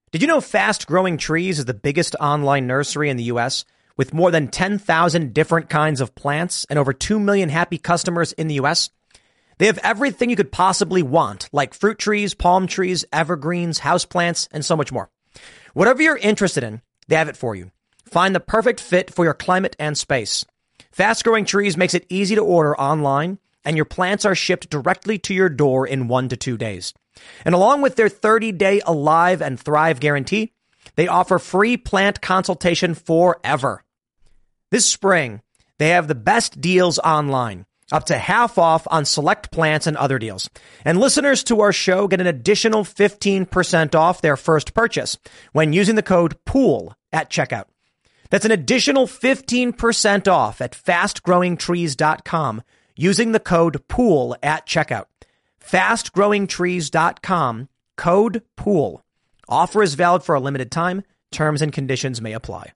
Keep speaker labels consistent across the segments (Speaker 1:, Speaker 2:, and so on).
Speaker 1: Did you know Fast Growing Trees is the biggest online nursery in the U.S. with more than 10,000 different kinds of plants and over 2 million happy customers in the U.S.? They have everything you could possibly want, like fruit trees, palm trees, evergreens, houseplants, and so much more. Whatever you're interested in, they have it for you. Find the perfect fit for your climate and space. Fast Growing Trees makes it easy to order online, and your plants are shipped directly to your door in 1 to 2 days. And along with their 30-day Alive and Thrive guarantee, they offer free plant consultation forever. This spring, they have the best deals online, up to half off on select plants and other deals. And listeners to our show get an additional 15% off their first purchase when using the code POOL at checkout. That's an additional 15% off at fastgrowingtrees.com using the code POOL at checkout. fastgrowingtrees.com, code POOL. Offer is valid for a limited time. Terms and conditions may apply.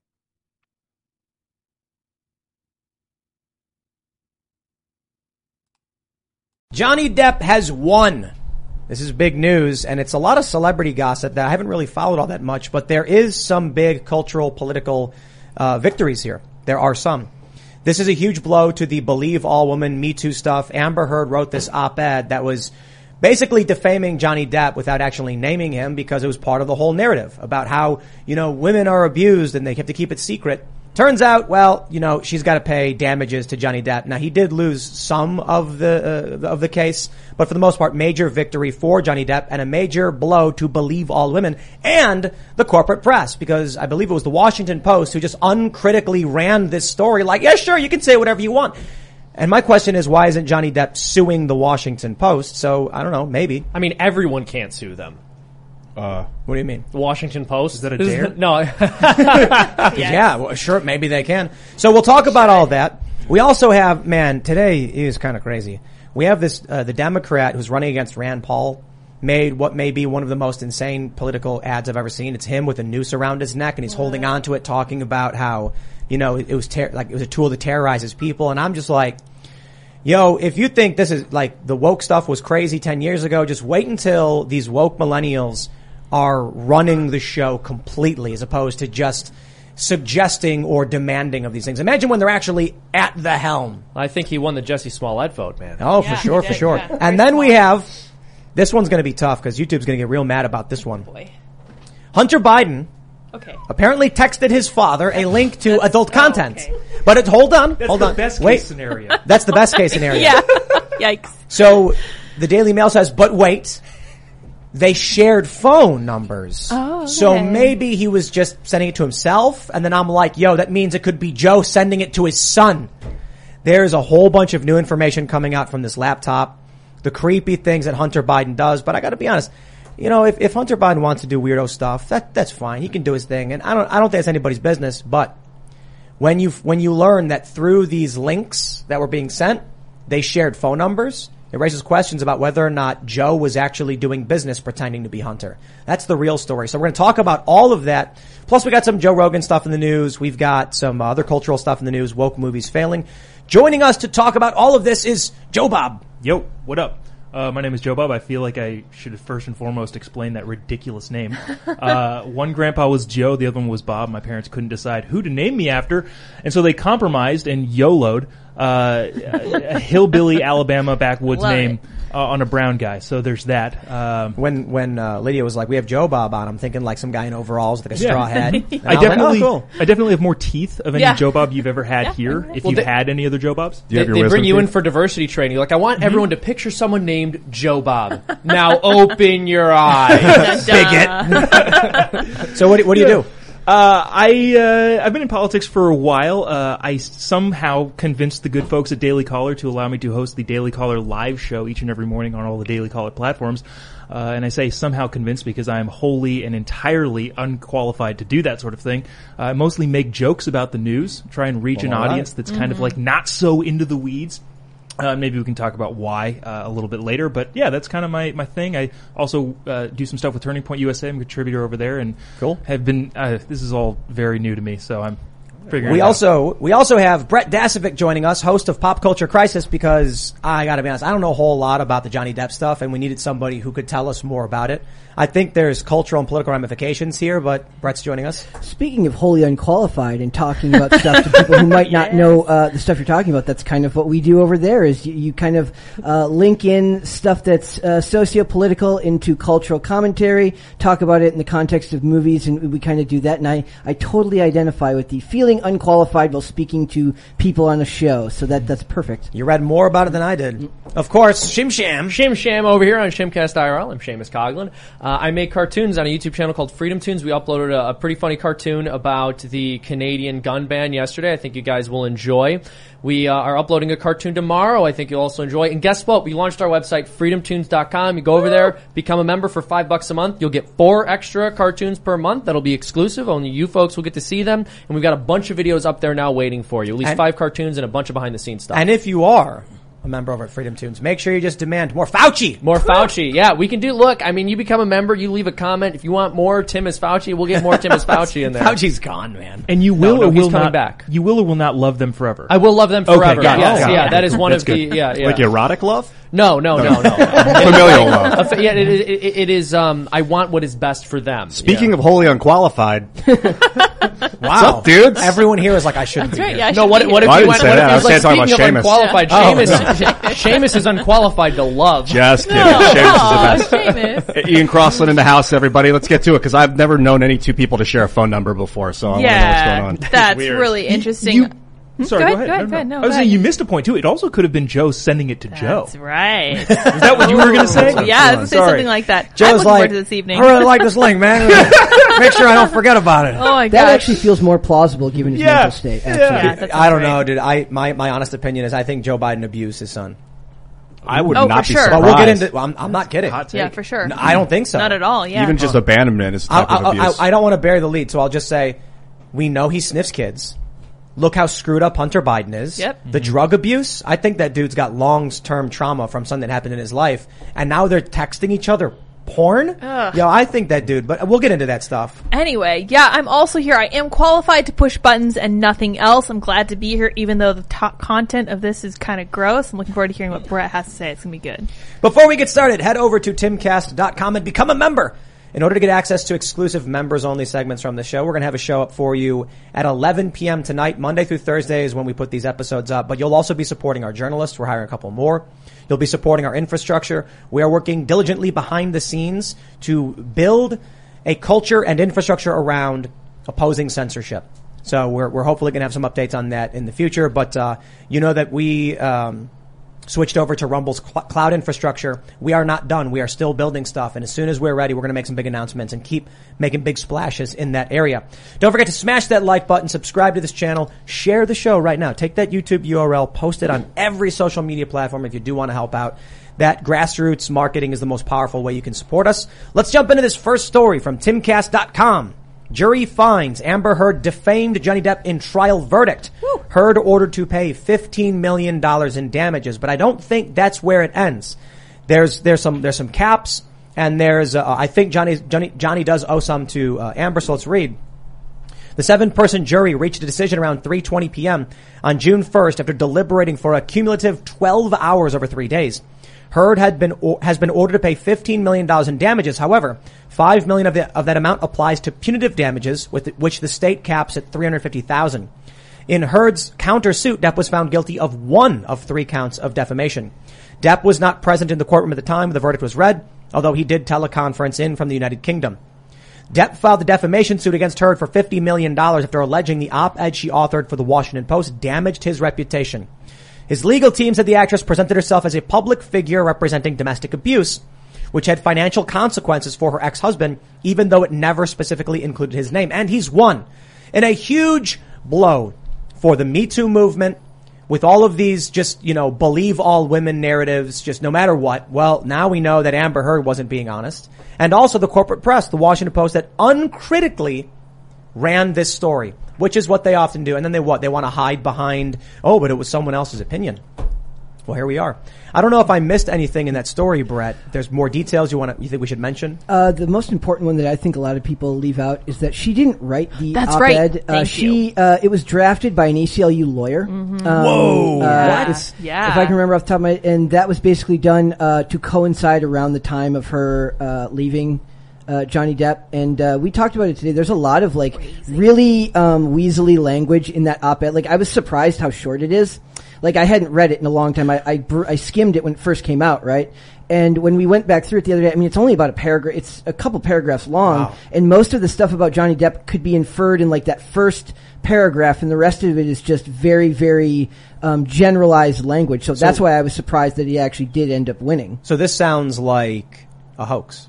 Speaker 1: Johnny Depp has won. This is big news, and it's a lot of celebrity gossip that I haven't really followed all that much, but there is some big cultural, political victories here. There are some. This is a huge blow to the Believe All Women Me Too stuff. Amber Heard wrote this op-ed that was basically defaming Johnny Depp without actually naming him because it was part of the whole narrative about how, women are abused and they have to keep it secret. Turns out, she's got to pay damages to Johnny Depp. Now, he did lose some of the case, but for the most part, major victory for Johnny Depp and a major blow to Believe All Women and the corporate press, because I believe it was the Washington Post who just uncritically ran this story like, yeah, sure, you can say whatever you want. And my question is, why isn't Johnny Depp suing the Washington Post? So, I don't know, maybe.
Speaker 2: I mean, everyone can't sue them.
Speaker 1: What do you mean?
Speaker 2: The Washington Post?
Speaker 3: Is that a dare?
Speaker 2: No.
Speaker 1: Yeah, well, sure, maybe they can. So we'll talk about all that. We also have, today is kind of crazy. We have this, the Democrat who's running against Rand Paul made what may be one of the most insane political ads I've ever seen. It's him with a noose around his neck and he's holding on to it, talking about how, it was it was a tool to terrorize his people. And I'm just like, if you think this is like the woke stuff was crazy 10 years ago, just wait until these woke millennials are running the show completely as opposed to just suggesting or demanding of these things. Imagine when they're actually at the helm.
Speaker 2: I think he won the Jussie Smollett vote, man.
Speaker 1: Oh, yeah, for sure. Yeah. And then we have, this one's going to be tough because YouTube's going to get real mad about this one.
Speaker 4: Boy.
Speaker 1: Hunter Biden apparently texted his father a link to adult content. Okay. But hold on.
Speaker 3: That's the best case scenario.
Speaker 1: That's the best case scenario.
Speaker 4: Yeah. Yikes.
Speaker 1: So the Daily Mail says, but wait. They shared phone numbers.
Speaker 4: Oh, okay.
Speaker 1: So maybe he was just sending it to himself. And then I'm like, that means it could be Joe sending it to his son. There's a whole bunch of new information coming out from this laptop. The creepy things that Hunter Biden does. But I gotta be honest, if Hunter Biden wants to do weirdo stuff, that's fine. He can do his thing. And I don't think it's anybody's business. But when you learn that through these links that were being sent, they shared phone numbers, it raises questions about whether or not Joe was actually doing business pretending to be Hunter. That's the real story. So we're going to talk about all of that. Plus we got some Joe Rogan stuff in the news. We've got some other cultural stuff in the news. Woke movies failing. Joining us to talk about all of this is Joe Bob.
Speaker 3: Yo, what up? My name is Joe Bob. I feel like I should first and foremost explain that ridiculous name. One grandpa was Joe, the other one was Bob. My parents couldn't decide who to name me after, and so they compromised and YOLO'd a hillbilly Alabama backwoods name on a brown guy. So there's that.
Speaker 1: When Lydia was like, "We have Joe Bob on," I'm thinking like some guy in overalls with like a straw hat.
Speaker 3: I definitely have more teeth of any Joe Bob you've ever had here. If you've had any other Joe Bobs,
Speaker 2: they bring you in for diversity training. Like, I want everyone to picture someone named Joe Bob. Now open your eyes,
Speaker 1: bigot. So what do you do?
Speaker 3: I've been in politics for a while. I somehow convinced the good folks at Daily Caller to allow me to host the Daily Caller live show each and every morning on all the Daily Caller platforms. And I say somehow convinced because I am wholly and entirely unqualified to do that sort of thing. I mostly make jokes about the news, try and reach an audience that's kind of like not so into the weeds. Maybe we can talk about why a little bit later, but yeah, that's kind of my thing. I also do some stuff with Turning Point USA. I'm a contributor over there, and
Speaker 1: cool.
Speaker 3: Have been. This is all very new to me, so I'm figure
Speaker 1: We
Speaker 3: it out.
Speaker 1: also have Brett Dasovic joining us, host of Pop Culture Crisis, because I gotta be honest, I don't know a whole lot about the Johnny Depp stuff, and we needed somebody who could tell us more about it. I think there's cultural and political ramifications here, but Brett's joining us.
Speaker 4: Speaking of wholly unqualified and talking about stuff to people who might not know the stuff you're talking about, that's kind of what we do over there. Is you kind of link in stuff that's socio-political into cultural commentary, talk about it in the context of movies, and we kind of do that. And I totally identify with the feeling unqualified while speaking to people on a show. So that's perfect.
Speaker 1: You read more about it than I did. Of course, Shim Sham.
Speaker 2: Shim Sham over here on Shimcast IRL. I'm Seamus Coughlin. I make cartoons on a YouTube channel called Freedom Tunes. We uploaded a pretty funny cartoon about the Canadian gun ban yesterday. I think you guys will enjoy. We are uploading a cartoon tomorrow. I think you'll also enjoy. And guess what? We launched our website, freedomtunes.com. You go over there, become a member for $5 a month. You'll get 4 extra cartoons per month. That'll be exclusive. Only you folks will get to see them. And we've got a bunch of videos up there now waiting for you. At least 5 cartoons and a bunch of behind-the-scenes stuff.
Speaker 1: And if you are a member over at Freedom Tunes, make sure you just demand more Fauci.
Speaker 2: More Fauci. Yeah, we can do, look, I mean, you become a member, you leave a comment. If you want more Tim as Fauci, we'll get more Tim as Fauci in there.
Speaker 1: Fauci's gone, man.
Speaker 3: And you will
Speaker 2: No,
Speaker 3: or
Speaker 2: he's
Speaker 3: will
Speaker 2: coming
Speaker 3: not
Speaker 2: back.
Speaker 3: You will or will not love them forever.
Speaker 2: I will love them forever.
Speaker 3: got it.
Speaker 2: Yes,
Speaker 3: Oh,
Speaker 2: yeah,
Speaker 3: wow.
Speaker 2: that is one
Speaker 5: That's
Speaker 2: of the,
Speaker 5: good.
Speaker 2: yeah.
Speaker 5: Like erotic love?
Speaker 2: No.
Speaker 5: Familial love.
Speaker 2: Yeah, it is, I want what is best for them.
Speaker 5: Speaking of wholly unqualified,
Speaker 1: Wow.
Speaker 5: up, dudes?
Speaker 1: Everyone here is like, I shouldn't
Speaker 6: That's
Speaker 1: be
Speaker 6: right.
Speaker 1: here.
Speaker 6: Yeah, I
Speaker 2: No,
Speaker 6: should
Speaker 2: what
Speaker 6: be
Speaker 2: if
Speaker 6: here.
Speaker 2: you
Speaker 5: I didn't
Speaker 2: went,
Speaker 5: say
Speaker 2: what
Speaker 5: that. I
Speaker 2: if
Speaker 5: was
Speaker 2: he was like,
Speaker 5: talking about
Speaker 2: speaking of
Speaker 5: Seamus.
Speaker 2: unqualified, Seamus is unqualified to love.
Speaker 5: just kidding.
Speaker 6: Aw,
Speaker 5: Seamus is the
Speaker 6: Seamus.
Speaker 5: best. Ian Crossland in the house, everybody. Let's get to it, because I've never known any two people to share a phone number before, so I want to know what's
Speaker 6: Yeah,
Speaker 5: going on.
Speaker 6: that's
Speaker 3: Weird.
Speaker 6: really interesting.
Speaker 3: Sorry,
Speaker 6: Go
Speaker 3: go
Speaker 6: ahead,
Speaker 3: ahead.
Speaker 6: go ahead. No,
Speaker 3: I was
Speaker 6: go
Speaker 3: saying
Speaker 6: ahead.
Speaker 3: you missed a point too. It also could have been Joe sending it to Joe.
Speaker 6: That's right.
Speaker 3: Is that what you were going to say?
Speaker 6: Yeah, I was going to say
Speaker 1: Sorry.
Speaker 6: something like that. I'm
Speaker 1: Joe's
Speaker 6: looking
Speaker 1: like,
Speaker 6: forward to this evening.
Speaker 1: I really like this link, man. Make sure I don't forget about it.
Speaker 6: Oh my
Speaker 4: That
Speaker 6: gosh.
Speaker 4: actually feels more plausible given his
Speaker 3: Yeah.
Speaker 4: mental state.
Speaker 3: Yeah.
Speaker 4: Absolutely.
Speaker 6: Yeah, that
Speaker 1: I don't
Speaker 6: sounds
Speaker 1: know,
Speaker 6: great.
Speaker 1: dude. My honest opinion is I think Joe Biden abused his son.
Speaker 5: I would
Speaker 6: Oh,
Speaker 5: not
Speaker 6: for
Speaker 5: be
Speaker 6: sure.
Speaker 5: surprised.
Speaker 1: Well, we'll get into. Well, I'm not kidding.
Speaker 3: Hot take.
Speaker 6: Yeah, for sure.
Speaker 1: No, I don't think so.
Speaker 6: Not at all, yeah.
Speaker 5: Even just abandonment is a type of abuse.
Speaker 1: I don't want to bury the lead, so I'll just say we know he sniffs kids. Look how screwed up Hunter Biden is.
Speaker 6: Yep.
Speaker 1: The drug abuse. I think that dude's got long-term trauma from something that happened in his life, and now they're texting each other porn.
Speaker 6: Ugh.
Speaker 1: Yo, I think that dude. But we'll get into that stuff.
Speaker 6: Anyway, yeah, I'm also here. I am qualified to push buttons and nothing else. I'm glad to be here, even though the top content of this is kind of gross. I'm looking forward to hearing what Brett has to say. It's going to be good.
Speaker 1: Before we get started, head over to timcast.com and become a member. In order to get access to exclusive members-only segments from the show, we're going to have a show up for you at 11 p.m. tonight. Monday through Thursday is when we put these episodes up. But you'll also be supporting our journalists. We're hiring a couple more. You'll be supporting our infrastructure. We are working diligently behind the scenes to build a culture and infrastructure around opposing censorship. So we're hopefully going to have some updates on that in the future. But you know that we switched over to Rumble's cloud infrastructure. We are not done. We are still building stuff. And as soon as we're ready, we're going to make some big announcements and keep making big splashes in that area. Don't forget to smash that like button, subscribe to this channel, share the show right now. Take that YouTube URL, post it on every social media platform if you do want to help out. That grassroots marketing is the most powerful way you can support us. Let's jump into this first story from timcast.com. Jury finds Amber Heard defamed Johnny Depp in trial verdict.
Speaker 6: Woo.
Speaker 1: Heard ordered to pay $15 million in damages, but I don't think that's where it ends. There's some caps, and I think Johnny does owe some to Amber. So let's read. The 7-person jury reached a decision around 3:20 p.m. on June 1st after deliberating for a cumulative 12 hours over 3 days. Heard has been ordered to pay $15 million in damages. However, $5 million of that amount applies to punitive damages, which the state caps at $350,000. In Heard's countersuit, Depp was found guilty of 1 of 3 counts of defamation. Depp was not present in the courtroom at the time the verdict was read, although he did teleconference in from the United Kingdom. Depp filed the defamation suit against Heard for $50 million after alleging the op-ed she authored for the Washington Post damaged his reputation. His legal team said the actress presented herself as a public figure representing domestic abuse, which had financial consequences for her ex-husband, even though it never specifically included his name. And he's won. In a huge blow for the Me Too movement, with all of these just, believe all women narratives, just no matter what. Well, now we know that Amber Heard wasn't being honest. And also the corporate press, the Washington Post, that uncritically ran this story, which is what they often do. And then they want to hide behind, but it was someone else's opinion. Well, here we are. I don't know if I missed anything in that story, Brett. There's more details you think we should mention?
Speaker 4: The most important one that I think a lot of people leave out is that she didn't write the
Speaker 6: That's
Speaker 4: op-ed.
Speaker 6: right. Thank you.
Speaker 4: It was drafted by an ACLU lawyer.
Speaker 1: Whoa!
Speaker 6: What? Yeah.
Speaker 4: If I can remember off the top of my head, and that was basically done to coincide around the time of her leaving Johnny Depp. And we talked about it today. There's a lot of really weaselly language in that op-ed. Like, I was surprised how short it is. Like, I hadn't read it in a long time. I skimmed it when it first came out, right? And when we went back through it the other day, I mean, it's only about a paragraph. It's a couple paragraphs long.
Speaker 1: Wow.
Speaker 4: And most of the stuff about Johnny Depp could be inferred in that first paragraph, and the rest of it is just very, very generalized language. So that's why I was surprised that he actually did end up winning.
Speaker 1: So this sounds like a hoax.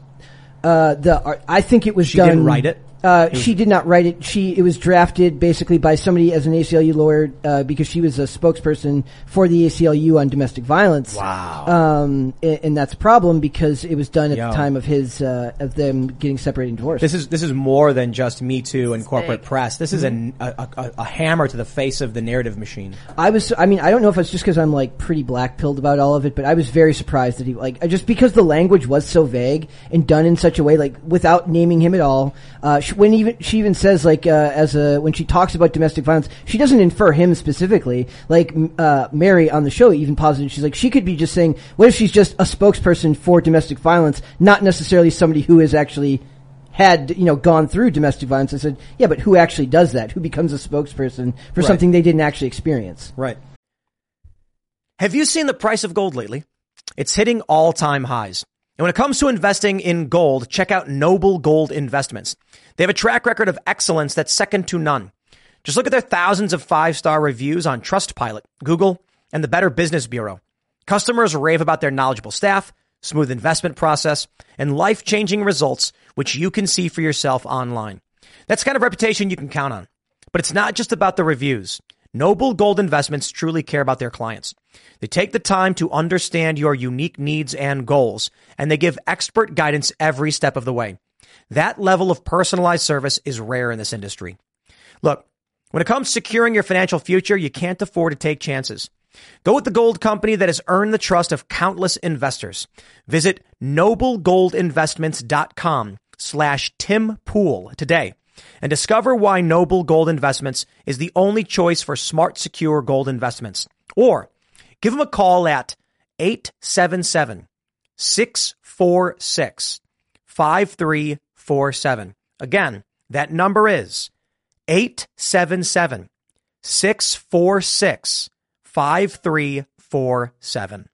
Speaker 4: I think it was
Speaker 1: She
Speaker 4: done.
Speaker 1: didn't write it?
Speaker 4: She did not write it. It was drafted basically by somebody as an ACLU lawyer, because she was a spokesperson for the ACLU on domestic violence.
Speaker 1: Wow.
Speaker 4: And that's a problem because it was done at the time of of them getting separated and divorced.
Speaker 1: This is more than just Me Too and corporate
Speaker 6: big.
Speaker 1: press. This is a hammer to the face of the narrative machine.
Speaker 4: I don't know if it's just because I'm pretty black-pilled about all of it, but I was very surprised that he just because the language was so vague and done in such a way, without naming him at all. She even says when she talks about domestic violence, she doesn't infer him specifically. Mary on the show even posited, she's she could be just saying, what if she's just a spokesperson for domestic violence, not necessarily somebody who has actually had, gone through domestic violence. I said, yeah, but who actually does that? Who becomes a spokesperson for something they didn't actually experience?
Speaker 1: Right. Have you seen the price of gold lately? It's hitting all-time highs. And when it comes to investing in gold, check out Noble Gold Investments. They have a track record of excellence that's second to none. Just look at their thousands of 5-star reviews on Trustpilot, Google, and the Better Business Bureau. Customers rave about their knowledgeable staff, smooth investment process, and life-changing results, which you can see for yourself online. That's the kind of reputation you can count on. But it's not just about the reviews. Noble Gold Investments truly care about their clients. They take the time to understand your unique needs and goals, and they give expert guidance every step of the way. That level of personalized service is rare in this industry. Look, when it comes to securing your financial future, you can't afford to take chances. Go with the gold company that has earned the trust of countless investors. Visit noblegoldinvestments.com/Tim Pool today and discover why Noble Gold Investments is the only choice for smart, secure gold investments. Or give them a call at 877-646-5347. Again, that number is 877-646-5347.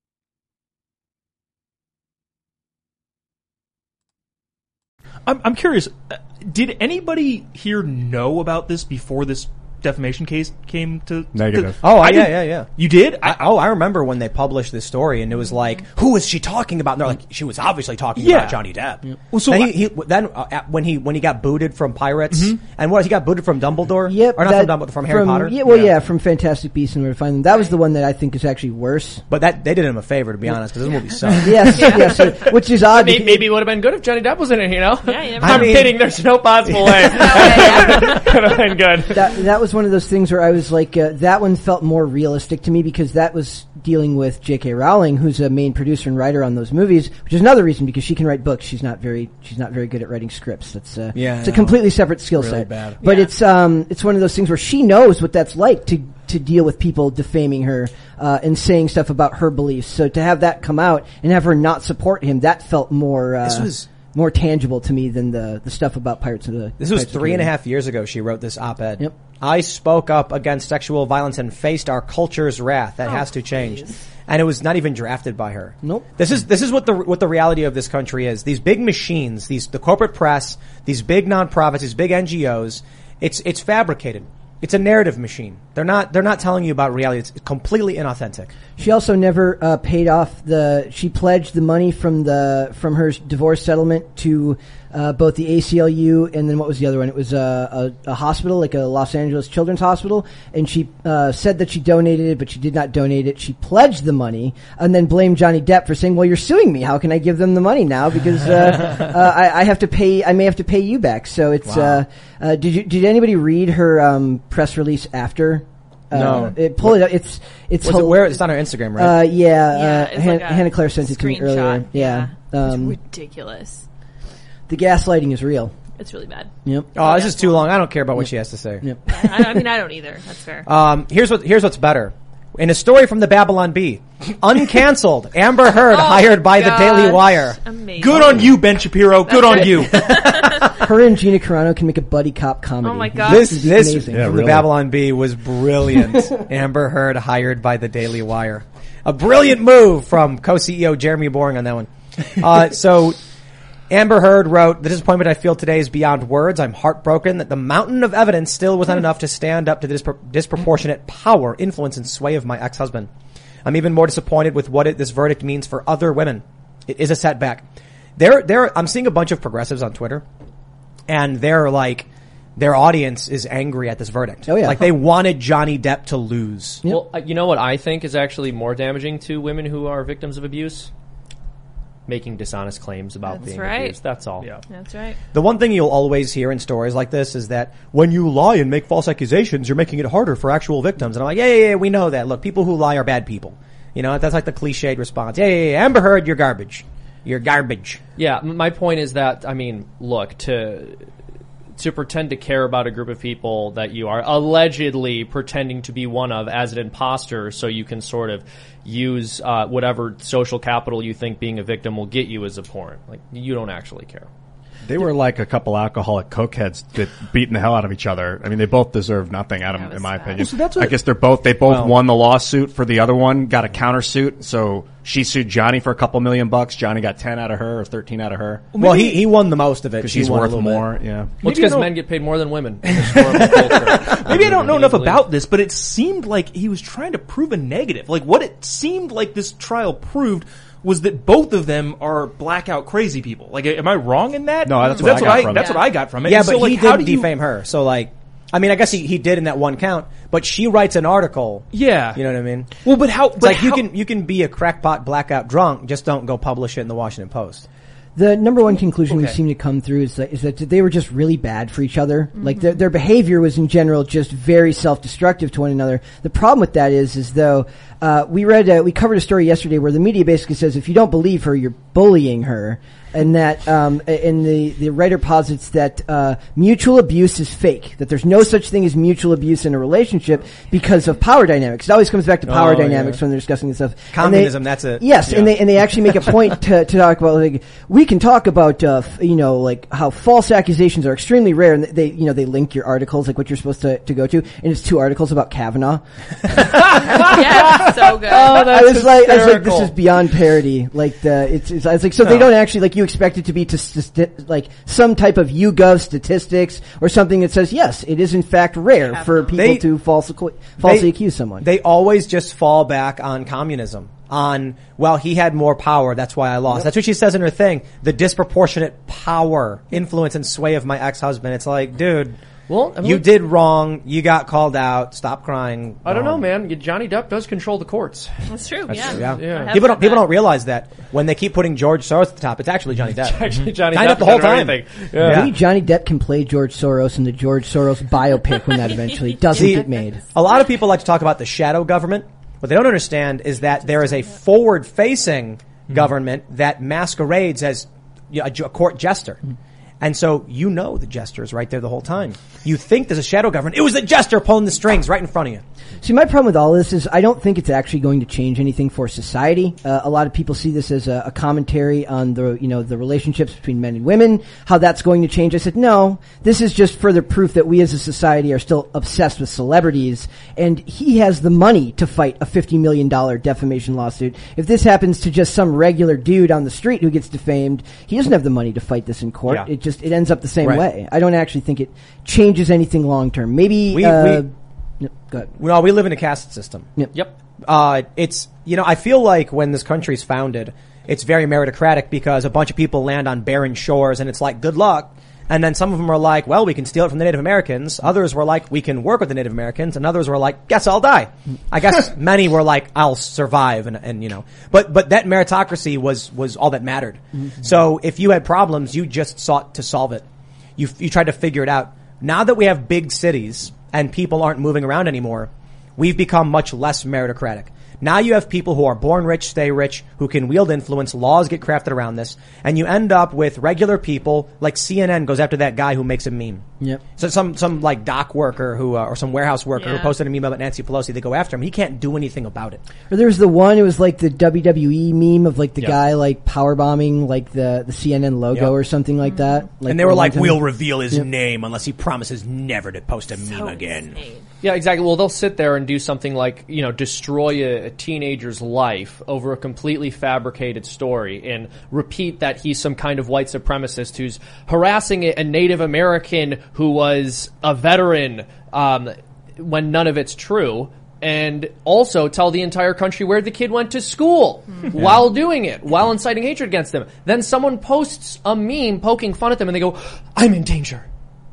Speaker 3: I'm curious. Did anybody here know about this before this defamation case came to
Speaker 5: Negative.
Speaker 1: Yeah.
Speaker 3: You did?
Speaker 1: I remember when they published this story, and it was who is she talking about? And they're like, she was obviously talking about Johnny Depp. Yeah.
Speaker 3: Well, so
Speaker 1: when he got booted from Pirates, and he got booted from Dumbledore?
Speaker 4: Yep.
Speaker 1: Or not from Dumbledore, from Harry Potter?
Speaker 4: From Fantastic Beasts and Where to Find Them. That was the one that I think is actually worse.
Speaker 1: But they did him a favor, to be honest, because this movie sucked.
Speaker 4: yes, which is odd.
Speaker 2: Maybe it would have been good if Johnny Depp was in it,
Speaker 6: Yeah, you never
Speaker 2: I'm
Speaker 6: know.
Speaker 2: kidding. There's no possible way. Could have been good.
Speaker 4: That was one of those things where I was that one felt more realistic to me because that was dealing with J.K. Rowling, who's a main producer and writer on those movies, which is another reason because she can write books. She's not very good at writing scripts. It's a completely separate skill set.
Speaker 1: Bad.
Speaker 4: But it's one of those things where she knows what that's like to deal with people defaming her and saying stuff about her beliefs. So to have that come out and have her not support him, that felt more more tangible to me than the stuff about Pirates of the
Speaker 1: This was 3.5 years ago she wrote this op-ed.
Speaker 4: Yep.
Speaker 1: I spoke up against sexual violence and faced our culture's wrath. That has to change. And it was not even drafted by her.
Speaker 4: Nope.
Speaker 1: This is what the reality of this country is. These big machines, the corporate press, these big nonprofits, these big NGOs, it's fabricated. It's a narrative machine. They're not telling you about reality. It's completely inauthentic.
Speaker 4: She also never paid off she pledged the money from her divorce settlement to both the ACLU and then what was the other one? It was a hospital, like a Los Angeles Children's Hospital, and she said that she donated it, but she did not donate it. She pledged the money and then blamed Johnny Depp for saying, "Well, you're suing me. How can I give them the money now? Because I have to pay. I may have to pay you back." So it's.
Speaker 1: Wow.
Speaker 4: Did anybody read her press release after
Speaker 1: No.
Speaker 4: Pull it up. It's
Speaker 1: where it's on our Instagram, right?
Speaker 6: it's like a
Speaker 4: Hannah Claire sent it to me earlier.
Speaker 6: screenshot.
Speaker 4: Yeah.
Speaker 6: It's ridiculous.
Speaker 4: The gaslighting is real.
Speaker 6: It's really bad.
Speaker 4: Yep.
Speaker 1: Oh, this is too long. I don't care about what she has to say.
Speaker 4: Yep.
Speaker 6: I mean, I don't either. That's fair.
Speaker 1: Here's what's better. In a story from the Babylon Bee, uncanceled, Amber Heard hired by the Daily Wire.
Speaker 6: Amazing.
Speaker 3: Good on you, Ben Shapiro. Good on you.
Speaker 4: Her and Gina Carano can make a buddy cop comedy.
Speaker 6: Oh my God.
Speaker 1: This
Speaker 4: amazing.
Speaker 1: from the Babylon Bee was brilliant. Amber Heard hired by the Daily Wire. A brilliant move from co-CEO Jeremy Boring on that one. So Amber Heard wrote, "The disappointment I feel today is beyond words. I'm heartbroken that the mountain of evidence still was not enough to stand up to the disproportionate power, influence, and sway of my ex-husband. I'm even more disappointed with what this verdict means for other women. It is a setback." I'm seeing a bunch of progressives on Twitter, and they're like, their audience is angry at this verdict.
Speaker 4: Oh, yeah.
Speaker 1: Like they wanted Johnny Depp to lose.
Speaker 2: Well, you know what I think is actually more damaging to women who are victims of abuse? Making dishonest claims about
Speaker 6: That's
Speaker 2: being
Speaker 6: right.
Speaker 2: abused. That's all.
Speaker 3: Yeah.
Speaker 6: That's right.
Speaker 1: The one thing you'll always hear in stories like this is that when you lie and make false accusations, you're making it harder for actual victims. And I'm like, yeah, we know that. Look, people who lie are bad people. You know, that's like the cliched response. Yeah, Amber Heard, you're garbage. You're garbage.
Speaker 2: Yeah, my point is that, I mean, look, to pretend to care about a group of people that you are allegedly pretending to be one of as an imposter so you can sort of use whatever social capital you think being a victim will get you as abhorrent. Like, you don't actually care.
Speaker 5: They were like a couple alcoholic cokeheads that beating the hell out of each other. I mean, they both deserve nothing out of, in my opinion.
Speaker 3: So that's
Speaker 5: I guess they both won the lawsuit for the other one, got a countersuit. So she sued Johnny for a couple $1 million. Johnny got 10 out of her or 13 out of her.
Speaker 1: Well, he won the most of it.
Speaker 5: Because
Speaker 1: She
Speaker 5: she's
Speaker 1: won a
Speaker 5: worth
Speaker 1: little
Speaker 5: more.
Speaker 1: bit.
Speaker 5: Yeah.
Speaker 2: Well, it's because men get paid more than women. in this horrible culture.
Speaker 3: Maybe I don't know enough about this, but it seemed like he was trying to prove a negative. Like what it seemed like this trial proved was that both of them are blackout crazy people. Like, am I wrong in that?
Speaker 5: No, that's what I got from it.
Speaker 3: That's what I got from it.
Speaker 1: Yeah,
Speaker 3: And
Speaker 1: but
Speaker 3: so, like,
Speaker 1: he
Speaker 3: how
Speaker 1: didn't
Speaker 3: do you-
Speaker 1: defame her. So, like, I mean, I guess he did in that one count, but she writes an article.
Speaker 3: Yeah.
Speaker 1: You know what I mean?
Speaker 3: Well, but how?
Speaker 1: It's like you can be a crackpot blackout drunk, just don't go publish it in the Washington Post.
Speaker 4: The number one conclusion we
Speaker 3: Okay.
Speaker 4: seem to come through is that they were just really bad for each other. Like their behavior was in general just very self-destructive to one another. The problem with that is though, we covered a story yesterday where the media basically says if you don't believe her, you're bullying her. And that, and the writer posits that, mutual abuse is fake. That there's no such thing as mutual abuse in a relationship because of power dynamics. It always comes back to power dynamics when they're discussing this stuff.
Speaker 1: Communism, that's it.
Speaker 4: Yes, and they actually make a point to talk about, like, we can talk about, like how false accusations are extremely rare, and they link your articles, like what you're supposed to go to, and it's 2 articles about Kavanaugh.
Speaker 6: Yeah, so good.
Speaker 4: I was like, this is beyond parody. Like it's I was like, so they don't actually, like, you expect it to be like some type of YouGov statistics or something that says yes, it is in fact rare for people to falsely accuse someone.
Speaker 1: They always just fall back on communism. On, well, he had more power, that's why I lost. Yep. That's what she says in her thing. The disproportionate power, influence, and sway of my ex-husband. It's like, dude,
Speaker 2: Well, I mean,
Speaker 1: you did wrong. You got called out. Stop crying.
Speaker 2: I don't know, man. Johnny Depp does control the courts.
Speaker 6: That's true.
Speaker 1: Yeah.
Speaker 2: Yeah.
Speaker 1: People don't realize that when they keep putting George Soros at the top. It's actually Johnny Depp.
Speaker 2: Actually, Johnny
Speaker 1: Johnny
Speaker 2: Depp
Speaker 1: Depp the whole time.
Speaker 2: Yeah.
Speaker 4: Maybe Johnny Depp can play George Soros in the George Soros biopic when that eventually doesn't get made.
Speaker 1: A lot of people like to talk about the shadow government. What they don't understand is that there is a forward-facing government that masquerades as a court jester. And so you know the jester is right there the whole time. You think there's a shadow government. It was the jester pulling the strings right in front of you.
Speaker 4: See, my problem with all this is I don't think it's actually going to change anything for society. A lot of people see this as a commentary on the relationships between men and women, how that's going to change. I said, no, this is just further proof that we as a society are still obsessed with celebrities, and he has the money to fight a $50 million defamation lawsuit. If this happens to just some regular dude on the street who gets defamed, he doesn't have the money to fight this in court.
Speaker 1: Yeah.
Speaker 4: It ends up the same
Speaker 1: Right.
Speaker 4: way. I don't actually think it changes anything long term. Maybe, no, go ahead.
Speaker 1: Well, we live in a caste system.
Speaker 2: Yep.
Speaker 1: It's, I feel like when this country's founded, it's very meritocratic because a bunch of people land on barren shores and it's like, good luck. And then some of them are like, well, we can steal it from the Native Americans. Others were like, we can work with the Native Americans. And others were like, guess I'll die. I guess many were like, I'll survive. And but that meritocracy was all that mattered. Mm-hmm. So if you had problems, you just sought to solve it. You tried to figure it out. Now that we have big cities and people aren't moving around anymore, we've become much less meritocratic. Now you have people who are born rich, stay rich, who can wield influence. Laws get crafted around this. And you end up with regular people, like CNN goes after that guy who makes a meme.
Speaker 4: Yep.
Speaker 1: So some like dock worker who, or some warehouse worker who
Speaker 6: Yeah.
Speaker 1: posted a meme about Nancy Pelosi, they go after him. He can't do anything about it.
Speaker 4: Or there was the one, it was like the WWE meme of like the guy like power bombing like the CNN logo or something like that. Like,
Speaker 1: And they were like,
Speaker 4: one time-
Speaker 1: we'll reveal his name unless he promises never to post a meme again.
Speaker 6: Insane.
Speaker 2: Yeah, exactly. Well, they'll sit there and do something like, destroy a teenager's life over a completely fabricated story and repeat that he's some kind of white supremacist who's harassing a Native American who was a veteran, when none of it's true. And also tell the entire country where the kid went to school while doing it, while inciting hatred against them. Then someone posts a meme poking fun at them and they go, I'm in danger.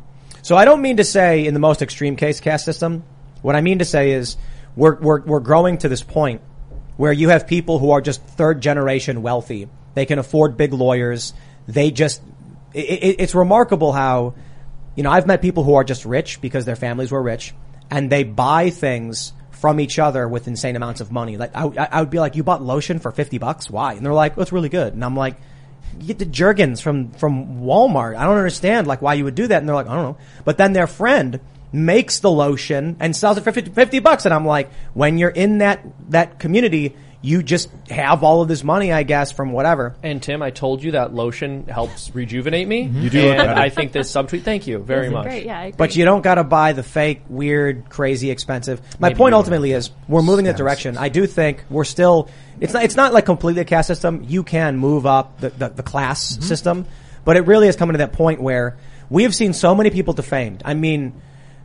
Speaker 1: So I don't mean to say in the most extreme case caste system. What I mean to say is we're growing to this point where you have people who are just third generation wealthy. They can afford big lawyers. They just, it's remarkable how, I've met people who are just rich because their families were rich and they buy things from each other with insane amounts of money. Like I would be like, you bought lotion for $50? Why? And they're like, well, it's really good. And I'm like, you get the Jergens from Walmart. I don't understand like why you would do that. And they're like, I don't know. But then their friend makes the lotion and sells it for $50. And I'm like, when you're in that community, you just have all of this money, I guess, from whatever.
Speaker 2: And Tim, I told you that lotion helps rejuvenate me.
Speaker 5: You do look
Speaker 2: And
Speaker 5: better.
Speaker 2: I think this subtweet, thank you very much.
Speaker 6: Great, yeah, I agree.
Speaker 1: But you don't gotta buy the fake, weird, crazy, expensive. My point ultimately is we're moving that direction. I do think we're still, it's not like completely a caste system. You can move up the class system, but it really is coming to that point where we have seen so many people defamed. I mean,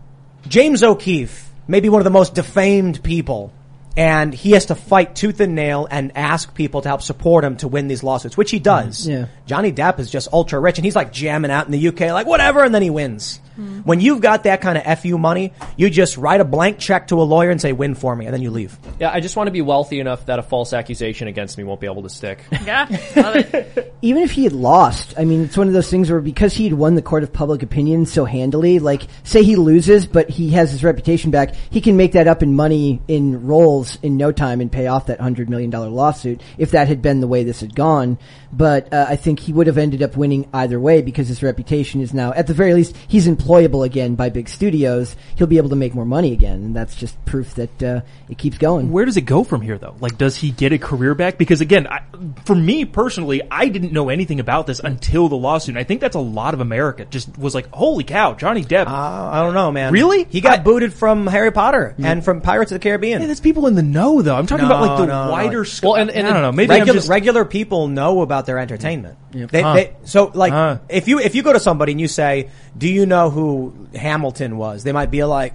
Speaker 1: James O'Keefe, maybe one of the most defamed people, and he has to fight tooth and nail and ask people to help support him to win these lawsuits, which he does.
Speaker 4: Yeah.
Speaker 1: Johnny Depp is just ultra rich and he's like jamming out in the UK like whatever, and then he wins. When you've got that kind of FU money, you just write a blank check to a lawyer and say win for me, and then you leave.
Speaker 2: Yeah, I just want to be wealthy enough that a false accusation against me won't be able to stick.
Speaker 6: Yeah, love it.
Speaker 4: Even if he had lost, I mean, it's one of those things where because he had won the court of public opinion so handily, like, say he loses, but he has his reputation back, he can make that up in money in rolls in no time and pay off that $100 million lawsuit if that had been the way this had gone. But I think he would have ended up winning either way because his reputation is now, at the very least, he's employable again by big studios. He'll be able to make more money again, and that's just proof that it keeps going.
Speaker 3: Where does it go from here, though? Like, does he get a career back? Because, again, for me personally, I didn't know anything about this until the lawsuit. And I think that's a lot of America just was like, holy cow, Johnny Depp.
Speaker 1: I don't know, man.
Speaker 3: Really?
Speaker 1: He got booted from Harry Potter and from Pirates of the Caribbean.
Speaker 3: Yeah, that's people in the know, though. I'm talking about, like, the
Speaker 1: no.
Speaker 3: wider scope.
Speaker 2: Well, and
Speaker 3: I don't know. Maybe I'm just...
Speaker 1: regular people know about their entertainment.
Speaker 3: Huh.
Speaker 1: So like, if you go to somebody and you say, "Do you know who Hamilton was?" They might be like,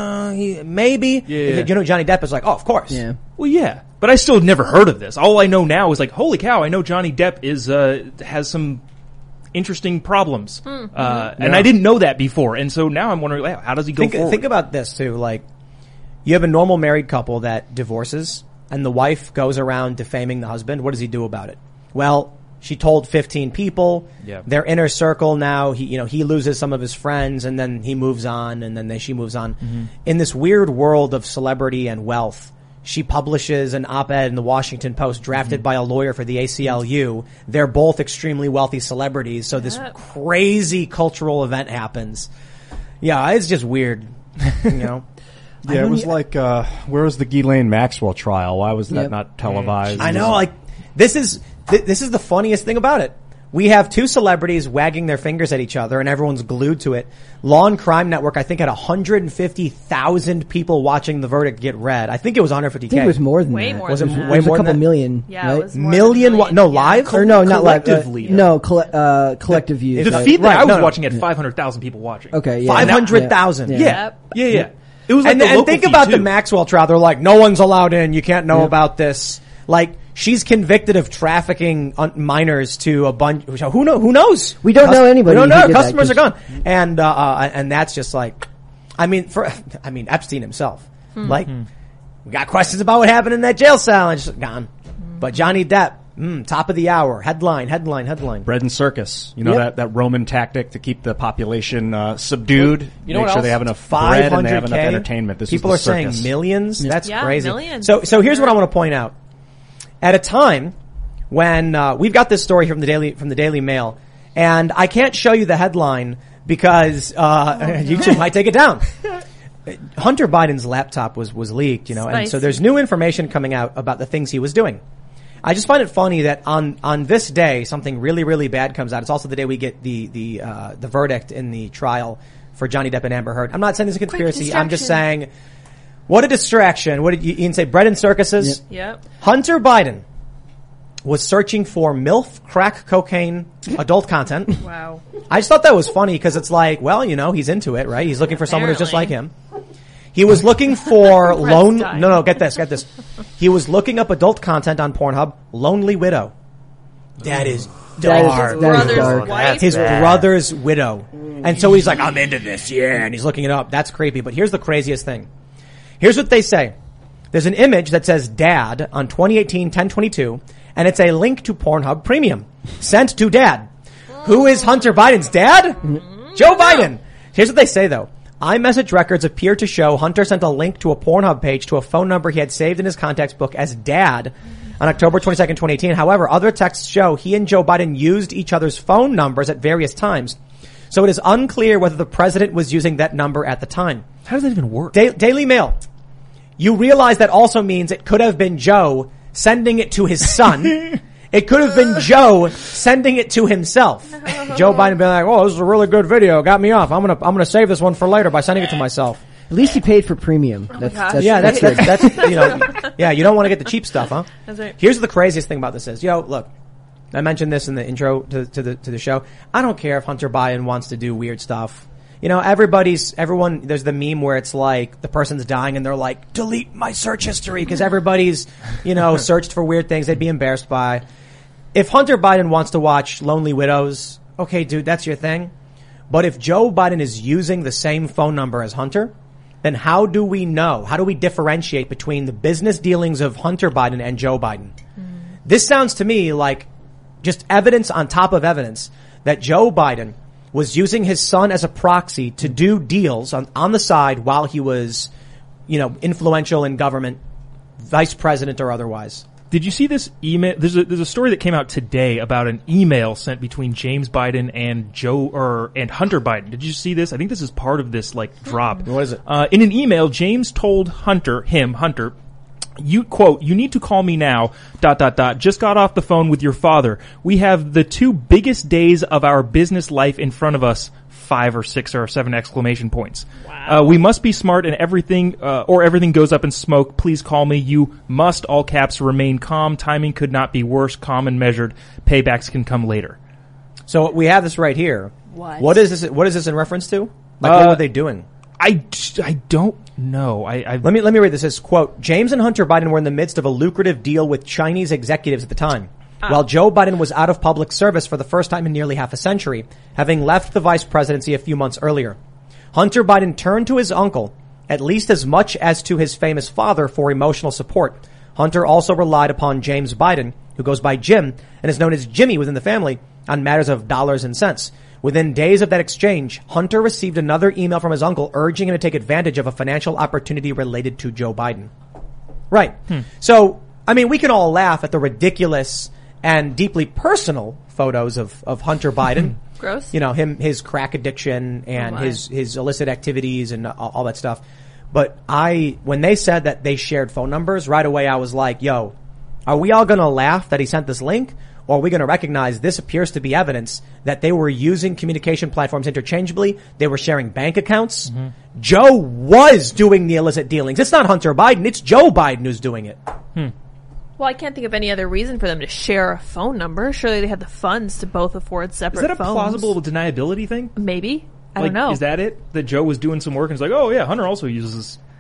Speaker 1: maybe."
Speaker 3: Yeah.
Speaker 1: You know, Johnny Depp is like, "Oh, of course."
Speaker 4: Yeah.
Speaker 3: Well, yeah. But I still had never heard of this. All I know now is like, holy cow, I know Johnny Depp is, has some interesting problems. And I didn't know that before. And so now I'm wondering, how does he go forward?
Speaker 1: Think about this too. Like, you have a normal married couple that divorces, and the wife goes around defaming the husband. What does he do about it? Well, she told 15 people.
Speaker 3: Yeah.
Speaker 1: Their inner circle now, he loses some of his friends, and then he moves on, and then she moves on.
Speaker 3: Mm-hmm.
Speaker 1: In this weird world of celebrity and wealth, she publishes an op-ed in the Washington Post drafted by a lawyer for the ACLU. They're both extremely wealthy celebrities, so this crazy cultural event happens. Yeah, it's just weird, you know.
Speaker 5: Yeah, it was like, where was the Ghislaine Maxwell trial? Why was that
Speaker 4: Yep.
Speaker 5: not televised?
Speaker 1: I know, like, this is the funniest thing about it. We have two celebrities wagging their fingers at each other and everyone's glued to it. Law and Crime Network, I think, had 150,000 people watching the verdict get read. I think it was 150K.
Speaker 4: I think it was more than
Speaker 6: Way
Speaker 4: that.
Speaker 6: more
Speaker 1: Was
Speaker 6: than
Speaker 1: it
Speaker 6: that.
Speaker 1: way
Speaker 4: It was
Speaker 1: more
Speaker 4: a
Speaker 1: than
Speaker 4: couple
Speaker 1: that?
Speaker 4: million,
Speaker 6: Yeah,
Speaker 4: right?
Speaker 6: it was more
Speaker 1: Million?
Speaker 6: than a
Speaker 1: No,
Speaker 6: million.
Speaker 1: live?
Speaker 4: Or no, not live.
Speaker 3: Collectively.
Speaker 4: No, collective views.
Speaker 3: The
Speaker 4: right.
Speaker 3: feed that I was
Speaker 1: no, no.
Speaker 3: watching had 500,000 people watching.
Speaker 4: Okay, yeah.
Speaker 1: 500,000.
Speaker 4: Yeah.
Speaker 3: Yeah. It was like
Speaker 1: And,
Speaker 3: the
Speaker 1: and
Speaker 3: local
Speaker 1: think
Speaker 3: feed,
Speaker 1: about the
Speaker 3: too.
Speaker 1: Maxwell trial. They're like, no one's allowed in. You can't know about this. Like, she's convicted of trafficking minors to a bunch. Who knows?
Speaker 4: We don't know anybody
Speaker 1: We don't
Speaker 4: who
Speaker 1: know.
Speaker 4: did that,
Speaker 1: Customers are
Speaker 4: 'cause-
Speaker 1: gone. And that's just like, Epstein himself. Like, we got questions about what happened in that jail cell and just gone. But Johnny Depp, Top of the hour. Headline.
Speaker 5: Bread and circus. You know, that Roman tactic to keep the population subdued.
Speaker 2: You know
Speaker 5: make
Speaker 2: what
Speaker 5: sure
Speaker 2: else?
Speaker 5: they have enough bread and they have
Speaker 1: 500K.
Speaker 5: enough entertainment.
Speaker 1: People are
Speaker 5: is the
Speaker 1: saying
Speaker 5: circus.
Speaker 1: millions. That's
Speaker 6: Yeah,
Speaker 1: crazy.
Speaker 6: millions.
Speaker 1: So here's what I want to point out. At a time when we've got this story here from the Daily Mail, and I can't show you the headline because YouTube might take it down. Hunter Biden's laptop was leaked, and
Speaker 6: Spicy.
Speaker 1: so there's new information coming out about the things he was doing. I just find it funny that on this day something really, really bad comes out. It's also the day we get the verdict in the trial for Johnny Depp and Amber Heard. I'm not saying it's a conspiracy. I'm just saying, what a distraction. What did Ian say? Bread and circuses?
Speaker 6: Yep.
Speaker 1: Hunter Biden was searching for MILF, crack cocaine, adult content.
Speaker 6: Wow.
Speaker 1: I just thought that was funny because it's like, well, he's into it, right? He's looking for someone who's just like him. He was looking for get this. He was looking up adult content on Pornhub, Lonely Widow. That is dark.
Speaker 6: Brother's wife.
Speaker 1: His brother's widow. And so he's like, I'm into this, yeah, and he's looking it up. That's creepy. But here's the craziest thing. Here's what they say. There's an image that says Dad on 2018-1022, and it's a link to Pornhub Premium sent to Dad. Who is Hunter Biden's dad? Joe Biden. Here's what they say, though. iMessage records appear to show Hunter sent a link to a Pornhub page to a phone number he had saved in his contacts book as Dad on October 22nd, 2018. However, other texts show he and Joe Biden used each other's phone numbers at various times. So it is unclear whether the president was using that number at the time.
Speaker 3: How does that even work?
Speaker 1: Daily Mail. You realize that also means it could have been Joe sending it to his son. It could have been Joe sending it to himself. Joe Biden being like, "Oh, this is a really good video. Got me off. I'm gonna save this one for later by sending it to myself."
Speaker 4: At least he paid for premium. That's
Speaker 6: gosh.
Speaker 1: That's
Speaker 4: good.
Speaker 1: you don't want to get the cheap stuff, huh?
Speaker 6: That's right.
Speaker 1: Here's the craziest thing about this is, look, I mentioned this in the intro to the show. I don't care if Hunter Biden wants to do weird stuff. Everyone, there's the meme where it's like the person's dying and they're like, delete my search history because everybody's, searched for weird things they'd be embarrassed by. If Hunter Biden wants to watch Lonely Widows, okay, dude, that's your thing. But if Joe Biden is using the same phone number as Hunter, then how do we know? How do we differentiate between the business dealings of Hunter Biden and Joe Biden? This sounds to me like just evidence on top of evidence that Joe Biden was using his son as a proxy to do deals on the side while he was, influential in government, vice president or otherwise.
Speaker 3: Did you see this email? There's a story that came out today about an email sent between James Biden and and Hunter Biden. Did you see this? I think this is part of this drop.
Speaker 1: What is it?
Speaker 3: In an email, James told Hunter, you quote, "You need to call me now, ... Just got off the phone with your father. We have the 2 biggest days of our business life in front of us, 5 or 6 or 7 exclamation points. Wow. We must be smart and everything, or everything goes up in smoke. Please call me. You must, all caps, remain calm. Timing could not be worse. Calm and measured. Paybacks can come later."
Speaker 1: So we have this right here.
Speaker 6: What?
Speaker 1: What is this in reference to? What were they doing?
Speaker 3: I don't know.
Speaker 1: Let me read this. It says, quote, James and Hunter Biden were in the midst of a lucrative deal with Chinese executives at the time. While Joe Biden was out of public service for the first time in nearly half a century, having left the vice presidency a few months earlier. Hunter Biden turned to his uncle, at least as much as to his famous father, for emotional support. Hunter also relied upon James Biden, who goes by Jim and is known as Jimmy within the family, on matters of dollars and cents. Within days of that exchange, Hunter received another email from his uncle urging him to take advantage of a financial opportunity related to Joe Biden. Right. So, we can all laugh at the ridiculous and deeply personal photos of Hunter Biden.
Speaker 6: Gross.
Speaker 1: His crack addiction and his illicit activities and all that stuff. But when they said that they shared phone numbers, right away I was like, yo, are we all going to laugh that he sent this link? Or are we going to recognize this appears to be evidence that they were using communication platforms interchangeably? They were sharing bank accounts. Mm-hmm. Joe was doing the illicit dealings. It's not Hunter Biden. It's Joe Biden who's doing it.
Speaker 6: Well, I can't think of any other reason for them to share a phone number. Surely they had the funds to both afford separate phones.
Speaker 3: Is that a plausible deniability thing?
Speaker 6: Maybe. I don't know.
Speaker 3: Is that it? That Joe was doing some work and it's like, oh yeah, Hunter also uses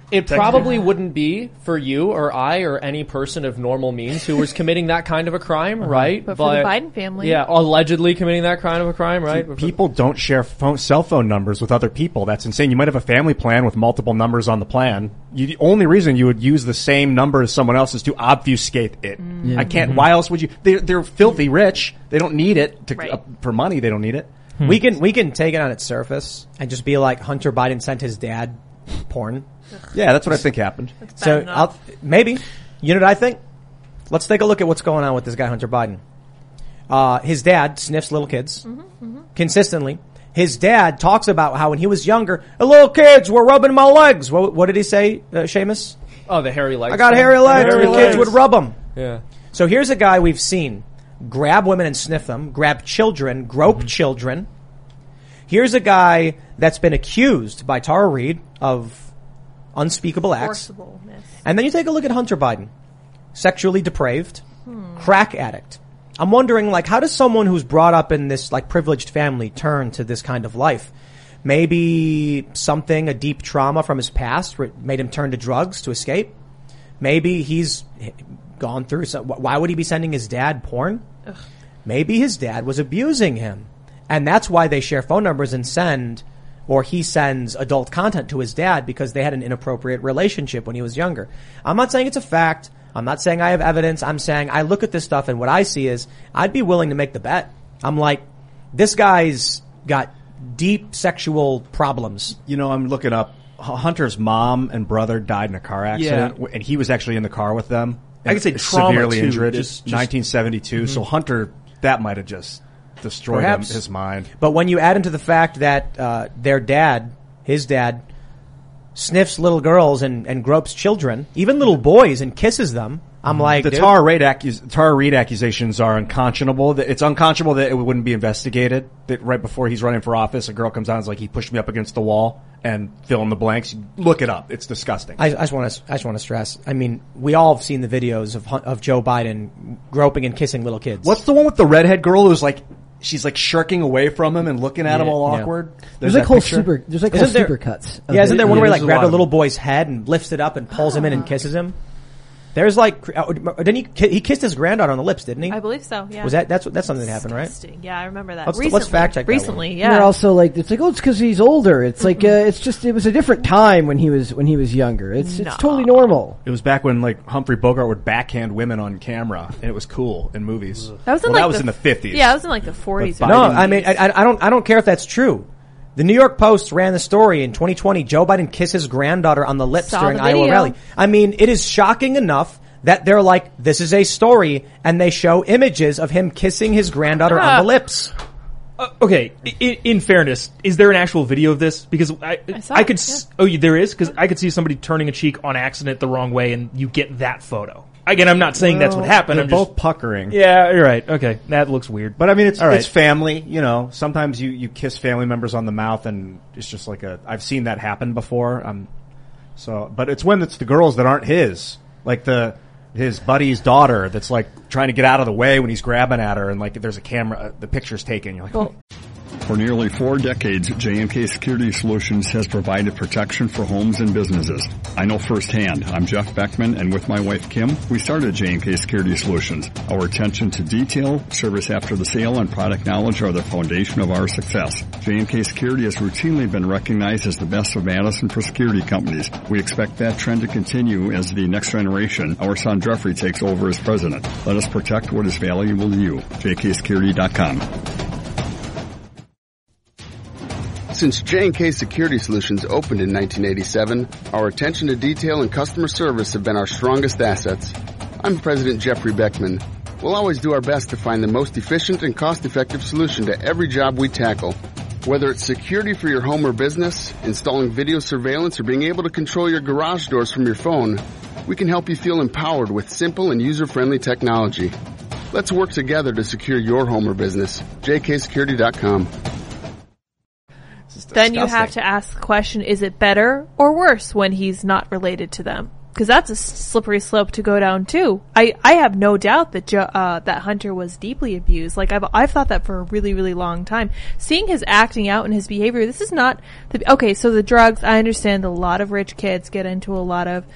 Speaker 2: It probably wouldn't be for you or I or any person of normal means who was committing that kind of a crime, right?
Speaker 6: But for the Biden family.
Speaker 2: Yeah, allegedly committing that kind of a crime, right?
Speaker 5: People don't share cell phone numbers with other people. That's insane. You might have a family plan with multiple numbers on the plan. The only reason you would use the same number as someone else is to obfuscate it.
Speaker 4: Yeah.
Speaker 5: I can't. Why else would you? They're filthy rich. They don't need it for money. They don't need it.
Speaker 1: We can take it on its surface and just be like Hunter Biden sent his dad porn.
Speaker 5: Yeah, that's what I think happened.
Speaker 1: So maybe. You know what I think? Let's take a look at what's going on with this guy Hunter Biden. His dad sniffs little kids consistently. His dad talks about how when he was younger, the little kids were rubbing my legs. What did he say, Seamus?
Speaker 2: Oh, the hairy legs.
Speaker 1: I got hairy legs. The kids would rub them.
Speaker 2: Yeah.
Speaker 1: So here's a guy we've seen grab women and sniff them, grab children, grope children. Here's a guy that's been accused by Tara Reid of unspeakable acts.
Speaker 6: Forcibleness.
Speaker 1: And then you take a look at Hunter Biden. Sexually depraved, crack addict. I'm wondering, like, how does someone who's brought up in this, like, privileged family turn to this kind of life? Maybe a deep trauma from his past made him turn to drugs to escape. Maybe he's gone through why would he be sending his dad porn? Ugh. Maybe his dad was abusing him. And that's why they share phone numbers and he sends adult content to his dad because they had an inappropriate relationship when he was younger. I'm not saying it's a fact. I'm not saying I have evidence. I'm saying I look at this stuff and what I see is I'd be willing to make the bet. I'm like, this guy's got deep sexual problems.
Speaker 5: You know, I'm looking up Hunter's mom and brother died in a car accident, and he was actually in the car with them.
Speaker 3: I could say trauma
Speaker 5: severely
Speaker 3: too,
Speaker 5: injured.
Speaker 3: just
Speaker 5: 1972. So Hunter, that might have just destroyed his mind.
Speaker 1: But when you add into the fact that his dad, sniffs little girls and gropes children, even little boys, and kisses them, I'm like...
Speaker 5: The Tara Reid accusations are unconscionable. It's unconscionable that it wouldn't be investigated. That right before he's running for office, a girl comes out and is like, he pushed me up against the wall, and fill in the blanks. Look it up. It's disgusting.
Speaker 1: I just want to stress. I mean, we all have seen the videos of Joe Biden groping and kissing little kids.
Speaker 5: What's the one with the redhead girl who's like... She's like shirking away from him and looking at him all awkward.
Speaker 4: There's like whole supercuts.
Speaker 1: Yeah, isn't there one where he like grabbed a little boy's head and lifts it up and pulls him in and kisses him? There's like, didn't he kissed his granddaughter on the lips, didn't he?
Speaker 6: I believe so, yeah.
Speaker 1: That's something that happened, right?
Speaker 6: Yeah, I remember that.
Speaker 1: Let's fact check that
Speaker 6: recently,
Speaker 1: one.
Speaker 6: yeah.
Speaker 4: And they're also like, it's like, oh, it's because he's older. It's like, it was a different time when he was younger. It's totally normal.
Speaker 5: It was back when like Humphrey Bogart would backhand women on camera, and it was cool in movies.
Speaker 6: That was in the
Speaker 5: 50s.
Speaker 6: Yeah, that was in like the 40s.
Speaker 1: No, I mean, I don't care if that's true. The New York Post ran the story in 2020. Joe Biden kissed his granddaughter on the lips during Iowa rally. I mean, it is shocking enough that they're like, this is a story, and they show images of him kissing his granddaughter on the lips.
Speaker 3: Okay, in fairness, is there an actual video of this? Because I could. There is, because I could see somebody turning a cheek on accident the wrong way, and you get that photo. Again, I'm not saying that's what happened.
Speaker 5: They're both puckering.
Speaker 3: Yeah, you're right. Okay, that looks weird.
Speaker 5: But I mean, it's family. You know, sometimes you kiss family members on the mouth, and it's just like I've seen that happen before. But it's when it's the girls that aren't his, like his buddy's daughter that's like trying to get out of the way when he's grabbing at her, and like there's a camera, the picture's taken. You're like, oh.
Speaker 7: For nearly 4 decades, J&K Security Solutions has provided protection for homes and businesses. I know firsthand. I'm Jeff Beckman, and with my wife Kim, we started J&K Security Solutions. Our attention to detail, service after the sale, and product knowledge are the foundation of our success. J&K Security has routinely been recognized as the best of Madison for security companies. We expect that trend to continue as the next generation, our son Jeffrey, takes over as president. Let us protect what is valuable to you. JKSecurity.com.
Speaker 8: Since J&K Security Solutions opened in 1987, our attention to detail and customer service have been our strongest assets. I'm President Jeffrey Beckman. We'll always do our best to find the most efficient and cost-effective solution to every job we tackle. Whether it's security for your home or business, installing video surveillance, or being able to control your garage doors from your phone, we can help you feel empowered with simple and user-friendly technology. Let's work together to secure your home or business. JKSecurity.com.
Speaker 6: Then you have to ask the question, is it better or worse when he's not related to them? because that's a slippery slope to go down too. I have no doubt that that Hunter was deeply abused. Like I've thought that for a really, really long time. Seeing his acting out and his behavior, this is not okay. So the drugs, I understand a lot of rich kids get into a lot of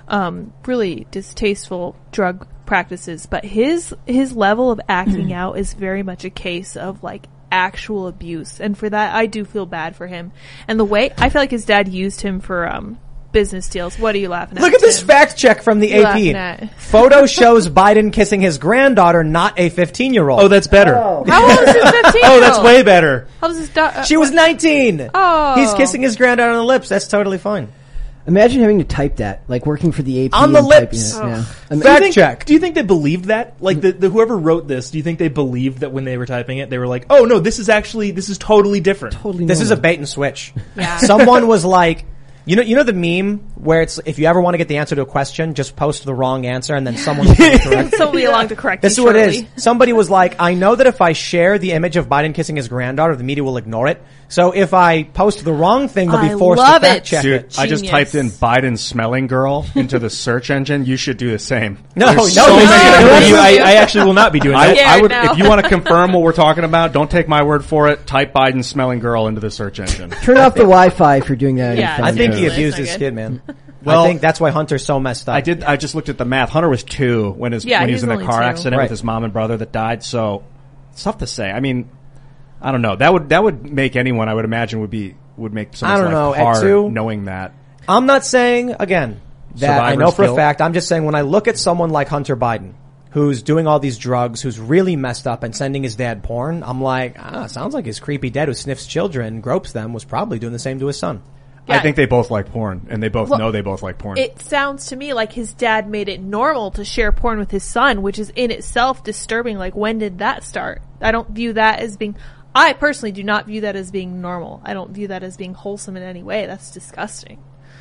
Speaker 6: really distasteful drug practices, but his level of acting out is very much a case of like actual abuse, and for that I do feel bad for him. And the way I feel like his dad used him for business deals. What are you laughing at?
Speaker 1: Look at this fact check from the AP. Photo shows Biden kissing his granddaughter, not a 15-year-old.
Speaker 3: Oh, that's better.
Speaker 6: How old is his 15-year-old?
Speaker 3: Oh, that's way better.
Speaker 6: How old is his daughter?
Speaker 1: She was 19.
Speaker 6: Oh.
Speaker 1: He's kissing his granddaughter on the lips. That's totally fine.
Speaker 4: Imagine having to type that, like working for the AP
Speaker 1: on the
Speaker 4: and
Speaker 1: lips.
Speaker 4: typing it. Yeah.
Speaker 1: Fact check.
Speaker 3: Do you think they believed that? Like the whoever wrote this, do you think they believed that when they were typing it, they were like, "Oh no, this is totally different."
Speaker 4: Totally.
Speaker 1: This is a
Speaker 4: normal.
Speaker 1: bait and switch.
Speaker 6: Yeah.
Speaker 1: Someone was like, you know the meme where it's if you ever want to get the answer to a question, just post the wrong answer and then someone will correct.
Speaker 6: Somebody along to correct
Speaker 1: This is
Speaker 6: you
Speaker 1: what it
Speaker 6: shortly.
Speaker 1: is. Somebody was like, I know that if I share the image of Biden kissing his granddaughter, the media will ignore it. So if I post the wrong thing, they'll be
Speaker 6: I
Speaker 1: forced
Speaker 6: love
Speaker 1: to fact
Speaker 6: it.
Speaker 1: check
Speaker 5: Dude,
Speaker 1: it.
Speaker 5: I just
Speaker 6: Genius.
Speaker 5: typed in Biden smelling girl into the search engine. You should do the same.
Speaker 1: No,
Speaker 5: There's
Speaker 1: no,
Speaker 5: so
Speaker 1: no,
Speaker 5: many-
Speaker 1: no.
Speaker 3: I actually will not be doing that.
Speaker 6: Yeah,
Speaker 5: I would,
Speaker 6: now.
Speaker 5: if you want to confirm what we're talking about, don't take my word for it. Type Biden smelling girl into the search engine.
Speaker 4: Turn off the Wi-Fi if you're doing that. on your
Speaker 6: Yeah,
Speaker 4: phone.
Speaker 1: I think he
Speaker 6: That's
Speaker 1: abused
Speaker 6: not
Speaker 1: his
Speaker 6: good.
Speaker 1: kid, man.
Speaker 5: Well,
Speaker 1: I think that's why Hunter's so messed up.
Speaker 5: I just looked at the math. Hunter was 2 when
Speaker 6: Yeah,
Speaker 5: he
Speaker 6: he
Speaker 5: was in
Speaker 6: was
Speaker 5: the
Speaker 6: only
Speaker 5: car
Speaker 6: 2.
Speaker 5: accident
Speaker 1: Right.
Speaker 5: with his mom and brother that died. So it's tough to say. I mean, I don't know. That would make anyone, I would imagine, would make someone's
Speaker 1: I don't know.
Speaker 5: life
Speaker 1: At
Speaker 5: hard
Speaker 1: 2?
Speaker 5: knowing that.
Speaker 1: I'm not saying, again, that I know
Speaker 5: Survivor's
Speaker 1: for a
Speaker 5: guilt.
Speaker 1: fact. I'm just saying when I look at someone like Hunter Biden, who's doing all these drugs, who's really messed up and sending his dad porn, I'm like, sounds like his creepy dad who sniffs children, gropes them, was probably doing the same to his son.
Speaker 6: Yeah.
Speaker 5: I think they both like porn, and they both
Speaker 6: Well,
Speaker 5: know they both like porn.
Speaker 6: It sounds to me like his dad made it normal to share porn with his son, which is in itself disturbing. Like, when did that start? I don't view that as being, I personally do not view that as being normal. I don't view that as being wholesome in any way. That's disgusting.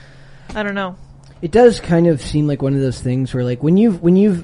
Speaker 6: I don't know.
Speaker 4: It does kind of seem like one of those things where, like, when you've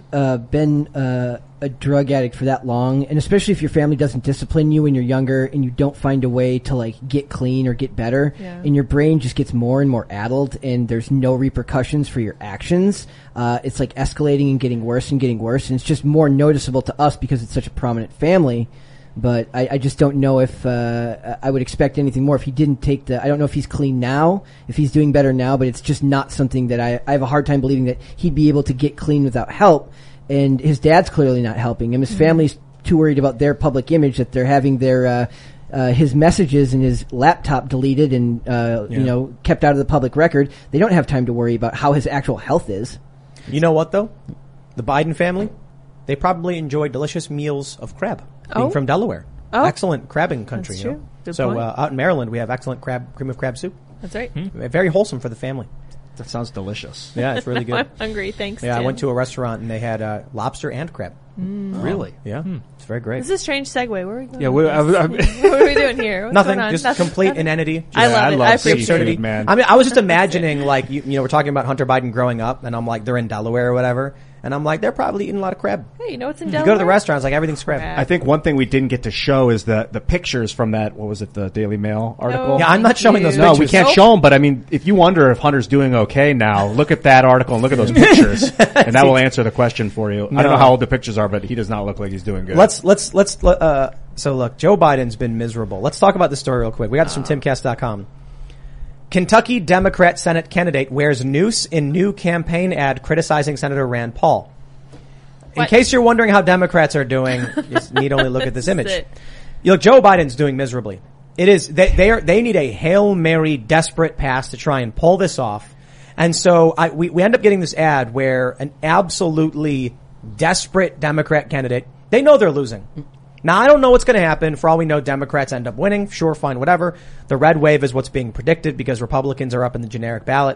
Speaker 4: been a drug addict for that long, and especially if your family doesn't discipline you when you're younger, and you don't find a way to like get clean or get better, and your brain just gets more and more addled, and there's no repercussions for your actions. It's like escalating and getting worse, and it's just more noticeable to us because it's such a prominent family. But I just don't know if I would expect anything more if he didn't take I don't know if he's clean now, if he's doing better now, but it's just not something that I have a hard time believing that he'd be able to get clean without help. And his dad's clearly not helping him. His family's too worried about their public image that they're having their his messages and his laptop deleted and you know, kept out of the public record. They don't have time to worry about how his actual health is.
Speaker 1: You know what, though? The Biden family, they probably enjoy delicious meals of crab, being from Delaware.
Speaker 6: Oh.
Speaker 1: Excellent crabbing country.
Speaker 6: That's
Speaker 1: you know?
Speaker 6: true. Good
Speaker 1: So
Speaker 6: point.
Speaker 1: out in Maryland, we have excellent cream of crab soup.
Speaker 6: That's right.
Speaker 1: Very wholesome for the family.
Speaker 5: That sounds delicious.
Speaker 1: Yeah, it's really good.
Speaker 6: I'm hungry. Thanks.
Speaker 1: Yeah, I
Speaker 6: Tim.
Speaker 1: went to a restaurant and they had lobster and crab.
Speaker 5: Really?
Speaker 1: Yeah, it's very great.
Speaker 6: This is a strange segue. Where are we going?
Speaker 3: Yeah,
Speaker 6: with this? What are we doing here? What's
Speaker 1: Nothing,
Speaker 6: going on?
Speaker 1: just
Speaker 6: Nothing.
Speaker 1: complete
Speaker 6: Nothing.
Speaker 1: inanity.
Speaker 6: I love it. I
Speaker 5: love
Speaker 6: appreciate
Speaker 5: seafood,
Speaker 6: it.
Speaker 5: man.
Speaker 1: I mean, I was just imagining, like, you know, we're talking about Hunter Biden growing up, and I'm like, they're in Delaware or whatever, and I'm like, they're probably eating a lot of crab.
Speaker 6: Hey, you know what's in
Speaker 1: You
Speaker 6: Delaware?
Speaker 1: go to the restaurants, like, everything's crab.
Speaker 6: Crab.
Speaker 5: I think one thing we didn't get to show is the pictures from that, what was it, the Daily Mail article?
Speaker 1: Yeah, I'm not showing those
Speaker 5: No,
Speaker 1: pictures.
Speaker 5: we can't
Speaker 6: Nope.
Speaker 5: show them, but I mean, if you wonder if Hunter's doing okay now, look at that article and look at those pictures, and that will answer the question for you. I don't know how old the pictures are, but he does not look like he's doing good.
Speaker 1: So look, Joe Biden's been miserable. Let's talk about this story real quick. We got this from timcast.com. Kentucky Democrat Senate candidate wears noose in new campaign ad criticizing Senator Rand Paul. In
Speaker 6: What?
Speaker 1: case you're wondering how Democrats are doing, you need only look at this image.
Speaker 6: it.
Speaker 1: You look, Joe Biden's doing miserably. It is, they need a Hail Mary desperate pass to try and pull this off. And so we end up getting this ad where an absolutely desperate Democrat candidate, they know they're losing. Now, I don't know what's going to happen. For all we know, Democrats end up winning. Sure, fine, whatever. The red wave is what's being predicted because Republicans are up in the generic ballot.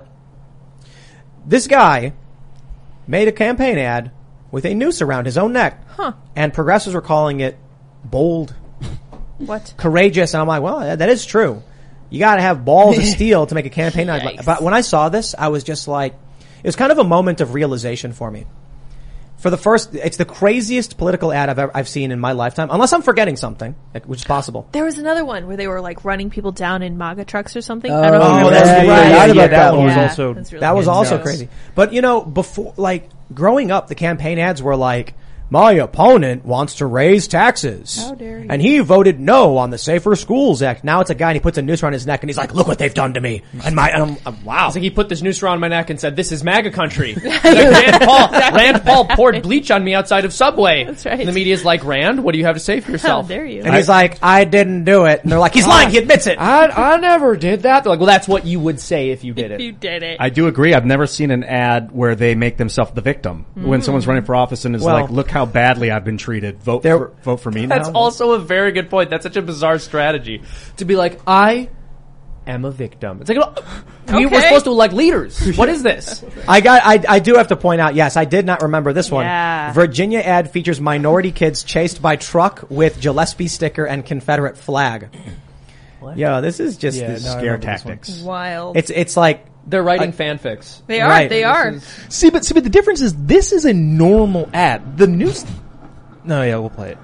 Speaker 1: This guy made a campaign ad with a noose around his own neck. And progressives were calling it bold,
Speaker 6: What?
Speaker 1: courageous. And I'm like, well, that is true. You got to have balls of steel to make a campaign ad.
Speaker 6: Yikes.
Speaker 1: But when I saw this, I was just like, it was kind of a moment of realization for me. For the first, it's the craziest political ad I've seen in my lifetime, unless I'm forgetting something, which is possible.
Speaker 6: There was another one where they were like running people down in MAGA trucks or something.
Speaker 4: Oh,
Speaker 6: I don't know if you remember
Speaker 1: that's
Speaker 6: that.
Speaker 1: right.
Speaker 3: Yeah, that one
Speaker 6: Yeah,
Speaker 3: was also
Speaker 6: that's really
Speaker 1: That was
Speaker 6: good.
Speaker 1: also
Speaker 3: Yes.
Speaker 1: crazy. But before, growing up, the campaign ads were like, my opponent wants to raise taxes.
Speaker 6: How dare you.
Speaker 1: And he voted no on the Safer Schools Act. Now it's a guy and he puts a noose around his neck and he's like, look what they've done to me. And wow.
Speaker 2: It's like he put this noose around my neck and said, "This is MAGA country." Like Rand Paul poured bleach on me outside of Subway.
Speaker 6: That's right.
Speaker 2: And the media's like, "Rand, what do you have to say for
Speaker 6: How
Speaker 2: yourself?"
Speaker 6: dare you?
Speaker 1: And he's like, I didn't do it. And they're like, he's lying. He admits it.
Speaker 2: I never did that. They're like, "Well, that's what you would say if you did it."
Speaker 6: You did it.
Speaker 5: I do agree. I've never seen an ad where they make themselves the victim. When someone's running for office and is
Speaker 1: Well-
Speaker 5: like, look how badly I've been treated. Vote for me
Speaker 2: That's
Speaker 5: now.
Speaker 2: also a very good point. That's such a bizarre strategy to be like, I am a victim. It's like, we're
Speaker 6: Okay.
Speaker 2: supposed to elect leaders. What is this?
Speaker 1: I do have to point out, yes, I did not remember this one.
Speaker 6: Yeah.
Speaker 1: Virginia ad features minority kids chased by truck with Gillespie sticker and Confederate flag. Yeah, this is just
Speaker 3: Yeah,
Speaker 1: this
Speaker 3: no, I
Speaker 5: Scare
Speaker 3: remember this one.
Speaker 5: tactics.
Speaker 6: Wild.
Speaker 1: it's like
Speaker 2: They're writing fanfics.
Speaker 6: They are.
Speaker 1: right.
Speaker 6: They are.
Speaker 3: See, but the difference is this is a normal ad. The news. No, yeah, we'll play it.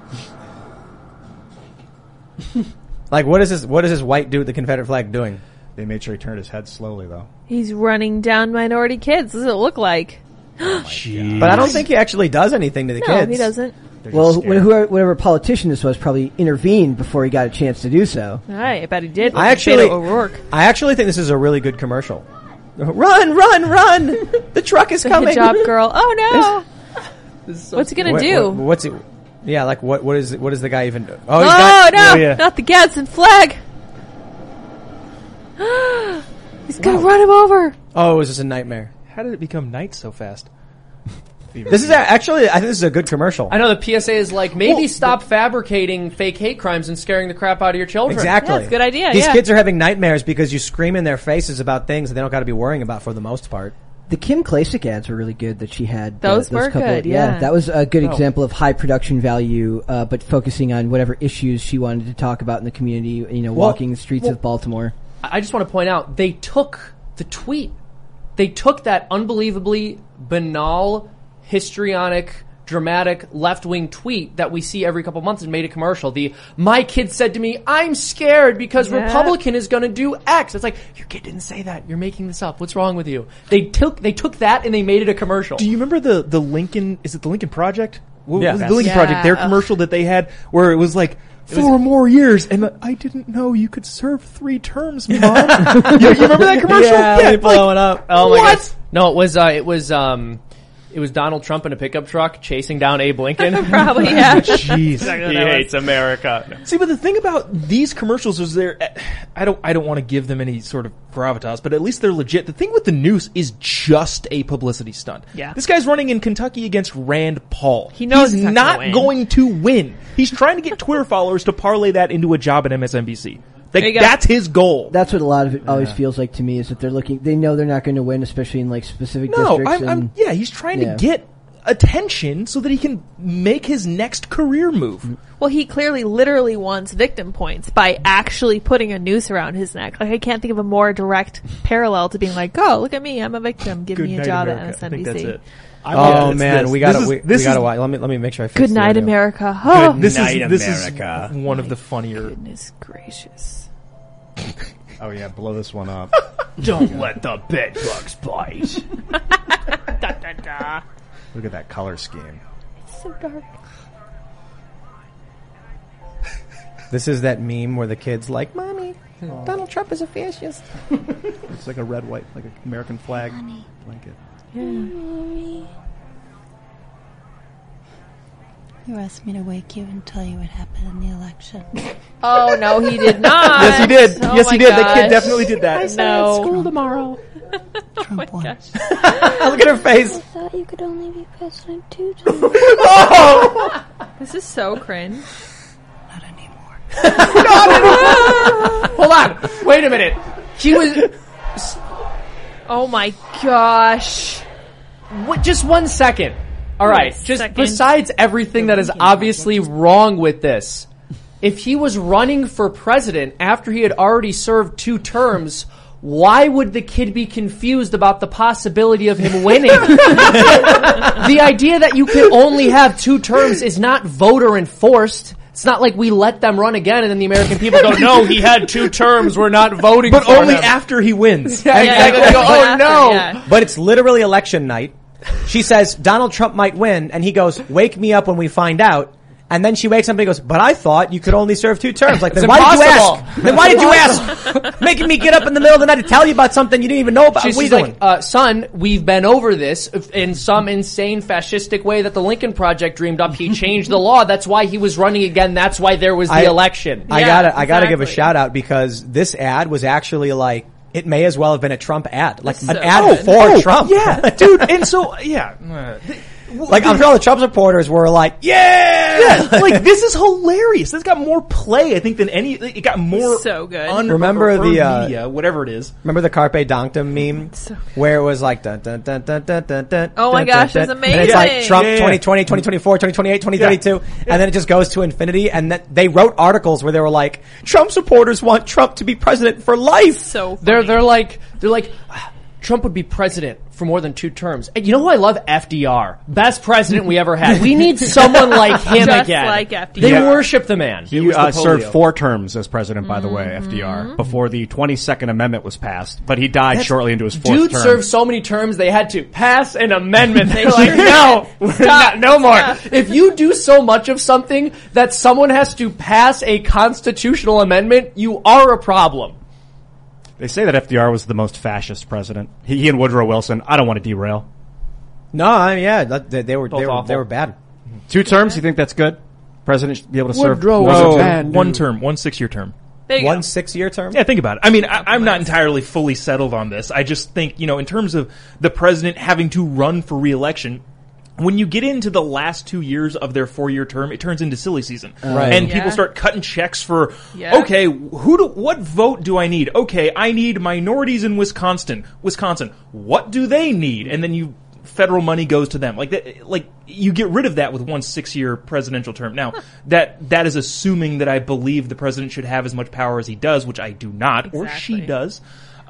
Speaker 1: like what is this white dude with the Confederate flag doing?
Speaker 5: They made sure he turned his head slowly, though.
Speaker 6: He's running down minority kids. What does it look like?
Speaker 1: But I don't think he actually does anything to the
Speaker 6: No,
Speaker 1: kids.
Speaker 6: he doesn't.
Speaker 5: They're
Speaker 4: Well,
Speaker 5: just scared.
Speaker 4: whatever politician this was probably intervened before he got a chance to do so.
Speaker 6: I bet he did.
Speaker 1: I actually
Speaker 6: Beto O'Rourke.
Speaker 1: I actually think this is a really good commercial. Run, run, run! The truck is
Speaker 6: The
Speaker 1: coming.
Speaker 6: hijab girl. Oh no! What's he gonna do?
Speaker 1: What's it? Yeah, like what is the guy even do?
Speaker 6: Oh,
Speaker 1: he's got,
Speaker 6: no!
Speaker 3: yeah.
Speaker 6: Not the Gadsden flag! He's gonna run him over!
Speaker 1: oh, it was just a nightmare.
Speaker 3: How did it become night so fast?
Speaker 1: This is actually, I think this is a good commercial.
Speaker 2: I know the PSA is like, maybe stop fabricating fake hate crimes and scaring the crap out of your children.
Speaker 1: Exactly.
Speaker 6: Yeah, it's a good idea,
Speaker 1: These
Speaker 6: yeah.
Speaker 1: kids are having nightmares because you scream in their faces about things that they don't got to be worrying about for the most part.
Speaker 4: The Kim Klacik ads were really good that she had.
Speaker 6: Those were good, yeah.
Speaker 4: That was a good example of high production value, but focusing on whatever issues she wanted to talk about in the community, walking the streets of Baltimore.
Speaker 2: I just want to point out, they took the tweet. They took that unbelievably banal, histrionic, dramatic left-wing tweet that we see every couple months and made a commercial. My kid said to me, I'm scared because
Speaker 6: Yeah.
Speaker 2: Republican is going to do X. It's like, your kid didn't say that. You're making this up. What's wrong with you? They took that and they made it a commercial.
Speaker 3: Do you remember the Lincoln? Is it the Lincoln Project? What
Speaker 1: Yeah.
Speaker 3: was the Lincoln
Speaker 6: Yeah.
Speaker 3: Project? Their commercial that they had where it was like 4 more years, and I didn't know you could serve 3 terms, Mom. you remember that commercial?
Speaker 1: let me blow it up.
Speaker 2: Oh my
Speaker 3: What?
Speaker 2: God. No, it was Donald Trump in a pickup truck chasing down Abe Lincoln.
Speaker 6: Probably, yeah.
Speaker 3: Jeez.
Speaker 2: He hates America.
Speaker 3: See, but the thing about these commercials is I don't want to give them any sort of gravitas, but at least they're legit. The thing with the noose is just a publicity stunt.
Speaker 6: Yeah.
Speaker 3: This guy's running in Kentucky against Rand Paul.
Speaker 6: He knows he's
Speaker 3: he's
Speaker 6: not
Speaker 3: not
Speaker 6: gonna win.
Speaker 3: going to win. He's trying to get Twitter followers to parlay that into a job at MSNBC.
Speaker 6: There you go.
Speaker 3: That's his goal.
Speaker 4: That's what a lot of it always feels like to me is that they know they're not going to win, especially in like specific
Speaker 3: No,
Speaker 4: districts.
Speaker 3: he's trying
Speaker 4: Yeah.
Speaker 3: to get attention so that he can make his next career move.
Speaker 6: Well, he clearly literally wants victim points by actually putting a noose around his neck. Like, I can't think of a more direct parallel to being like, oh, look at me, I'm a victim, give
Speaker 3: Good
Speaker 6: me a
Speaker 3: night,
Speaker 6: job
Speaker 3: America.
Speaker 6: at MSNBC.
Speaker 3: I think that's it.
Speaker 1: Oh
Speaker 3: it's
Speaker 1: man,
Speaker 3: this.
Speaker 1: we gotta
Speaker 3: This is-
Speaker 1: we
Speaker 3: this
Speaker 1: gotta
Speaker 3: is-
Speaker 1: watch. Let me make sure I fix
Speaker 6: Good
Speaker 1: the
Speaker 6: night,
Speaker 1: audio.
Speaker 6: America. Oh,
Speaker 3: This
Speaker 5: Night,
Speaker 3: is
Speaker 5: America.
Speaker 3: one of the funnier.
Speaker 6: goodness gracious.
Speaker 5: Oh yeah, blow this one up.
Speaker 2: Don't let the bed bugs bite.
Speaker 6: Da, da, da.
Speaker 5: Look at that color scheme.
Speaker 6: It's so dark.
Speaker 1: This is that meme where the kid's like, "Mommy, Donald Trump is a fascist."
Speaker 5: It's like a red, white, like an American flag blanket.
Speaker 9: You asked me to wake you and tell you what happened in the election.
Speaker 6: Oh, no, he did not.
Speaker 3: Yes, he did.
Speaker 6: Oh,
Speaker 3: yes,
Speaker 6: my
Speaker 3: he did. That kid
Speaker 6: gosh.
Speaker 3: definitely did that.
Speaker 6: No.
Speaker 2: tomorrow.
Speaker 9: Trump won.
Speaker 1: Look at her face.
Speaker 10: I thought you could only be president 2 times.
Speaker 6: This is so cringe.
Speaker 9: Not anymore.
Speaker 2: Hold on. Wait a minute. He was...
Speaker 6: Oh my gosh.
Speaker 2: What, just 1 second. All right.
Speaker 6: Wait a
Speaker 2: Just
Speaker 6: second.
Speaker 2: besides everything that is obviously wrong with this, if he was running for president after he had already served 2 terms, why would the kid be confused about the possibility of him winning? The idea that you can only have 2 terms is not voter enforced. It's not like we let them run again and then the American people go, no, he had 2 terms, we're not voting
Speaker 3: But
Speaker 2: for
Speaker 3: only
Speaker 2: him.
Speaker 3: after he wins.
Speaker 2: Yeah, exactly. They go, oh no.
Speaker 1: But it's literally election night. She says Donald Trump might win, and he goes, wake me up when we find out. And then she wakes up and he goes, but I thought you could only serve 2 terms. Like, then why did you ask? Then why did you ask? Making me get up in the middle of the night to tell you about something you didn't even know about.
Speaker 2: She's like, son, we've been over this in some insane fascistic way that the Lincoln Project dreamed up. He changed the law. That's why he was running again. That's why there was the election.
Speaker 1: I gotta give a shout out because this ad was actually like, it may as well have been a Trump ad. Like, an ad for Trump.
Speaker 3: Yeah, dude. And so, yeah.
Speaker 1: Like, I'm sure all the Trump supporters were like, yeah!
Speaker 3: Like, this is hilarious. This got more play, I think, than any, it got more
Speaker 6: so good.
Speaker 1: Remember the
Speaker 3: media, whatever it is.
Speaker 1: Remember the Carpe Dienctum meme? Where it was like, dun, dun, dun, dun, dun, dun, dun,
Speaker 6: oh my
Speaker 1: dun,
Speaker 6: gosh,
Speaker 1: dun,
Speaker 6: it's
Speaker 1: dun.
Speaker 6: amazing.
Speaker 1: And it's like Trump 2020, 2024, 2028, 2032. And then it just goes to infinity. And that they wrote articles where they were like, Trump supporters want Trump to be president for life.
Speaker 6: So funny.
Speaker 2: They're like, Trump would be president for more than 2 terms. And you know who I love? FDR. Best president we ever had. We need someone like him
Speaker 6: Just
Speaker 2: again.
Speaker 6: like FDR.
Speaker 2: They worship the man.
Speaker 5: He served 4 terms as president, by the way, FDR, before the 22nd Amendment was passed. But he died shortly into his 4th
Speaker 2: Dude
Speaker 5: term.
Speaker 2: served so many terms they had to pass an amendment. They're
Speaker 6: They
Speaker 2: like,
Speaker 6: sure
Speaker 2: no, we're not, no more.
Speaker 6: Yeah.
Speaker 2: If you do so much of something that someone has to pass a constitutional amendment, you are a problem.
Speaker 5: They say that FDR was the most fascist president. He and Woodrow Wilson. I don't want to derail.
Speaker 1: No, I mean, yeah, they were bad.
Speaker 5: 2 terms, you think that's good? President should be able to serve
Speaker 3: Woodrow
Speaker 5: more
Speaker 3: Wilson.
Speaker 5: than 2.
Speaker 3: 1 term, 1 6-year term.
Speaker 6: There you
Speaker 1: 1
Speaker 6: go.
Speaker 1: 6-year term?
Speaker 3: Yeah, think about it. I mean, I'm not entirely fully settled on this. I just think, in terms of the president having to run for re-election, when you get into the last 2 years of their 4-year term, it turns into silly season.
Speaker 1: Right.
Speaker 3: And
Speaker 6: Yeah.
Speaker 3: people start cutting checks for,
Speaker 6: Yeah.
Speaker 3: okay, what vote do I need? Okay, I need minorities in Wisconsin. What do they need? And then federal money goes to them. Like you get rid of that with 1 6-year presidential term. Now, that is assuming that I believe the president should have as much power as he does, which I do not, or she
Speaker 6: Exactly.
Speaker 3: does.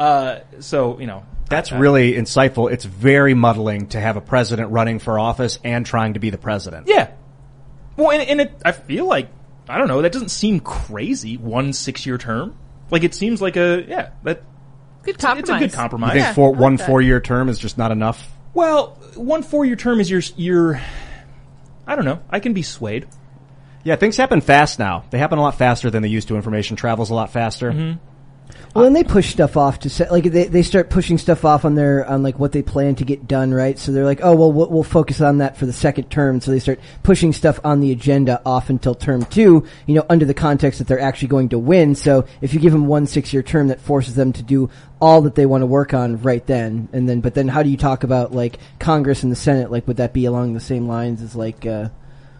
Speaker 5: That's really insightful. It's very muddling to have a president running for office and trying to be the president.
Speaker 3: Yeah. Well, and I feel like, I don't know, that doesn't seem crazy, 1 6-year term. Like, it seems like
Speaker 6: Good
Speaker 3: it's
Speaker 6: compromise.
Speaker 3: a good compromise.
Speaker 5: You think
Speaker 6: Yeah, I like
Speaker 5: one
Speaker 6: that.
Speaker 5: 4-year term is just not enough?
Speaker 3: Well, 1 4-year term is your I don't know, I can be swayed.
Speaker 5: Yeah, things happen fast now. They happen a lot faster than they used to. Information travels a lot faster.
Speaker 3: Mm-hmm.
Speaker 4: Well, and they push stuff off to set, like they start pushing stuff off on like what they plan to get done, right? So they're like, oh well, we'll focus on that for the 2nd term. So they start pushing stuff on the agenda off until term 2, under the context that they're actually going to win. So if you give them 1 6-year term, that forces them to do all that they want to work on right then, but then how do you talk about like Congress and the Senate? Like, would that be along the same lines as like?
Speaker 3: Getting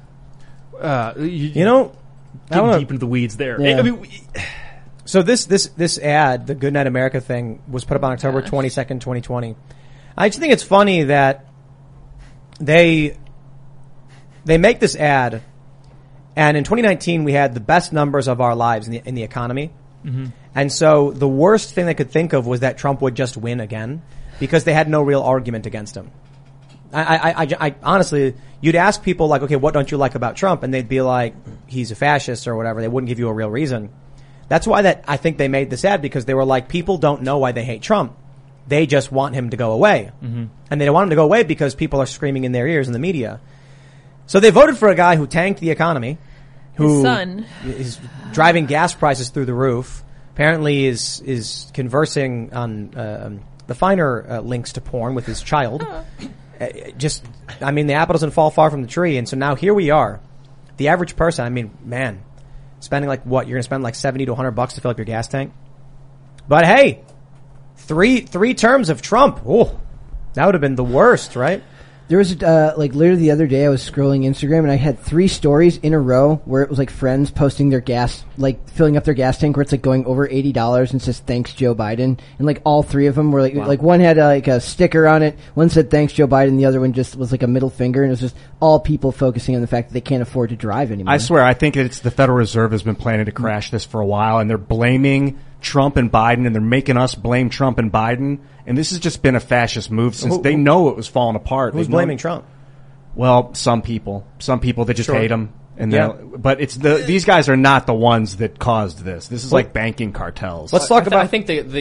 Speaker 3: deep into the weeds there.
Speaker 4: Yeah.
Speaker 3: I mean,
Speaker 1: So this ad, the Good Night America thing, was put up on October 22nd, 2020. I just think it's funny that they make this ad, and in 2019 we had the best numbers of our lives in the economy. Mm-hmm. And so the worst thing they could think of was that Trump would just win again because they had no real argument against him. I honestly, you'd ask people like, okay, what don't you like about Trump? And they'd be like, he's a fascist or whatever. They wouldn't give you a real reason. That's why I think they made this ad, because they were like, people don't know why they hate Trump. They just want him to go away. Mm-hmm. And they don't want him to go away because people are screaming in their ears in the media. So they voted for a guy who tanked the economy, who
Speaker 6: His son
Speaker 1: is driving gas prices through the roof, apparently is conversing on the finer links to porn with his child. The apple doesn't fall far from the tree. And so now here we are. The average person, spending like what? You're going to spend like $70 to $100 to fill up your gas tank? But hey, three terms of Trump. Oh, that would have been the worst, right?
Speaker 4: There was literally the other day I was scrolling Instagram and I had 3 stories in a row where it was like friends posting their gas, like filling up their gas tank where it's like going over $80 and says thanks Joe Biden, and like all 3 of them were like one had like a sticker on it, one said thanks Joe Biden, the other one just was like a middle finger, and it was just all people focusing on the fact that they can't afford to drive anymore.
Speaker 5: I swear, I think it's the Federal Reserve has been planning to crash this for a while, and they're blaming Trump and Biden, and they're making us blame Trump and Biden. And this has just been a fascist move since they know it was falling apart.
Speaker 1: Who's blaming Trump?
Speaker 5: Well, some people that just hate him. And
Speaker 1: Yeah.
Speaker 5: but it's these guys are not the ones that caused this. This is like banking cartels.
Speaker 1: Let's talk about.
Speaker 2: I think the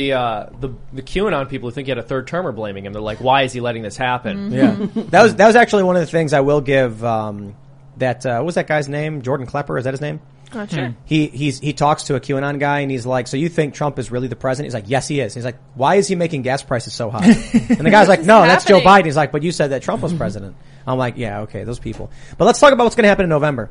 Speaker 2: QAnon people who think he had a third term are blaming him. They're like, why is he letting this happen?
Speaker 1: Yeah, that was actually one of the things I will give. What was that guy's name? Jordan Klepper, is that his name?
Speaker 6: Not sure.
Speaker 1: He talks to a QAnon guy and he's like, so you think Trump is really the president? He's like, yes, he is. He's like, why is he making gas prices so high? And the guy's like, no, that's Joe Biden. He's like, but you said that Trump was president. I'm like, yeah, okay, those people. But let's talk about what's going to happen in November.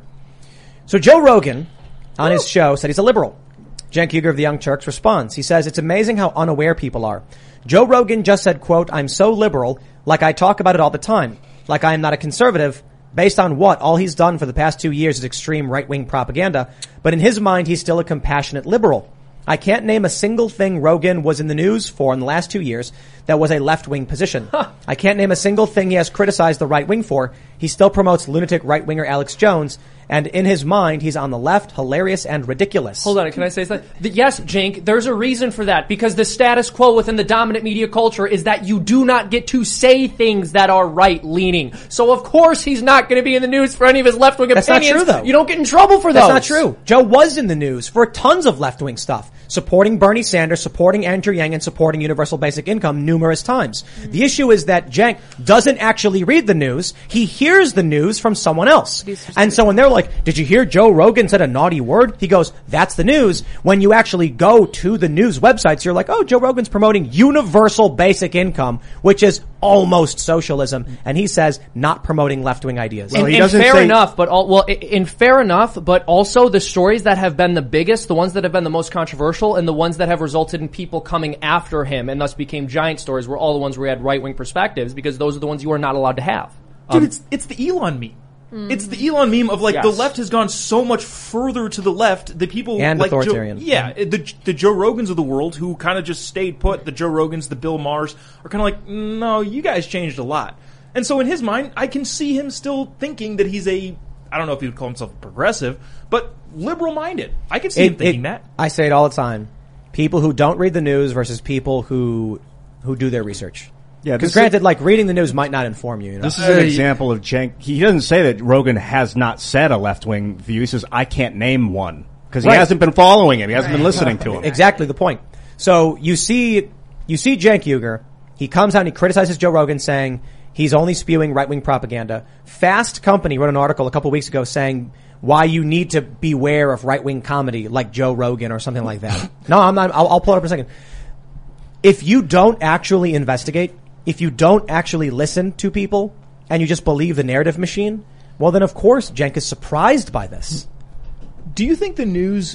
Speaker 1: So Joe Rogan on his show said he's a liberal. Cenk Uygur of the Young Turks responds. He says, it's amazing how unaware people are. Joe Rogan just said, quote, I'm so liberal, like I talk about it all the time. Like I am not a conservative. Based on what? All he's done for the past 2 years is extreme right-wing propaganda. But in his mind, he's still a compassionate liberal. I can't name a single thing Rogan was in the news for in the last 2 years that was a left-wing position. I can't name a single thing he has criticized the right wing for. He still promotes lunatic right-winger Alex Jones. And in his mind, he's on the left, hilarious and ridiculous.
Speaker 2: Hold on, can I say something? Yes, Cenk, there's a reason for that. Because the status quo within the dominant media culture is that you do not get to say things that are right-leaning. So of course he's not going to be in the news for any of his left-wing opinions.
Speaker 1: That's not true, though.
Speaker 2: You don't get in trouble for those.
Speaker 1: That's not true. Joe was in the news for tons of left-wing stuff. Supporting Bernie Sanders, supporting Andrew Yang, and supporting universal basic income numerous times. The issue is that Cenk doesn't actually read the news. He hears the news from someone else. And so when they're like, did you hear Joe Rogan said a naughty word? He goes, that's the news. When you actually go to the news websites, you're like, oh, Joe Rogan's promoting universal basic income, which is almost socialism. And he says not promoting left-wing ideas.
Speaker 5: Well, he
Speaker 2: and
Speaker 5: doesn't
Speaker 2: fair
Speaker 5: say-
Speaker 2: enough, but fair enough, but also the stories that have been the biggest, the ones that have been the most controversial, and the ones that have resulted in people coming after him and thus became giant stories were all the ones where he had right-wing perspectives, because those are the ones you are not allowed to have.
Speaker 3: Dude, it's the Elon meme. It's the Elon meme of like the left has gone so much further to the left. The people
Speaker 1: And
Speaker 3: like
Speaker 1: authoritarian.
Speaker 3: the Joe Rogans of the world who kind of just stayed put. The Joe Rogans, the Bill Maher's are kind of like, no, you guys changed a lot. And so in his mind, I can see him still thinking that he's I don't know if he would call himself progressive, but liberal-minded. I can see him thinking that.
Speaker 1: I say it all the time. People who don't read the news versus people who do their research.
Speaker 5: Yeah,
Speaker 1: because granted, like reading the news might not inform you. You know?
Speaker 5: This is an example of Cenk. He doesn't say that Rogan has not said a left-wing view. He says, I can't name one. Because he hasn't been following him. He hasn't been listening to him.
Speaker 1: Exactly the point. So you see Cenk Uygur. He comes out and he criticizes Joe Rogan saying he's only spewing right-wing propaganda. Fast Company wrote an article a couple weeks ago saying why you need to beware of right-wing comedy like Joe Rogan or something like that. No, I'm not. I'll pull it up in a second. If you don't actually investigate, if you don't actually listen to people and you just believe the narrative machine, well then of course Cenk is surprised by this.
Speaker 3: Do you think the news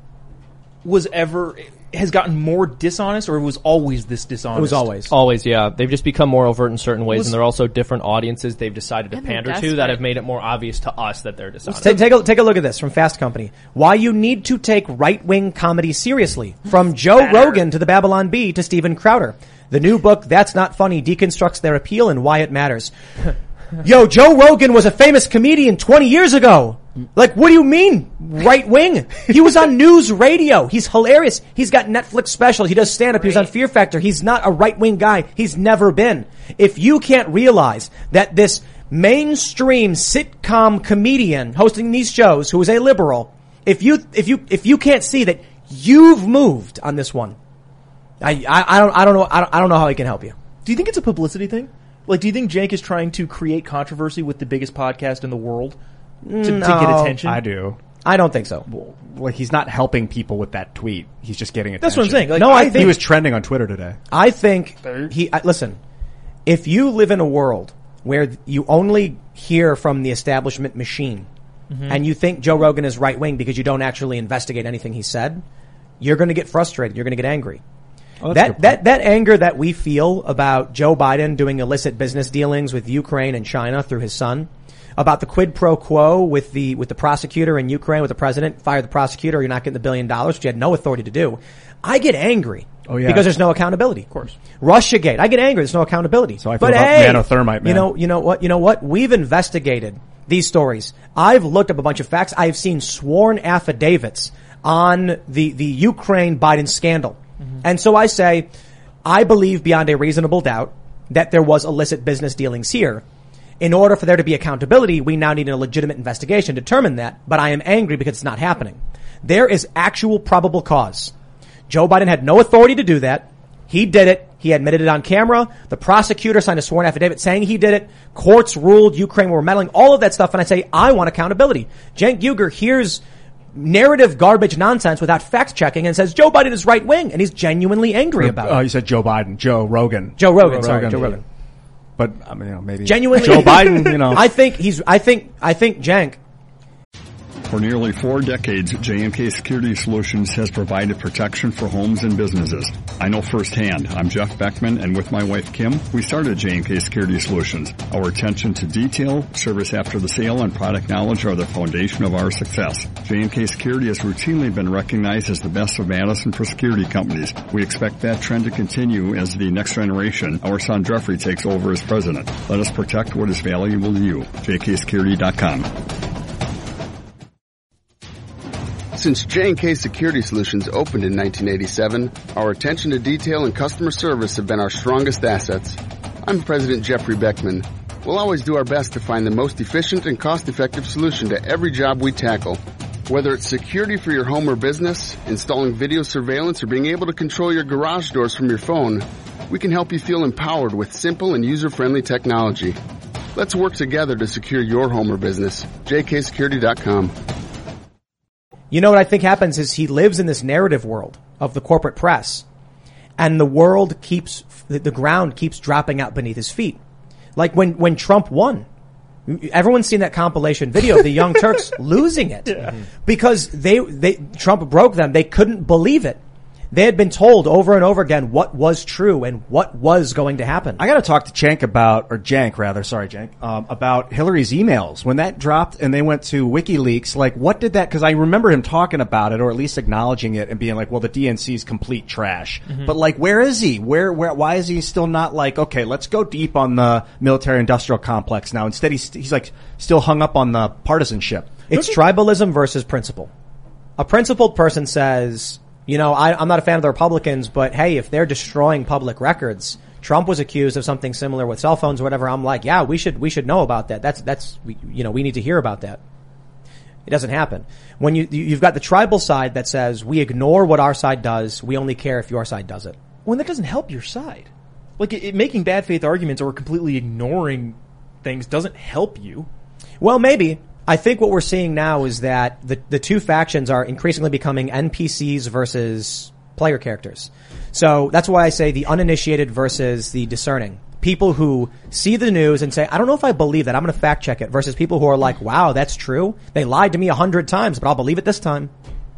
Speaker 3: has gotten more dishonest, or it was always this dishonest?
Speaker 1: It was always.
Speaker 2: Always, yeah. They've just become more overt in certain ways, and they're also different audiences they've decided to
Speaker 6: And they're
Speaker 2: pander to
Speaker 6: desperate.
Speaker 2: that have made it more obvious to us that they're dishonest.
Speaker 1: Take a look at this from Fast Company. Why you need to take right-wing comedy seriously. From Joe Rogan to the Babylon Bee to Steven Crowder. The new book, That's Not Funny, deconstructs their appeal and why it matters. Yo, Joe Rogan was a famous comedian 20 years ago. Like, what do you mean, right-wing? He was on news radio. He's hilarious. He's got Netflix specials. He does stand-up. He was on Fear Factor. He's not a right-wing guy. He's never been. If you can't realize that this mainstream sitcom comedian hosting these shows who is a liberal, if you can't see that you've moved on this one, I don't know how he can help you.
Speaker 3: Do you think it's a publicity thing? Like, do you think Cenk is trying to create controversy with the biggest podcast in the world to get attention?
Speaker 5: I do.
Speaker 1: I don't think so.
Speaker 5: Well, he's not helping people with that tweet. He's just getting attention.
Speaker 3: That's what I'm saying. Like,
Speaker 1: No, I think
Speaker 5: he was trending on Twitter today.
Speaker 1: I think listen, if you live in a world where you only hear from the establishment machine and you think Joe Rogan is right wing because you don't actually investigate anything he said, you're going to get frustrated. You're going to get angry.
Speaker 5: Oh, that's
Speaker 1: That anger that we feel about Joe Biden doing illicit business dealings with Ukraine and China through his son, about the quid pro quo with the prosecutor in Ukraine, with the president, fire the prosecutor, or you're not getting the $1 billion, which you had no authority to do. I get angry.
Speaker 5: Oh, yeah.
Speaker 1: Because there's no accountability. Of
Speaker 3: course.
Speaker 1: Russiagate. I get angry. There's no accountability.
Speaker 5: So I feel
Speaker 1: but
Speaker 5: about
Speaker 1: hey,
Speaker 5: nanothermite, man.
Speaker 1: You know what? We've investigated these stories. I've looked up a bunch of facts. I've seen sworn affidavits on the Ukraine-Biden scandal. And so I say, I believe beyond a reasonable doubt that there was illicit business dealings here. In order for there to be accountability, we now need a legitimate investigation to determine that, but I am angry because it's not happening. There is actual probable cause. Joe Biden had no authority to do that. He did it. He admitted it on camera. The prosecutor signed a sworn affidavit saying he did it. Courts ruled Ukraine were meddling, all of that stuff, and I say, I want accountability. Cenk Uygur hears narrative garbage nonsense without fact checking and says Joe Biden is right wing, and he's genuinely angry about it.
Speaker 5: Oh, you said Joe Biden. Joe Rogan.
Speaker 1: Joe Rogan. Joe Rogan.
Speaker 5: But I mean, maybe
Speaker 1: genuinely
Speaker 5: Joe Biden.
Speaker 1: I think Cenk.
Speaker 7: For nearly 4 decades, JMK Security Solutions has provided protection for homes and businesses. I know firsthand. I'm Jeff Beckman, and with my wife Kim, we started JMK Security Solutions. Our attention to detail, service after the sale, and product knowledge are the foundation of our success. JMK Security has routinely been recognized as the best of Madison for security companies. We expect that trend to continue as the next generation, our son Jeffrey, takes over as president. Let us protect what is valuable to you. JKSecurity.com.
Speaker 8: Since J&K Security Solutions opened in 1987, our attention to detail and customer service have been our strongest assets. I'm President Jeffrey Beckman. We'll always do our best to find the most efficient and cost-effective solution to every job we tackle. Whether it's security for your home or business, installing video surveillance, or being able to control your garage doors from your phone, we can help you feel empowered with simple and user-friendly technology. Let's work together to secure your home or business. JKSecurity.com.
Speaker 1: You know what I think happens is he lives in this narrative world of the corporate press, and the ground keeps dropping out beneath his feet. Like when Trump won, everyone's seen that compilation video of the Young Turks losing it because Trump broke them. They couldn't believe it. They had been told over and over again what was true and what was going to happen.
Speaker 5: I got to talk to Cenk about Hillary's emails. When that dropped and they went to WikiLeaks, like what did that, because I remember him talking about it or at least acknowledging it and being like, well, the DNC is complete trash. But like, where is he? Why is he still not like, okay, let's go deep on the military industrial complex now. Instead, he's like still hung up on the partisanship.
Speaker 1: It's tribalism versus principle. A principled person says, you know, I'm not a fan of the Republicans, but hey, if they're destroying public records, Trump was accused of something similar with cell phones or whatever. I'm like, yeah, we should know about that. We need to hear about that. It doesn't happen. When you've got the tribal side that says we ignore what our side does. We only care if your side does it.
Speaker 3: Well, that doesn't help your side. Like making bad faith arguments or completely ignoring things doesn't help you.
Speaker 1: Well, maybe. I think what we're seeing now is that the two factions are increasingly becoming NPCs versus player characters. So that's why I say the uninitiated versus the discerning. People who see the news and say, I don't know if I believe that. I'm going to fact check it. Versus people who are like, wow, that's true. They lied to me 100 times, but I'll believe it this time.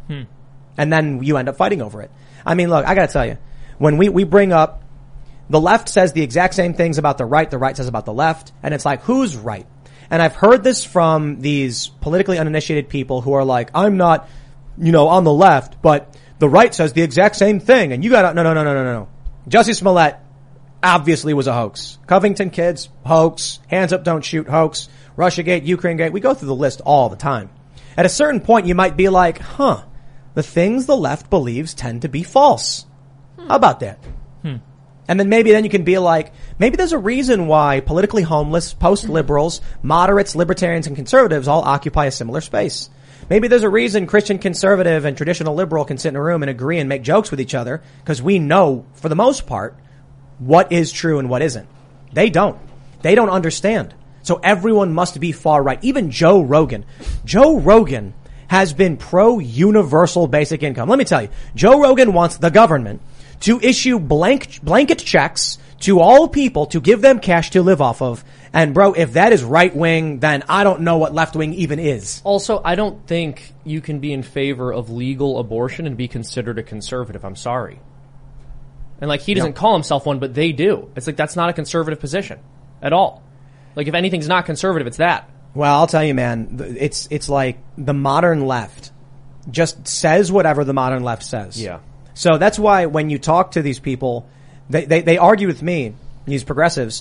Speaker 1: And then you end up fighting over it. I mean, look, I got to tell you, when we bring up the left says the exact same things about the right says about the left. And it's like, who's right? And I've heard this from these politically uninitiated people who are like, I'm not, on the left, but the right says the exact same thing. And you gotta, no. Jussie Smollett obviously was a hoax. Covington kids, hoax. Hands up, don't shoot, hoax. Russiagate, Ukrainegate. We go through the list all the time. At a certain point, you might be like, the things the left believes tend to be false. How about that? And then maybe you can be like, maybe there's a reason why politically homeless, post-liberals, moderates, libertarians, and conservatives all occupy a similar space. Maybe there's a reason Christian conservative and traditional liberal can sit in a room and agree and make jokes with each other, because we know, for the most part, what is true and what isn't. They don't. They don't understand. So everyone must be far right. Even Joe Rogan. Joe Rogan has been pro-universal basic income. Let me tell you, Joe Rogan wants the government to issue blanket checks to all people to give them cash to live off of. And bro, if that is right wing, then I don't know what left wing even is.
Speaker 2: Also, I don't think you can be in favor of legal abortion and be considered a conservative. I'm sorry. And like, he doesn't call himself one, but they do. It's like, that's not a conservative position at all. Like, if anything's not conservative, it's that.
Speaker 1: Well, I'll tell you, man, it's like the modern left just says whatever the modern left says.
Speaker 2: Yeah.
Speaker 1: So that's why when you talk to these people, they argue with me, these progressives,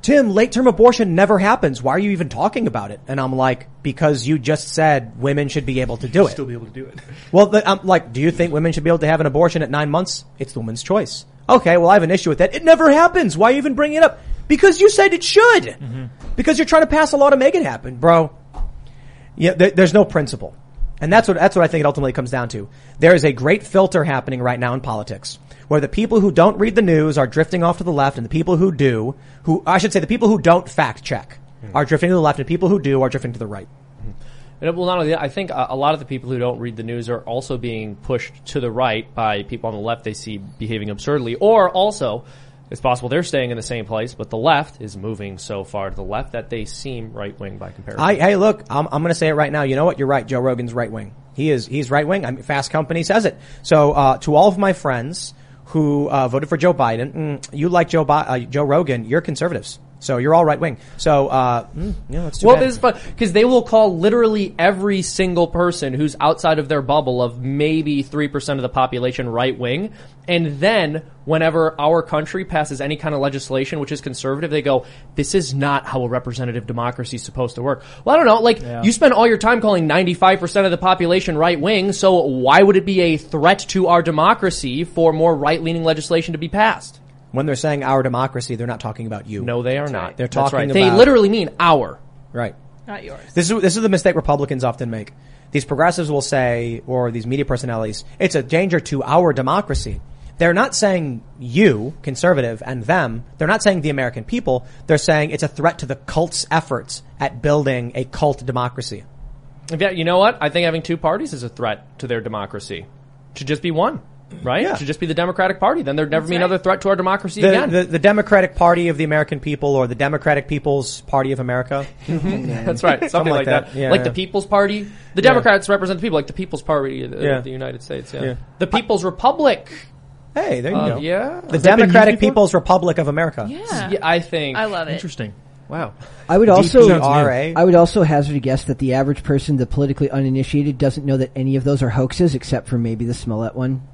Speaker 1: Tim, late-term abortion never happens. Why are you even talking about it? And I'm like, because you just said women should be able to do it.
Speaker 3: Still be able to do it.
Speaker 1: Well, I'm like, do you think women should be able to have an abortion at 9 months? It's the woman's choice. Okay, well, I have an issue with that. It never happens. Why even bring it up? Because you said it should. Mm-hmm. Because you're trying to pass a law to make it happen, bro. Yeah, there's no principle. And that's what I think it ultimately comes down to. There is a great filter happening right now in politics, where the people who don't read the news are drifting off to the left, and the people who do, the people who don't fact check are drifting to the left, and people who do are drifting to the right.
Speaker 2: And well, not only that, I think a lot of the people who don't read the news are also being pushed to the right by people on the left they see behaving absurdly, or also it's possible they're staying in the same place, but the left is moving so far to the left that they seem right-wing by comparison.
Speaker 1: Hey, look, I'm going to say it right now. You know what? You're right. Joe Rogan's right-wing. He's right-wing. I mean, Fast Company says it. So, to all of my friends who voted for Joe Biden, you like Joe Rogan, you're conservatives. So you're all right-wing. So, that's too bad.
Speaker 2: This is fun, because they will call literally every single person who's outside of their bubble of maybe 3% of the population right-wing. And then whenever our country passes any kind of legislation which is conservative, they go, this is not how a representative democracy is supposed to work. Well, I don't know. You spend all your time calling 95% of the population right-wing, so why would it be a threat to our democracy for more right-leaning legislation to be passed?
Speaker 1: When they're saying our democracy, they're not talking about you.
Speaker 2: No, they are not.
Speaker 1: They're talking about...
Speaker 2: They literally mean our.
Speaker 1: Right.
Speaker 6: Not yours.
Speaker 1: This is the mistake Republicans often make. These progressives will say, or these media personalities, it's a danger to our democracy. They're not saying you, conservative, and them. They're not saying the American people. They're saying it's a threat to the cult's efforts at building a cult democracy.
Speaker 2: Yeah, you know what? I think having two parties is a threat to their democracy. It should just be one. Right?
Speaker 1: Yeah.
Speaker 2: It should just be the Democratic Party. Then there'd never be another threat to our democracy again.
Speaker 1: The Democratic Party of the American people, or the Democratic People's Party of America.
Speaker 2: That's right. Something like that.
Speaker 1: Yeah,
Speaker 2: like the People's Party. The Democrats represent the people, like the People's Party of the United States. Yeah. The People's Republic.
Speaker 1: Hey, there you go.
Speaker 2: Yeah.
Speaker 1: The Democratic People's Republic of America.
Speaker 6: Yeah.
Speaker 2: I think.
Speaker 6: I love it.
Speaker 3: Interesting.
Speaker 2: Wow.
Speaker 4: I would also
Speaker 1: DPRA.
Speaker 4: hazard a guess that the average person, the politically uninitiated, doesn't know that any of those are hoaxes, except for maybe the Smollett one.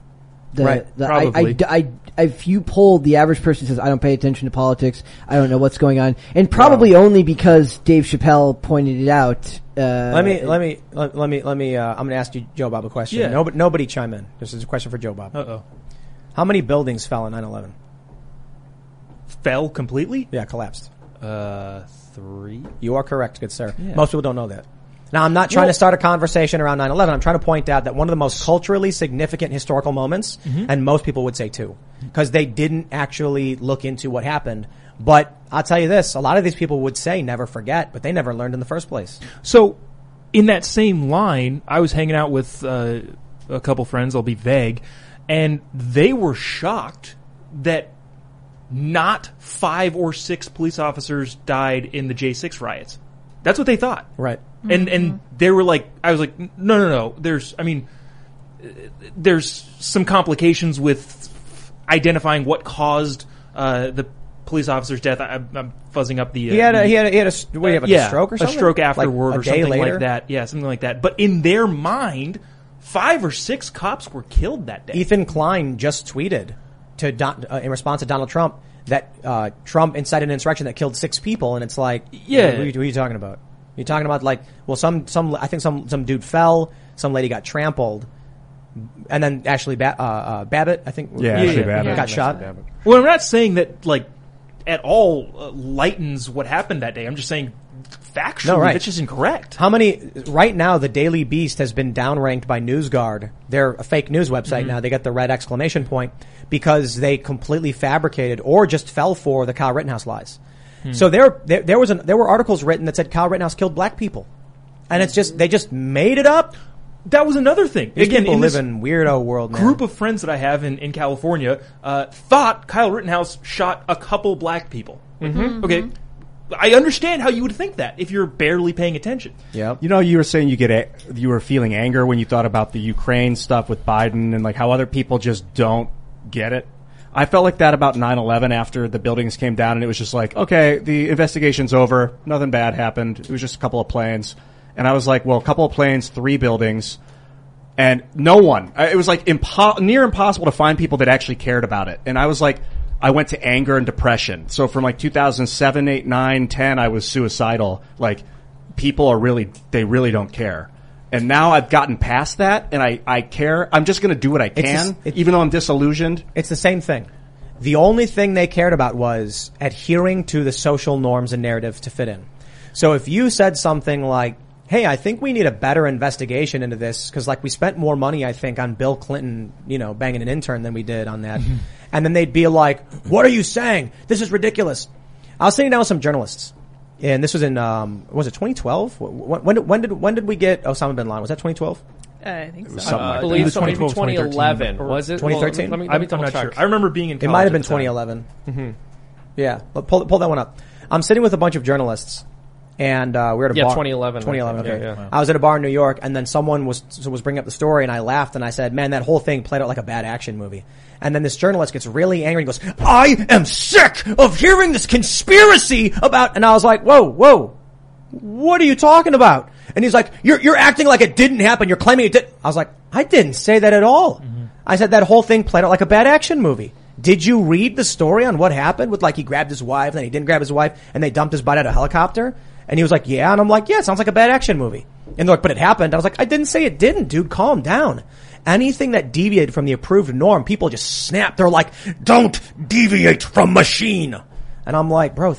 Speaker 3: Probably.
Speaker 4: If you polled the average person who says, I don't pay attention to politics, I don't know what's going on, and probably only because Dave Chappelle pointed it out.
Speaker 1: Let me, I'm going to ask you, Joe Bob, a question.
Speaker 3: Yeah.
Speaker 1: Nobody chime in. This is a question for Joe Bob.
Speaker 3: Uh-oh.
Speaker 1: How many buildings fell in 9/11?
Speaker 3: Fell completely?
Speaker 1: Yeah, collapsed.
Speaker 3: 3.
Speaker 1: You are correct, good sir.
Speaker 3: Yeah.
Speaker 1: Most people don't know that. Now, I'm not trying to start a conversation around 9/11. I'm trying to point out that one of the most culturally significant historical moments, and most people would say too, because they didn't actually look into what happened. But I'll tell you this, a lot of these people would say never forget, but they never learned in the first place.
Speaker 3: So, in that same line, I was hanging out with a couple friends, I'll be vague, and they were shocked that not 5 or 6 police officers died in the J6 riots. That's what they thought.
Speaker 1: Right.
Speaker 3: And they were like, I was like, no. There's some complications with identifying what caused the police officer's death. I'm fuzzing up the.
Speaker 1: He had a stroke or something?
Speaker 3: A stroke afterward,
Speaker 1: like
Speaker 3: or something
Speaker 1: later?
Speaker 3: like that. Yeah, something like that. But in their mind, 5 or 6 cops were killed that day.
Speaker 1: Ethan Klein just tweeted in response to Donald Trump that Trump incited an insurrection that killed 6 people, and it's like,
Speaker 3: yeah,
Speaker 1: what are you talking about? You're talking about like, well, some I think some dude fell, some lady got trampled, and then Ashley Babbitt, I think,
Speaker 5: Ashley Babbitt
Speaker 1: got shot.
Speaker 3: Well, I'm not saying that like at all lightens what happened that day. I'm just saying factually, it's just incorrect.
Speaker 1: How many right now? The Daily Beast has been downranked by NewsGuard. They're a fake news website now. They get the red exclamation point because they completely fabricated or just fell for the Kyle Rittenhouse lies. So there were articles written that said Kyle Rittenhouse killed black people, and it's just they just made it up.
Speaker 3: That was another thing.
Speaker 1: These people live in weirdo world, man.
Speaker 3: Group of friends that I have in California thought Kyle Rittenhouse shot a couple black people. Okay, I understand how you would think that if you're barely paying attention.
Speaker 1: Yeah,
Speaker 5: you know, you were saying you were feeling anger when you thought about the Ukraine stuff with Biden and like how other people just don't get it. I felt like that about 9/11 after the buildings came down, and it was just like, okay, the investigation's over. Nothing bad happened. It was just a couple of planes. And I was like, well, a couple of planes, 3 buildings, and no one. It was like near impossible to find people that actually cared about it. And I was like, I went to anger and depression. So from like 2007, 8, 9, 10, I was suicidal. Like, people they really don't care. And now I've gotten past that, and I care. I'm just going to do what I can, even though I'm disillusioned.
Speaker 1: It's the same thing. The only thing they cared about was adhering to the social norms and narrative to fit in. So if you said something like, hey, I think we need a better investigation into this because, like, we spent more money, I think, on Bill Clinton, banging an intern than we did on that. And then they'd be like, what are you saying? This is ridiculous. I was sitting down with some journalists, and this was in, was it 2012? When did we get Osama bin Laden? Was that 2012?
Speaker 6: I think so.
Speaker 2: I believe so. Maybe 2011. Was it?
Speaker 1: 2013?
Speaker 2: Well,
Speaker 3: I'm not sure. I remember being in college.
Speaker 1: It might have been 2011. Mm-hmm. Yeah. Pull that one up. I'm sitting with a bunch of journalists. And we were at a bar.
Speaker 2: 2011.
Speaker 1: 2011. Okay.
Speaker 2: Yeah, yeah.
Speaker 1: I was at a bar in New York, and then someone was bringing up the story, and I laughed, and I said, "Man, that whole thing played out like a bad action movie." And then this journalist gets really angry and goes, "I am sick of hearing this conspiracy about." And I was like, "Whoa, what are you talking about?" And he's like, "You're acting like it didn't happen. You're claiming it did." I was like, "I didn't say that at all." Mm-hmm. I said that whole thing played out like a bad action movie. Did you read the story on what happened with, like, he grabbed his wife, then he didn't grab his wife, and they dumped his body out of a helicopter? And he was like, yeah. And I'm like, yeah, it sounds like a bad action movie. And they're like, but it happened. I was like, I didn't say it didn't, dude. Calm down. Anything that deviated from the approved norm, people just snap. They're like, don't deviate from machine. And I'm like, bro,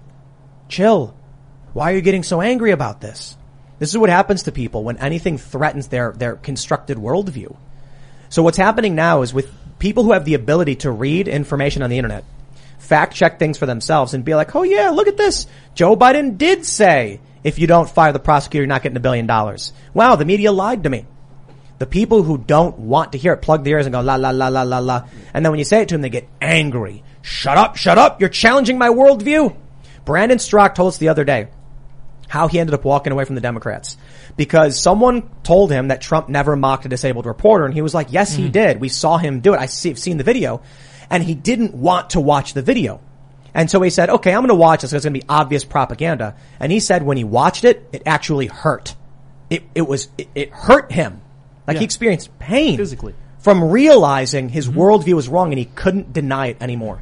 Speaker 1: chill. Why are you getting so angry about this? This is what happens to people when anything threatens their constructed worldview. So what's happening now is with people who have the ability to read information on the internet, fact check things for themselves and be like, oh yeah, look at this. Joe Biden did say, if you don't fire the prosecutor, you're not getting $1 billion. Wow, the media lied to me. The people who don't want to hear it plug their ears and go, la, la, la, la, la, la. And then when you say it to them, they get angry. Shut up. You're challenging my worldview. Brandon Strzok told us the other day how he ended up walking away from the Democrats because someone told him that Trump never mocked a disabled reporter. And he was like, yes, he did. We saw him do it. I've seen the video. And he didn't want to watch the video. And so he said, okay, I'm going to watch this because it's going to be obvious propaganda. And he said when he watched it, it actually hurt. It hurt him. Like he experienced pain
Speaker 3: physically
Speaker 1: from realizing his worldview was wrong and he couldn't deny it anymore.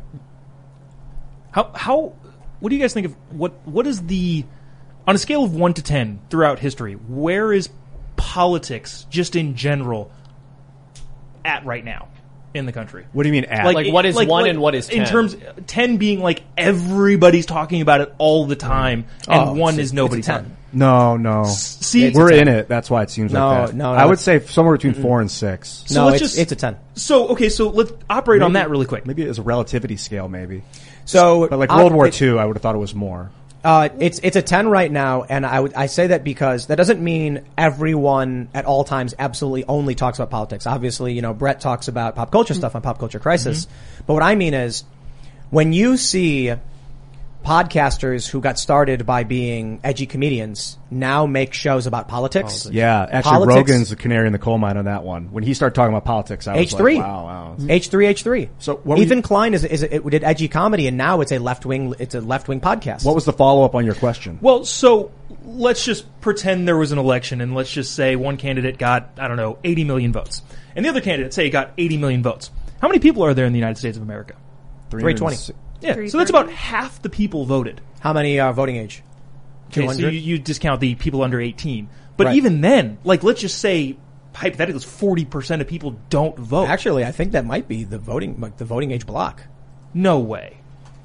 Speaker 3: What do you guys think of what is the, on a scale of 1 to 10 throughout history, where is politics just in general at right now? In the country.
Speaker 5: What do you mean at?
Speaker 2: Like what is 1 and what is 10?
Speaker 3: In terms, 10 being like everybody's talking about it all the time, and 1 is nobody's talking.
Speaker 5: No.
Speaker 3: See,
Speaker 5: we're in it. That's why it seems like that.
Speaker 1: No,
Speaker 5: I would say somewhere between 4 and 6.
Speaker 1: So it's a 10.
Speaker 3: So let's operate on that really quick.
Speaker 5: Maybe as a relativity scale, maybe.
Speaker 1: So,
Speaker 5: but like World War II, I would have thought it was more.
Speaker 1: It's a 10 right now, and I say that because that doesn't mean everyone at all times absolutely only talks about politics. Obviously, Brett talks about pop culture stuff on Pop Culture Crisis. Mm-hmm. But what I mean is, when you see podcasters who got started by being edgy comedians now make shows about politics.
Speaker 5: Yeah, actually Rogan's the canary in the coal mine on that one. When he started talking about politics, I was
Speaker 1: H3.
Speaker 5: like, wow.
Speaker 1: H3.
Speaker 5: So
Speaker 1: Ethan Klein did edgy comedy, and now it's a left-wing podcast.
Speaker 5: What was the follow-up on your question?
Speaker 3: Well, so let's just pretend there was an election, and let's just say one candidate got, 80 million votes. And the other candidate, say, got 80 million votes. How many people are there in the United States of America?
Speaker 1: 320.
Speaker 3: Yeah, so that's about half the people voted.
Speaker 1: How many are voting age? 200?
Speaker 3: Okay, so you discount the people under 18. But even then, let's just say, hypothetically, 40% of people don't vote.
Speaker 1: Actually, I think that might be the voting age block.
Speaker 3: No way.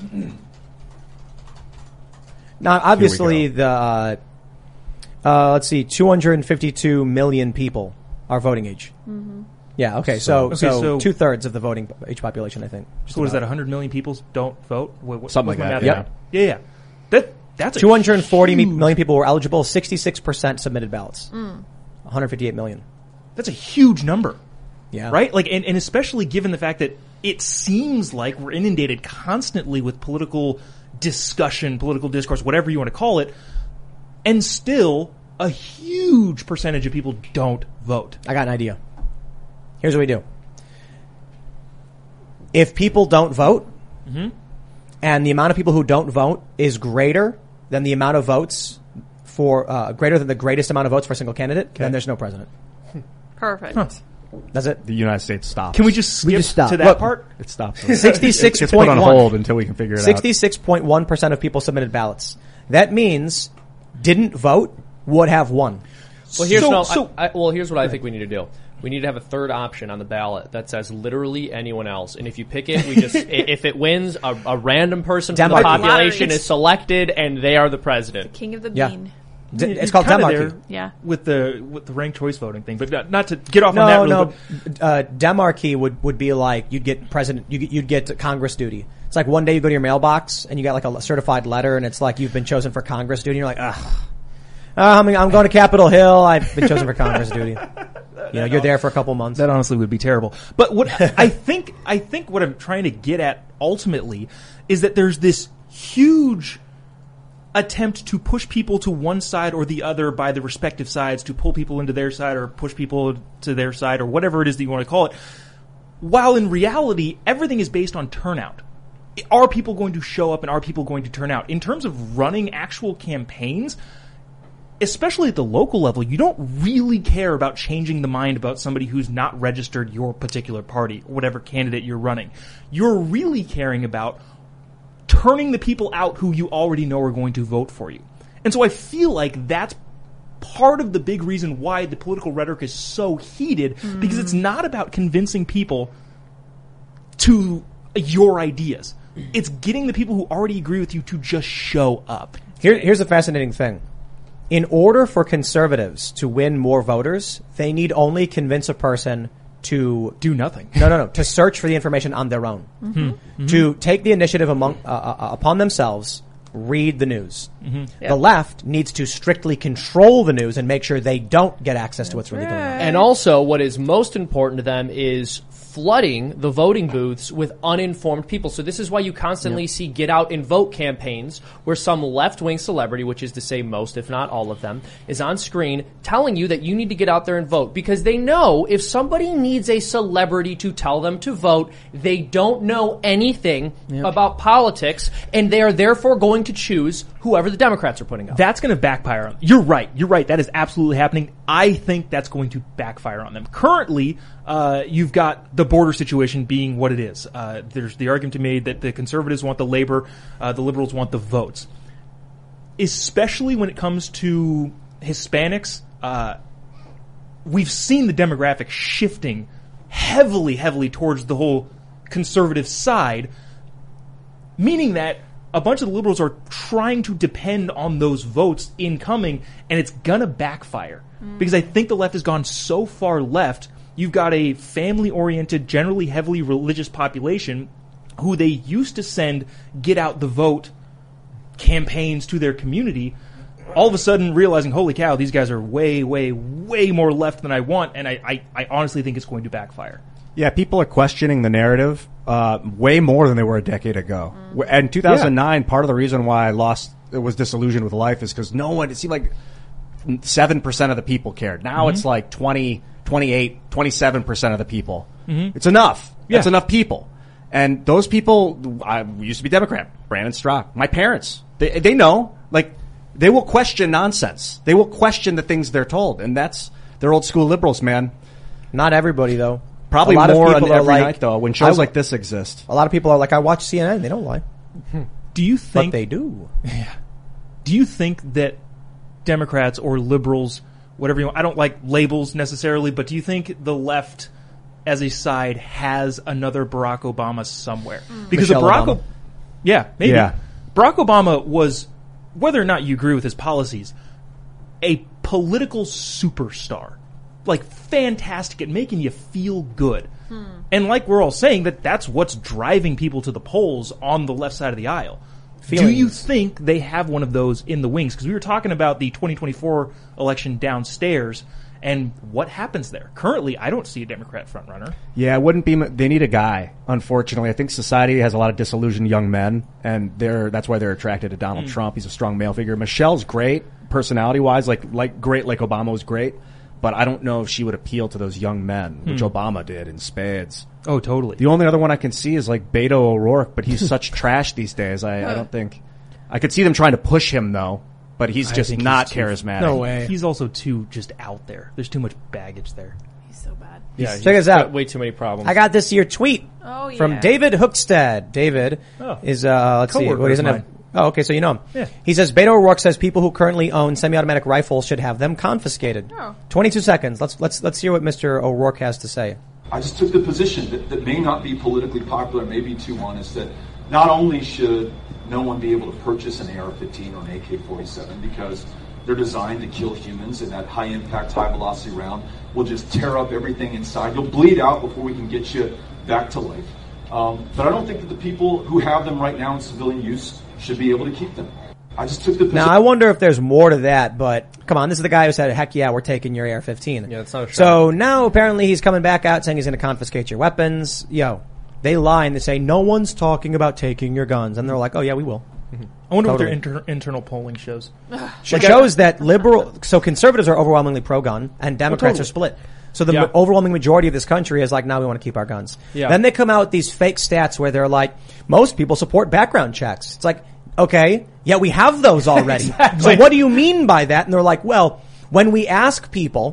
Speaker 1: Now, obviously, let's see, 252 million people are voting age. Mm-hmm. Yeah, okay, so 2/3 of the voting age population, I think.
Speaker 3: So what is that, 100 million people don't vote?
Speaker 5: Something like that,
Speaker 1: yeah.
Speaker 3: Yeah. That's
Speaker 1: 240 million people were eligible, 66% submitted ballots. 158 million.
Speaker 3: That's a huge number.
Speaker 1: Yeah.
Speaker 3: Right? And especially given the fact that it seems like we're inundated constantly with political discussion, political discourse, whatever you want to call it, and still a huge percentage of people don't vote.
Speaker 1: I got an idea. Here's what we do. If people don't vote, and the amount of people who don't vote is greater than the amount of votes greater than the greatest amount of votes for a single candidate, then there's no president.
Speaker 6: Perfect.
Speaker 3: Huh.
Speaker 1: Does it?
Speaker 5: The United States stops.
Speaker 3: Can we just skip
Speaker 4: stop.
Speaker 3: to that
Speaker 1: Look,
Speaker 3: part?
Speaker 5: It stops.
Speaker 1: 66.1.
Speaker 5: It's put on hold until we can figure it out.
Speaker 1: 66.1% of people submitted ballots. That means didn't vote would have won.
Speaker 2: Well, here's here's what I think we need to do. We need to have a third option on the ballot that says literally anyone else. And if you pick it, we just if it wins, a random person from the
Speaker 1: Demarchy.
Speaker 2: population is selected, and they are the president.
Speaker 6: King of the
Speaker 1: Yeah.
Speaker 6: bean.
Speaker 1: It's called
Speaker 3: kinda
Speaker 1: Demarchy.
Speaker 3: there
Speaker 6: Yeah.
Speaker 3: with the ranked choice voting thing, but not to get off on that.
Speaker 1: No,
Speaker 3: But
Speaker 1: Demarchy would be like you'd get president, you'd get Congress duty. It's like one day you go to your mailbox and you got like a certified letter, and it's like you've been chosen for Congress duty. And you're like, ugh. I'm going to Capitol Hill. I've been chosen for Congress duty. You know, you're there for a couple months.
Speaker 3: That honestly would be terrible. But what I think what I'm trying to get at ultimately is that there's this huge attempt to push people to one side or the other by the respective sides, to pull people into their side or push people to their side or whatever it is that you want to call it. While in reality, everything is based on turnout. Are people going to show up and are people going to turn out? In terms of running actual campaigns, especially at the local level, you don't really care about changing the mind about somebody who's not registered your particular party, whatever candidate you're running. You're really caring about turning the people out who you already know are going to vote for you. And so I feel like that's part of the big reason why the political rhetoric is so heated, because it's not about convincing people to your ideas. It's getting the people who already agree with you to just show up.
Speaker 1: Here's a fascinating thing. In order for conservatives to win more voters, they need only convince a person to
Speaker 3: do nothing.
Speaker 1: No. To search for the information on their own. Mm-hmm. To take the initiative upon themselves, read the news. Mm-hmm. Yep. The left needs to strictly control the news and make sure they don't get access to what's really going on.
Speaker 2: And also, what is most important to them is flooding the voting booths with uninformed people. So this is why you constantly see get out and vote campaigns where some left-wing celebrity, which is to say most, if not all of them, is on screen telling you that you need to get out there and vote, because they know if somebody needs a celebrity to tell them to vote, they don't know anything about politics, and they are therefore going to choose whoever the Democrats are putting up.
Speaker 3: That's going to backfire on them. You're right. That is absolutely happening. I think that's going to backfire on them. Currently, you've got the border situation being what it is. There's the argument to be made that the conservatives want the labor, the liberals want the votes. Especially when it comes to Hispanics, we've seen the demographic shifting heavily towards the whole conservative side, meaning that a bunch of the liberals are trying to depend on those votes incoming, and it's gonna backfire. Because I think the left has gone so far left. You've got a family-oriented, generally heavily religious population who they used to send get out the vote campaigns to their community, all of a sudden realizing, holy cow, these guys are way more left than I want, and I honestly think it's going to backfire.
Speaker 5: Yeah, people are questioning the narrative way more than they were a decade ago. In 2009, part of the reason why I was disillusioned with life is because it seemed like 7% of the people cared. Now it's like 20, 28, 27% of the people. Mm-hmm. It's enough. Yeah. It's enough people. And those people, I used to be Democrat, Brandon Strzok, my parents, they know, like, they will question nonsense. They will question the things they're told. And they're old school liberals, man.
Speaker 1: Not everybody, though.
Speaker 5: Probably more on every night, though, when shows like this exist.
Speaker 1: A lot of people are like, I watch CNN. They don't lie.
Speaker 3: Do you think...
Speaker 1: But they do.
Speaker 3: Yeah. Do you think that Democrats or liberals, whatever you want, I don't like labels necessarily, but do you think the left as a side has another Barack Obama somewhere? Because
Speaker 1: Michelle Obama.
Speaker 3: Yeah, maybe.
Speaker 5: Yeah.
Speaker 3: Barack Obama was, whether or not you agree with his policies, a political superstar. Like, fantastic at making you feel good. And like we're all saying, that's what's driving people to the polls on the left side of the aisle.
Speaker 1: Feelings.
Speaker 3: Do you think they have one of those in the wings? Because we were talking about the 2024 election downstairs, and what happens there? Currently, I don't see a Democrat frontrunner.
Speaker 5: Yeah, it wouldn't be. They need a guy. Unfortunately, I think society has a lot of disillusioned young men, and that's why they're attracted to Donald Trump. He's a strong male figure. Michelle's great, personality-wise, like Obama was great. But I don't know if she would appeal to those young men, which Obama did in spades.
Speaker 3: Oh, totally.
Speaker 5: The only other one I can see is like Beto O'Rourke, but he's such trash these days. I don't think. I could see them trying to push him though, but he's just not charismatic.
Speaker 1: No way.
Speaker 3: He's also too just out there. There's too much baggage there.
Speaker 6: He's so bad.
Speaker 2: Yeah,
Speaker 1: Check this out.
Speaker 2: Way too many problems.
Speaker 1: I got this here tweet from David Hookstead. David is, let's see, what isn't it? Oh, okay, so you know him.
Speaker 3: Yeah.
Speaker 1: He says, Beto O'Rourke says people who currently own semi-automatic rifles should have them confiscated. 22 seconds. Let's hear what Mr. O'Rourke has to say.
Speaker 11: I just took the position that may not be politically popular, may be too honest, that not only should no one be able to purchase an AR-15 or an AK-47 because they're designed to kill humans, and that high-impact, high-velocity round will just tear up everything inside. You'll bleed out before we can get you back to life. But I don't think that the people who have them right now in civilian use should be able to keep them. I just took the position.
Speaker 1: Now, I wonder if there's more to that, but come on, this is the guy who said, heck yeah, we're taking your AR-15.
Speaker 2: Yeah, that's not a
Speaker 1: So now apparently he's coming back out saying he's going to confiscate your weapons. They lie and they say, no one's talking about taking your guns. And they're like, oh yeah, we will.
Speaker 3: I wonder what their internal polling shows.
Speaker 1: It shows that conservatives are overwhelmingly pro-gun and Democrats are split. So the overwhelming majority of this country is like, now we want to keep our guns.
Speaker 2: Yeah.
Speaker 1: Then they come out with these fake stats where they're like, most people support background checks. It's like, okay, yeah, we have those already.
Speaker 2: Exactly.
Speaker 1: So what do you mean by that? And they're like, well, when we ask people,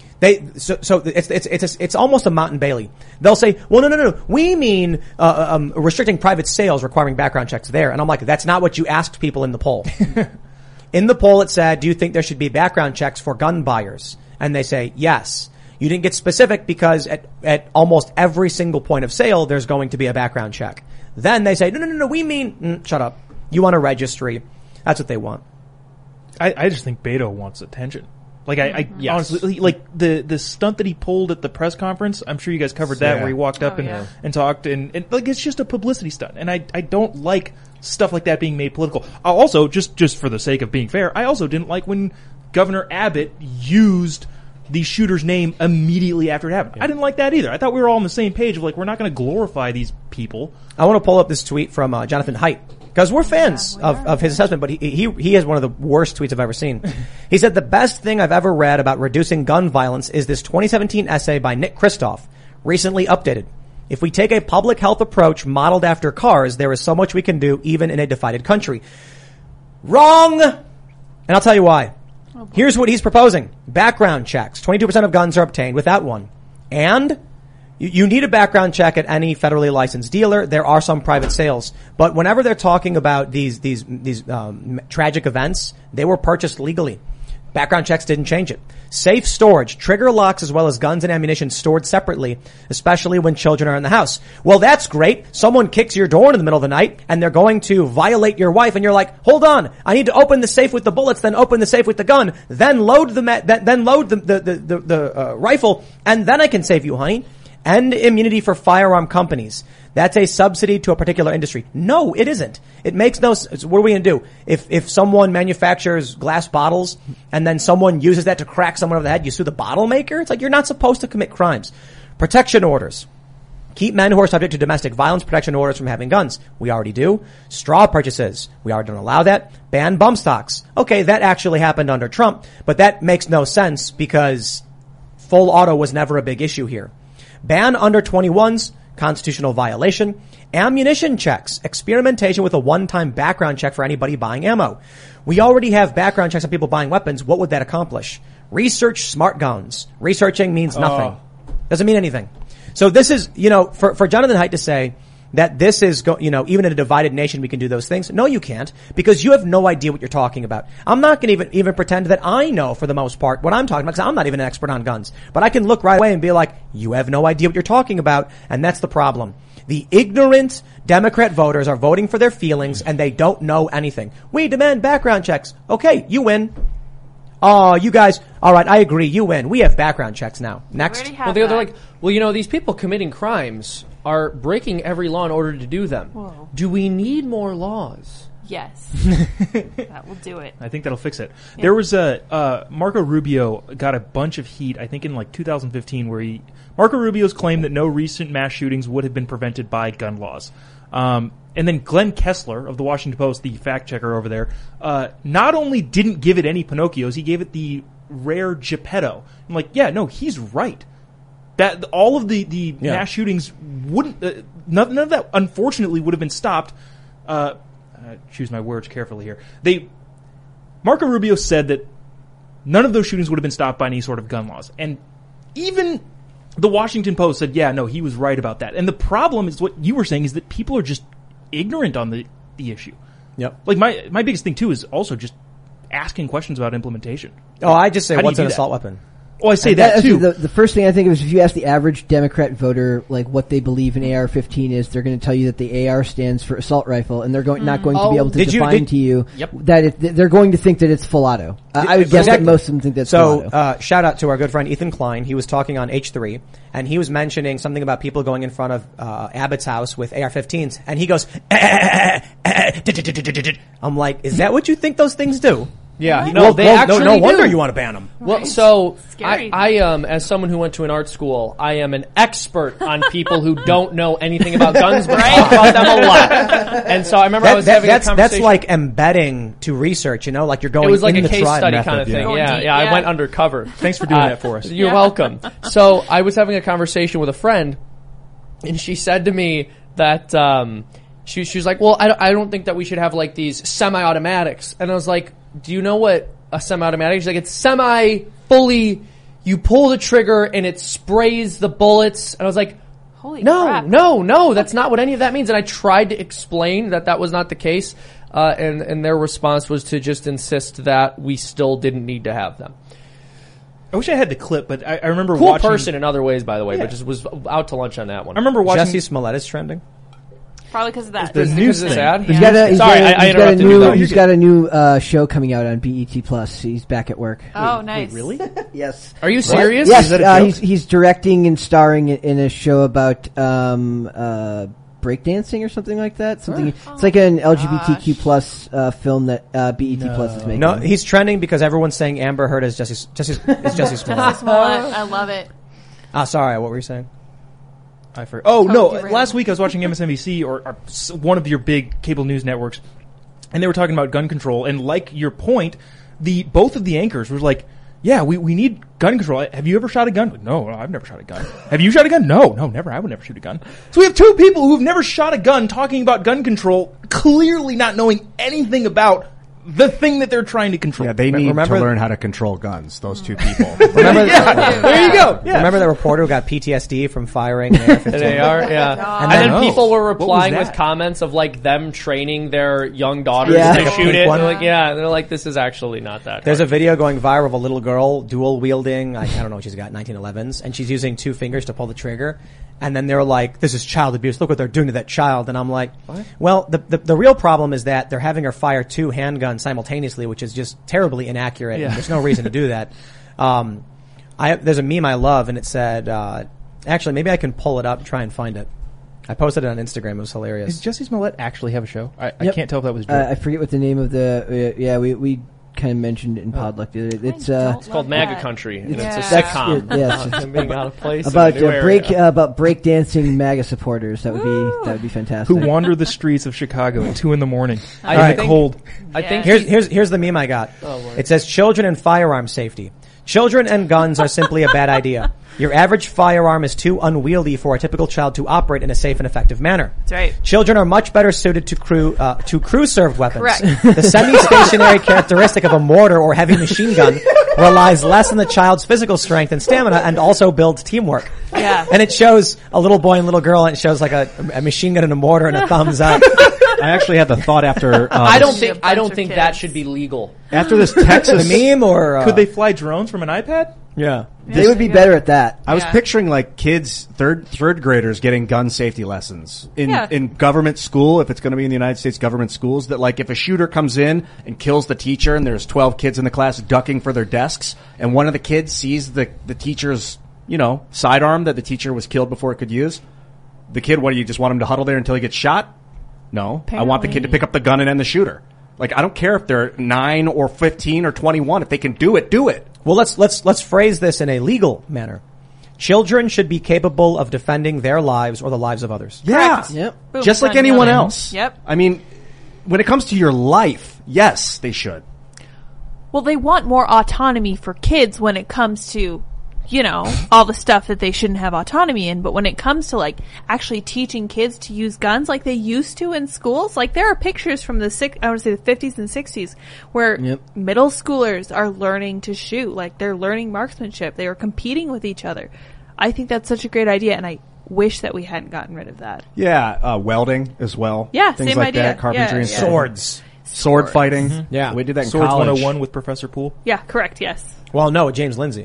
Speaker 1: it's almost a Mountain Bailey. They'll say, well, no. We mean, restricting private sales requiring background checks there. And I'm like, that's not what you asked people in the poll. In the poll, it said, do you think there should be background checks for gun buyers? And they say, yes. You didn't get specific because at almost every single point of sale, there's going to be a background check. Then they say, no, we mean, shut up. You want a registry. That's what they want.
Speaker 3: I just think Beto wants attention. Like honestly, like the stunt that he pulled at the press conference, I'm sure you guys covered that, where he walked up and talked and like it's just a publicity stunt. And I don't like stuff like that being made political. Also, just for the sake of being fair, I also didn't like when Governor Abbott used the shooter's name immediately after it happened. I didn't like that either. I thought we were all on the same page of like, we're not going to glorify these people.
Speaker 1: I want to pull up this tweet from Jonathan Haidt, because we're fans of his assessment, but he has one of the worst tweets I've ever seen. He said, the best thing I've ever read about reducing gun violence is this 2017 essay by Nick Kristof, recently updated. If we take a public health approach modeled after cars, there is so much we can do even in a divided country. Wrong! And I'll tell you why. Here's what he's proposing. Background checks. 22% of guns are obtained without one. And you need a background check at any federally licensed dealer. There are some private sales. But whenever they're talking about these tragic events, they were purchased legally. Background checks didn't change it. Safe storage, trigger locks, as well as guns and ammunition stored separately, especially when children are in the house. Well, that's great. Someone kicks your door in the middle of the night and they're going to violate your wife, and you're like, hold on, I need to open the safe with the bullets, then open the safe with the gun, then load the rifle, and then I can save you, honey. End immunity for firearm companies. That's a subsidy to a particular industry. No, it isn't. It makes no sense. What are we going to do? If someone manufactures glass bottles and then someone uses that to crack someone over the head, you sue the bottle maker? It's like, you're not supposed to commit crimes. Protection orders. Keep men who are subject to domestic violence protection orders from having guns. We already do. Straw purchases. We already don't allow that. Ban bump stocks. Okay, that actually happened under Trump, but that makes no sense because full auto was never a big issue here. Ban under 21s, constitutional violation. Ammunition checks, experimentation with a one-time background check for anybody buying ammo. We already have background checks on people buying weapons. What would that accomplish? Research smart guns. Researching means nothing. Doesn't mean anything. So this is, for Jonathan Haidt to say that this is, even in a divided nation we can do those things. No, you can't, because you have no idea what you're talking about. I'm not going to even pretend that I know, for the most part, what I'm talking about, because I'm not even an expert on guns. But I can look right away and be like, you have no idea what you're talking about, and that's the problem. The ignorant Democrat voters are voting for their feelings, and they don't know anything. We demand background checks. Okay, you win. Oh, you guys, all right, I agree, you win. We have background checks now. Next.
Speaker 2: Well, they're like, these people committing crimes are breaking every law in order to do them.
Speaker 6: Whoa.
Speaker 2: Do we need more laws?
Speaker 6: Yes. That will do it.
Speaker 3: I think that'll fix it. Yeah. There was Marco Rubio got a bunch of heat, I think in like 2015, where Marco Rubio's claimed that no recent mass shootings would have been prevented by gun laws. And then Glenn Kessler of the Washington Post, the fact checker over there, not only didn't give it any Pinocchios, he gave it the rare Geppetto. I'm like, yeah, no, he's right. That all of the mass shootings wouldn't, none of that unfortunately would have been stopped. Choose my words carefully here. Marco Rubio said that none of those shootings would have been stopped by any sort of gun laws. And even the Washington Post said, yeah, no, he was right about that. And the problem is what you were saying is that people are just ignorant on the issue.
Speaker 1: Yep.
Speaker 3: Like my biggest thing too is also just asking questions about implementation.
Speaker 1: Oh, I just say,
Speaker 3: How do
Speaker 1: what's
Speaker 3: you
Speaker 1: an
Speaker 3: do
Speaker 1: assault
Speaker 3: that?
Speaker 1: weapon?
Speaker 3: Oh, I say that too.
Speaker 4: The first thing I think of is if you ask the average Democrat voter, like what they believe an AR-15 is, they're going to tell you that the AR stands for assault rifle, and they're not going to be able to define to you that they're going to think that it's full auto. I would guess that most of them think that's full auto.
Speaker 1: Shout out to our good friend Ethan Klein. He was talking on H3, and he was mentioning something about people going in front of Abbott's house with AR-15s, and he goes, I'm like, is that what you think those things do?
Speaker 2: Yeah,
Speaker 1: No
Speaker 2: actually
Speaker 1: wonder
Speaker 2: do.
Speaker 1: you want to ban them.
Speaker 2: Well, so
Speaker 6: Scary.
Speaker 2: I as someone who went to an art school, I am an expert on people who don't know anything about guns, but talk about them a lot. And so I remember I was having a conversation.
Speaker 1: That's like embedding to research, like you're going.
Speaker 2: It was like
Speaker 1: in
Speaker 2: a
Speaker 1: the
Speaker 2: case
Speaker 1: trial
Speaker 2: study
Speaker 1: method,
Speaker 2: kind of thing.
Speaker 6: yeah.
Speaker 2: Yeah, I went undercover.
Speaker 3: Thanks for doing that for us.
Speaker 2: You're welcome. So I was having a conversation with a friend, and she said to me that she was like, "Well, I don't think that we should have like these semi-automatics." And I was like, "Do you know what a semi-automatic?" She's like, "It's semi-fully. You pull the trigger and it sprays the bullets." And I was like,
Speaker 6: Holy
Speaker 2: "No,
Speaker 6: crap.
Speaker 2: no, that's not what any of that means." And I tried to explain that was not the case, and their response was to just insist that we still didn't need to have them.
Speaker 3: I wish I had the clip, but I remember
Speaker 2: Cool
Speaker 3: watching...
Speaker 2: person in other ways, by the way,
Speaker 3: Yeah.
Speaker 2: but just was out to lunch on that one.
Speaker 3: I remember watching...
Speaker 1: Jesse Smollett is trending.
Speaker 6: Probably because of that.
Speaker 3: The news
Speaker 2: Is this
Speaker 3: thing.
Speaker 2: ad?
Speaker 4: He's got
Speaker 2: interrupted you, though.
Speaker 4: He's got a new show coming out on BET Plus. He's back at work.
Speaker 6: Oh, nice.
Speaker 3: Really?
Speaker 4: Yes.
Speaker 2: Are you serious?
Speaker 4: Yes,
Speaker 3: Is that a joke?
Speaker 4: he's directing and starring in a show about breakdancing or something like that. Something it's like an LGBTQ plus film that BET Plus is making.
Speaker 1: No, he's trending because everyone's saying Amber Heard is Jesse Smollett.
Speaker 6: I love it.
Speaker 1: Sorry, what were you saying?
Speaker 3: I forgot. Oh, no.
Speaker 6: you're right.
Speaker 3: Last week I was watching MSNBC or one of your big cable news networks, and they were talking about gun control. And like your point, both of the anchors were like, yeah, we need gun control. Have you ever shot a gun? No, I've never shot a gun. Have you shot a gun? No, never. I would never shoot a gun. So we have two people who've never shot a gun talking about gun control, clearly not knowing anything about the thing that they're trying to control.
Speaker 5: Yeah, they need to
Speaker 1: Remember-
Speaker 5: learn how to control guns, those two people.
Speaker 1: Remember,
Speaker 3: There you go. Yeah.
Speaker 1: remember the reporter who got PTSD from firing an AR-15?
Speaker 2: They are, yeah. And
Speaker 1: then-
Speaker 2: then people were
Speaker 3: What was
Speaker 2: replying with
Speaker 3: that?
Speaker 2: comments of like them training their young daughters
Speaker 4: Yeah.
Speaker 2: to
Speaker 1: Like a
Speaker 2: shoot
Speaker 1: pink
Speaker 2: it.
Speaker 1: one?
Speaker 2: They're like, yeah, they're like, this is actually not that.
Speaker 1: There's a
Speaker 2: hard.
Speaker 1: video going viral of a little girl dual wielding, I don't know what she's got, 1911s, and she's using two fingers to pull the trigger. And then they're like, this is child abuse. Look what they're doing to that child. And I'm like, what? Well, the real problem is that they're having her fire two handguns simultaneously, which is just terribly inaccurate.
Speaker 3: Yeah.
Speaker 1: And there's no reason to do that. There's a meme I love, and it said, actually, maybe I can pull it up and try and find it. I posted it on Instagram. It was hilarious.
Speaker 3: Does Jesse Smollett actually have a show? I
Speaker 4: Yep.
Speaker 3: can't tell if that was a
Speaker 4: I
Speaker 3: joke.
Speaker 4: forget what the name of the. we kind of mentioned it in Podluck. It's
Speaker 2: It's called MAGA Country, and
Speaker 6: Yeah.
Speaker 2: it's a sitcom.
Speaker 4: yes,
Speaker 2: Being out of place
Speaker 4: about
Speaker 2: in a new area.
Speaker 4: about breakdancing MAGA supporters. That would be fantastic.
Speaker 3: Who wander the streets of Chicago at 2 a.m. in
Speaker 2: I
Speaker 3: the
Speaker 2: think-
Speaker 3: cold.
Speaker 2: I think
Speaker 1: Here's the meme I got. It says children and firearm safety. Children and guns are simply a bad idea. Your average firearm is too unwieldy for a typical child to operate in a safe and effective manner.
Speaker 6: That's right.
Speaker 1: Children are much better suited to crew-served weapons.
Speaker 6: Correct.
Speaker 1: The semi-stationary characteristic of a mortar or heavy machine gun relies less on the child's physical strength and stamina, and also builds teamwork.
Speaker 6: Yeah.
Speaker 1: And it shows a little boy and little girl, and it shows like a machine gun and a mortar and a thumbs up.
Speaker 5: I actually had the thought after
Speaker 2: I don't
Speaker 6: Bunch
Speaker 2: think
Speaker 6: of
Speaker 2: that
Speaker 6: kids.
Speaker 2: should be legal.
Speaker 5: after this Texas
Speaker 1: The meme or
Speaker 3: Could they fly drones from an iPad?
Speaker 1: Yeah.
Speaker 4: They would be better at that.
Speaker 5: I was
Speaker 6: Yeah.
Speaker 5: picturing like kids, third graders getting gun safety lessons
Speaker 6: Yeah.
Speaker 5: in government school. If it's going to be in the United States government schools, that like if a shooter comes in and kills the teacher and there's 12 kids in the class ducking for their desks and one of the kids sees the teacher's, sidearm that the teacher was killed before it could use, the kid, what do you just want him to huddle there until he gets shot? No. I want the kid to pick up the gun and end the shooter. Like, I don't care if they're 9 or 15 or 21. If they can do it, do it.
Speaker 1: Well, let's phrase this in a legal manner. Children should be capable of defending their lives or the lives of others.
Speaker 5: Yeah.
Speaker 4: Yep.
Speaker 6: Boom,
Speaker 5: Just like
Speaker 6: done,
Speaker 5: anyone
Speaker 6: done.
Speaker 5: else.
Speaker 6: Yep.
Speaker 5: I mean, when it comes to your life, yes, they should.
Speaker 6: Well, they want more autonomy for kids when it comes to, all the stuff that they shouldn't have autonomy in. But when it comes to like actually teaching kids to use guns like they used to in schools, like there are pictures from the 50s and 60s where middle schoolers are learning to shoot, like they're learning marksmanship. They are competing with each other. I think that's such a great idea, and I wish that we hadn't gotten rid of that.
Speaker 5: Yeah, welding as well.
Speaker 6: Yeah,
Speaker 5: things
Speaker 6: same
Speaker 5: like
Speaker 6: idea.
Speaker 5: that. Carpentry and
Speaker 6: Yeah.
Speaker 1: Swords.
Speaker 5: sword fighting.
Speaker 1: Mm-hmm. Yeah,
Speaker 5: we did that in
Speaker 3: Swords
Speaker 5: college.
Speaker 3: 101 with Professor Poole.
Speaker 6: Yeah, correct. Yes.
Speaker 1: Well, no, James Lindsay.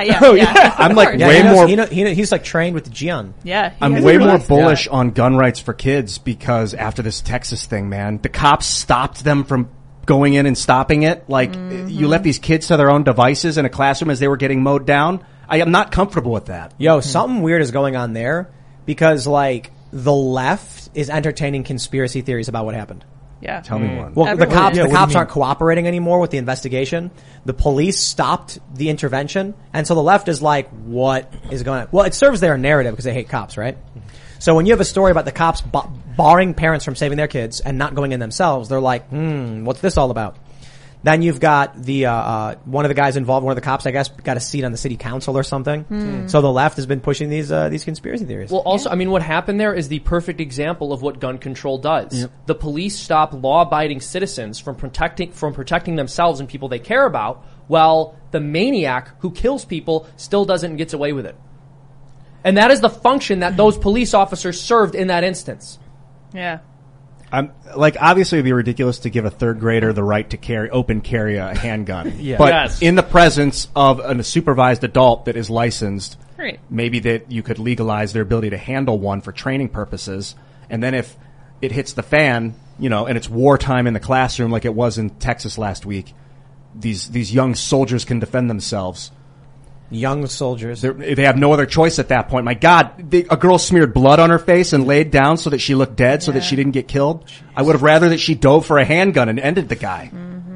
Speaker 5: I'm like way more.
Speaker 1: He's like trained with Gian.
Speaker 6: Yeah,
Speaker 5: I'm way more bullish on gun rights for kids because after this Texas thing, man, the cops stopped them from going in and stopping it. Like you left these kids to their own devices in a classroom as they were getting mowed down. I am not comfortable with that.
Speaker 1: Yo, something weird is going on there because like the left is entertaining conspiracy theories about what happened.
Speaker 6: Yeah.
Speaker 5: Tell me one.
Speaker 1: Well,
Speaker 6: Everyone.
Speaker 1: the cops aren't cooperating anymore with the investigation. The police stopped the intervention. And so the left is like, what is going on? Well, it serves their narrative because they hate cops, right? So when you have a story about the cops barring parents from saving their kids and not going in themselves, they're like, what's this all about? Then you've got the one of the guys involved, one of the cops, I guess, got a seat on the city council or something. So the left has been pushing these conspiracy theories.
Speaker 2: Well, also, I mean, what happened there is the perfect example of what gun control does. Yep. The police stop law-abiding citizens from protecting themselves and people they care about, while the maniac who kills people still doesn't and gets away with it. And that is the function that those police officers served in that instance.
Speaker 6: Yeah.
Speaker 5: I'm like, obviously it'd be ridiculous to give a third grader the right to carry a handgun.
Speaker 3: Yeah.
Speaker 5: But
Speaker 2: Yes.
Speaker 5: in the presence of a supervised adult that is licensed,
Speaker 6: Right.
Speaker 5: maybe that you could legalize their ability to handle one for training purposes. And then if it hits the fan, and it's wartime in the classroom like it was in Texas last week, these young soldiers can defend themselves.
Speaker 1: Young soldiers.
Speaker 5: They have no other choice at that point. My God, a girl smeared blood on her face and laid down so that she looked dead, so that she didn't get killed. Jeez. I would have rather that she dove for a handgun and ended the guy.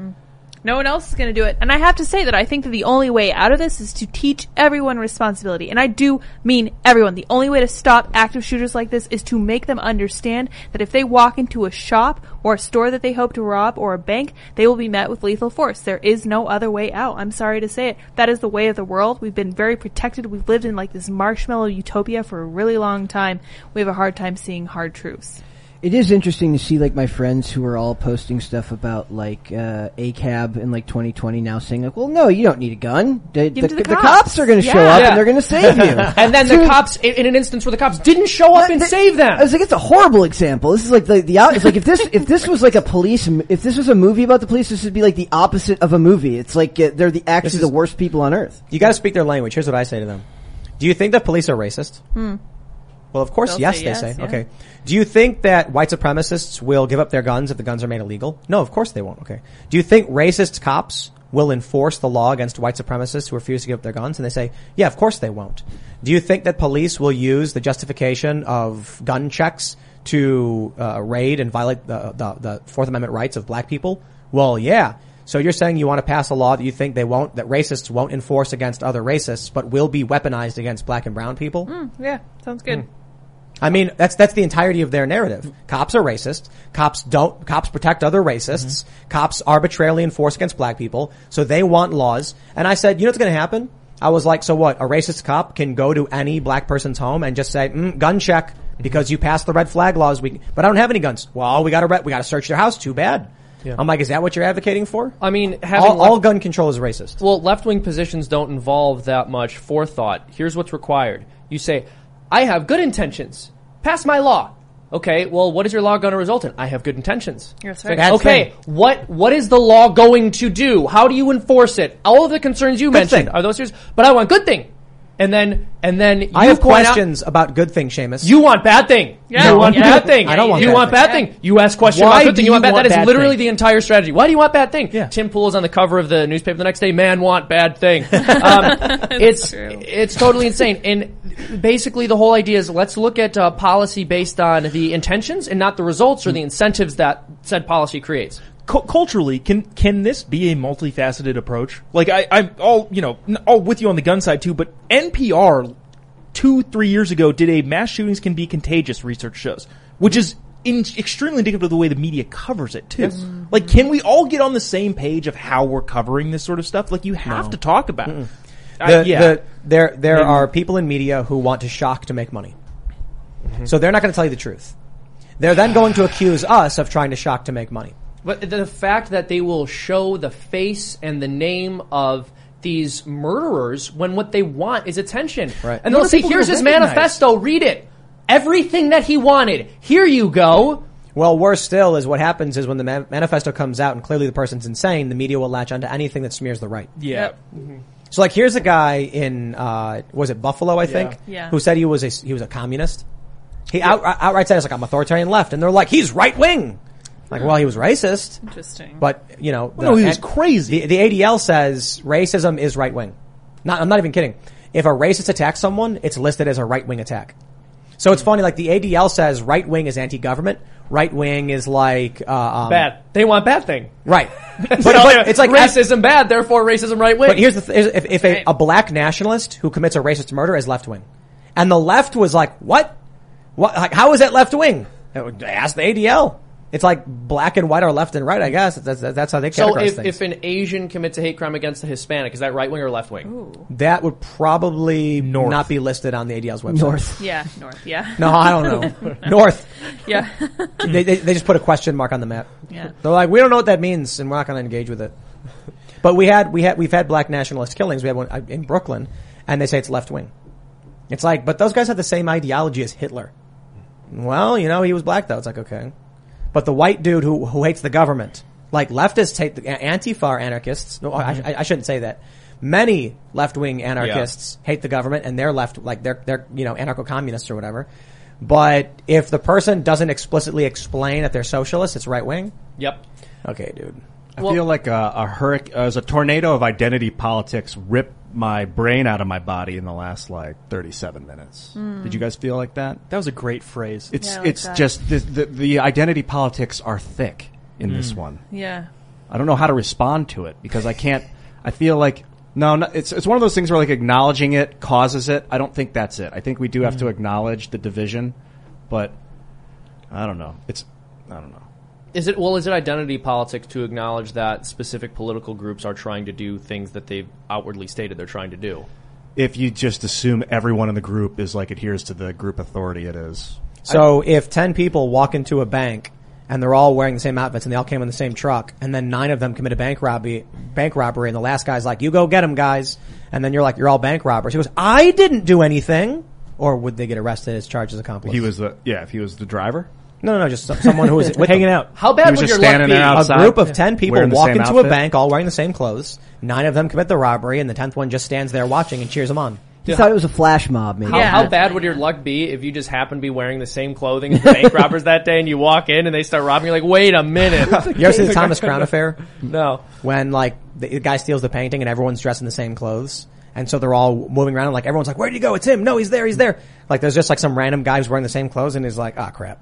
Speaker 6: No one else is going to do it. And I have to say that I think that the only way out of this is to teach everyone responsibility. And I do mean everyone. The only way to stop active shooters like this is to make them understand that if they walk into a shop or a store that they hope to rob or a bank, they will be met with lethal force. There is no other way out. I'm sorry to say it. That is the way of the world. We've been very protected. We've lived in like this marshmallow utopia for a really long time. We have a hard time seeing hard truths.
Speaker 4: It is interesting to see, like, my friends who are all posting stuff about, like, ACAB in, like, 2020 now saying, like, well, no, you don't need a gun. The cops are going to show up and they're going to save you.
Speaker 2: And then the cops, in an instance where the cops didn't show up and save them.
Speaker 4: I was like, it's a horrible example. This is like it's like if this was like if this was a movie about the police, this would be like the opposite of a movie. It's like they're actually the worst people on earth.
Speaker 1: You gotta speak their language. Here's what I say to them. Do you think that police are racist? Well, of course, yes, they say.
Speaker 6: Yeah.
Speaker 1: Okay. Do you think that white supremacists will give up their guns if the guns are made illegal? No, of course they won't. Okay. Do you think racist cops will enforce the law against white supremacists who refuse to give up their guns? And they say, yeah, of course they won't. Do you think that police will use the justification of gun checks to raid and violate the Fourth Amendment rights of black people? Well, yeah. So you're saying you want to pass a law that you think that racists won't enforce against other racists, but will be weaponized against black and brown people?
Speaker 6: Yeah, sounds good.
Speaker 1: I mean, that's the entirety of their narrative. Cops are racist. Cops protect other racists. Cops arbitrarily enforce against black people. So they want laws. And I said, you know what's going to happen? I was like, so what? A racist cop can go to any black person's home and just say, gun check because you passed the red flag laws. But I don't have any guns. Well, we got to search their house. Too bad. Yeah. I'm like, is that what you're advocating for?
Speaker 2: I mean,
Speaker 1: all gun control is racist.
Speaker 2: Well, left-wing positions don't involve that much forethought. Here's what's required. You say, I have good intentions. Pass my law. Okay, well, what is your law going to result in? I have good intentions.
Speaker 6: That's right.
Speaker 2: Okay, what is the law going to do? How do you enforce it? All of the concerns you mentioned are those serious, but I want good thing. And then
Speaker 1: I have questions about good thing, Seamus.
Speaker 2: You want bad thing.
Speaker 6: Yeah.
Speaker 2: You want bad thing.
Speaker 1: I don't want
Speaker 2: you
Speaker 1: bad
Speaker 2: want
Speaker 1: thing.
Speaker 2: bad thing. You ask questions about good thing. You want bad. That is literally
Speaker 3: thing?
Speaker 2: the entire strategy. Why do you want bad thing?
Speaker 3: Yeah.
Speaker 2: Tim Pool is on the cover of the newspaper the next day. Man want bad thing. It's totally insane. And basically the whole idea is let's look at policy based on the intentions and not the results or the incentives that said policy creates.
Speaker 3: Culturally, can this be a multifaceted approach? Like I'm all with you on the gun side too, but NPR 2-3 years ago did a mass shootings can be contagious research shows, which is extremely indicative of the way the media covers it too. Yes. Like, can we all get on the same page of how we're covering this sort of stuff? Like, you have to talk about it.
Speaker 1: There are people in media who want to shock to make money. So they're not going to tell you the truth. They're then going to accuse us of trying to shock to make money.
Speaker 2: But the fact that they will show the face and the name of these murderers when what they want is attention.
Speaker 1: Right.
Speaker 2: And they'll say, here's his manifesto, read it. Everything that he wanted. Here you go.
Speaker 1: Well, worse still is what happens is when the manifesto comes out and clearly the person's insane, the media will latch onto anything that smears the right.
Speaker 2: Yeah.
Speaker 1: So like here's a guy in, was it Buffalo, I think?
Speaker 6: Yeah.
Speaker 1: Who said he was a communist. He outright said it's like, I'm authoritarian left. And they're like, he's right wing. Like, well, he was racist.
Speaker 6: Interesting.
Speaker 1: But, you know.
Speaker 5: No, he was crazy.
Speaker 1: The ADL says racism is right wing. I'm not even kidding. If a racist attacks someone, it's listed as a right wing attack. So it's funny, like the ADL says right wing is anti-government. Right wing is like,
Speaker 2: bad. They want bad thing.
Speaker 1: Right. But
Speaker 2: it's like racism bad, therefore racism right wing.
Speaker 1: But here's the if a black nationalist who commits a racist murder is left wing. And the left was like, what? Like, how is that left wing? Ask the ADL. It's like black and white are left and right, I guess. That's how they categorize things.
Speaker 2: So if an Asian commits a hate crime against a Hispanic, is that right wing or left wing?
Speaker 6: Ooh.
Speaker 1: That would probably not be listed on the ADL's website.
Speaker 4: North.
Speaker 6: Yeah, north, yeah.
Speaker 1: No, I don't know. North.
Speaker 6: Yeah.
Speaker 1: They just put a question mark on the map.
Speaker 6: Yeah.
Speaker 1: They're like, we don't know what that means and we're not going to engage with it. But we've had black nationalist killings. We had one in Brooklyn and they say it's left wing. It's like, but those guys have the same ideology as Hitler. Well, you know, he was black though. It's like, okay. But the white dude who hates the government, like leftists hate the Antifa are anarchists. No, I shouldn't say that. Many left-wing anarchists hate the government and they're left, like they're, you know, anarcho-communists or whatever. But if the person doesn't explicitly explain that they're socialists, it's right-wing?
Speaker 2: Yep.
Speaker 1: Okay, dude.
Speaker 5: I feel like a hurricane, as a tornado of identity politics ripped my brain out of my body in the last 37 minutes. Did you guys feel like that?
Speaker 3: That was a great phrase.
Speaker 5: It's just the identity politics are thick in this one.
Speaker 6: Yeah.
Speaker 5: I don't know how to respond to it because I feel like it's one of those things where like acknowledging it causes it. I don't think that's it. I think we do have to acknowledge the division, but I don't know. I don't know.
Speaker 2: Is it identity politics to acknowledge that specific political groups are trying to do things that they've outwardly stated they're trying to do?
Speaker 5: If you just assume everyone in the group is like adheres to the group authority, it is.
Speaker 1: So if 10 people walk into a bank and they're all wearing the same outfits and they all came in the same truck and then 9 of them commit a bank robbery and the last guy's like, you go get them guys. And then you're like, you're all bank robbers. He goes, I didn't do anything. Or would they get arrested as charged as accomplice?
Speaker 5: If he was the driver?
Speaker 1: No, just someone who was
Speaker 3: hanging out.
Speaker 2: How bad would your luck be?
Speaker 1: A group of 10 people walk into a bank all wearing the same clothes. 9 of them commit the robbery and the 10th one just stands there watching and cheers them on.
Speaker 4: He thought it was a flash mob, maybe.
Speaker 2: How bad would your luck be if you just happen to be wearing the same clothing as the bank robbers that day and you walk in and they start robbing? You're like, wait a minute.
Speaker 1: You ever see the Thomas Crown Affair?
Speaker 2: No.
Speaker 1: When the guy steals the painting and everyone's dressed in the same clothes. And so they're all moving around and like everyone's like, where did he go? It's him. No, he's there. Like there's just like some random guy who's wearing the same clothes and he's like, crap.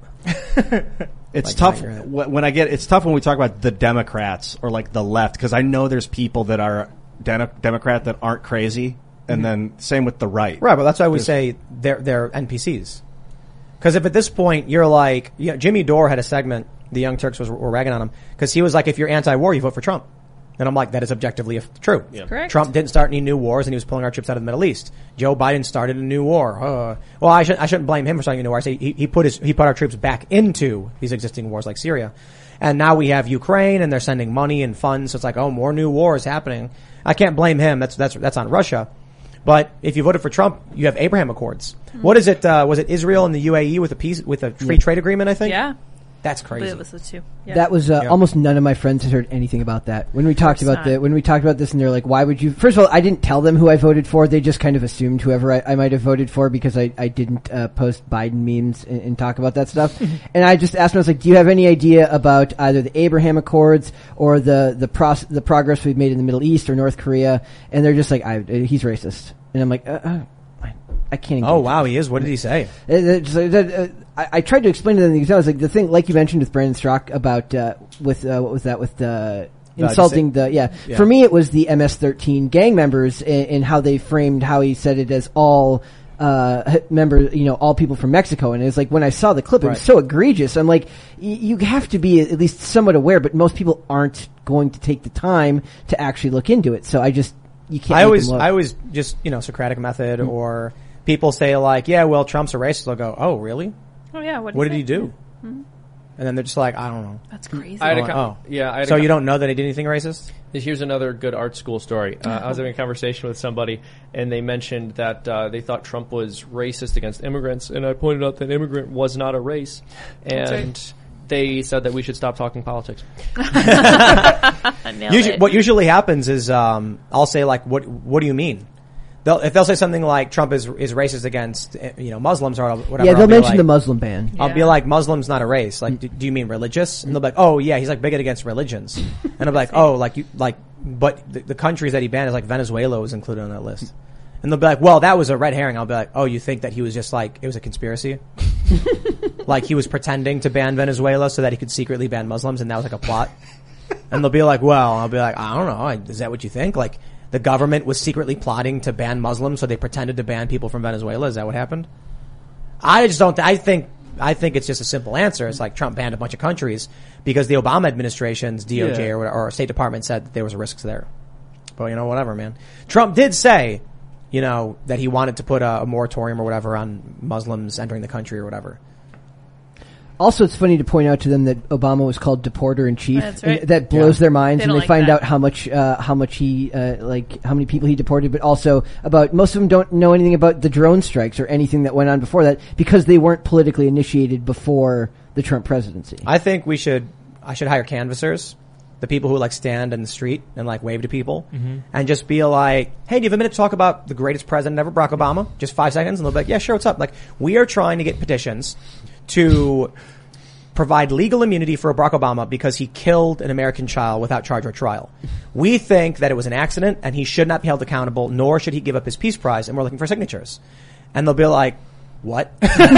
Speaker 5: It's tough it's tough when we talk about the Democrats or like the left because I know there's people that are Democrat that aren't crazy and then same with the right.
Speaker 1: Right, but that's why we say they're NPCs. Because if at this point you're like, Jimmy Dore had a segment, the Young Turks were ragging on him because he was like, if you're anti-war, you vote for Trump. And I'm like, that is objectively true.
Speaker 2: Yeah.
Speaker 6: Correct.
Speaker 1: Trump didn't start any new wars, and he was pulling our troops out of the Middle East. Joe Biden started a new war. Well, I shouldn't blame him for starting a new war. I say he put our troops back into these existing wars like Syria, and now we have Ukraine, and they're sending money and funds. So it's like, more new wars happening. I can't blame him. That's on Russia. But if you voted for Trump, you have Abraham Accords. What is it? Was it Israel and the UAE with a free trade agreement? I think.
Speaker 6: Yeah.
Speaker 1: That's crazy.
Speaker 6: It was the two. Yeah.
Speaker 4: That was almost none of my friends had heard anything about that. When we talked about this, and they're like, "Why would you?" First of all, I didn't tell them who I voted for. They just kind of assumed whoever I might have voted for because I didn't post Biden memes and talk about that stuff. And I just asked them, I was like, "Do you have any idea about either the Abraham Accords or the progress we've made in the Middle East or North Korea?" And they're just like, "He's racist." And I'm like, I can't.
Speaker 1: Oh wow, he is. What did he say?
Speaker 4: I tried to explain to them the example. Like the thing, like you mentioned with Brandon Strzok about what was that with insulting the For me, it was the MS-13 gang members and how they framed how he said it as all members, all people from Mexico. And it's like when I saw the clip, it was so egregious. I'm like, you have to be at least somewhat aware, but most people aren't going to take the time to actually look into it. So you can't.
Speaker 1: I always just Socratic method or. People say like, yeah, well, Trump's a racist. They'll go, oh, really?
Speaker 6: Oh yeah. What
Speaker 1: did he do?
Speaker 6: Mm-hmm.
Speaker 1: And then they're just like, I don't know.
Speaker 6: That's crazy.
Speaker 2: I had a
Speaker 1: Like,
Speaker 2: con- yeah, I had
Speaker 1: So
Speaker 2: a con-
Speaker 1: you don't know that he did anything racist?
Speaker 2: Here's another good art school story. I was having a conversation with somebody, and they mentioned that they thought Trump was racist against immigrants, and I pointed out that immigrant was not a race, and they said that we should stop talking politics.
Speaker 1: What usually happens is I'll say, like, what do you mean? If they'll say something like Trump is racist against Muslims or whatever.
Speaker 4: Yeah, they'll
Speaker 1: I'll be
Speaker 4: mention
Speaker 1: like,
Speaker 4: the Muslim ban.
Speaker 1: I'll be like, Muslim's not a race. Like, do you mean religious? And they'll be like, oh yeah, he's like bigot against religions. And I'll be like, oh, but the countries that he banned is like Venezuela was included on that list. And they'll be like, well, that was a red herring. I'll be like, oh, you think that he was just like, it was a conspiracy? Like he was pretending to ban Venezuela so that he could secretly ban Muslims and that was like a plot? And they'll be like, well, I'll be like, I don't know. Is that what you think? Like, the government was secretly plotting to ban Muslims, so they pretended to ban people from Venezuela. Is that what happened? I just don't. I think it's just a simple answer. It's like Trump banned a bunch of countries because the Obama administration's DOJ or State Department said that there was risks there. But whatever, man. Trump did say, that he wanted to put a moratorium or whatever on Muslims entering the country or whatever.
Speaker 4: Also, it's funny to point out to them that Obama was called deporter in chief.
Speaker 6: That's right.
Speaker 4: That blows their minds
Speaker 6: They
Speaker 4: when
Speaker 6: don't
Speaker 4: they
Speaker 6: like
Speaker 4: find
Speaker 6: that.
Speaker 4: out how much he how many people he deported, but also about most of them don't know anything about the drone strikes or anything that went on before that because they weren't politically initiated before the Trump presidency.
Speaker 1: I think I should hire canvassers, the people who like stand in the street and like wave to people and just be like, hey, do you have a minute to talk about the greatest president ever, Barack Obama? Just 5 seconds. And they'll be like, yeah, sure. What's up? Like, we are trying to get petitions to provide legal immunity for Barack Obama because he killed an American child without charge or trial. We think that it was an accident and he should not be held accountable, nor should he give up his peace prize, and we're looking for signatures. And they'll be like, what?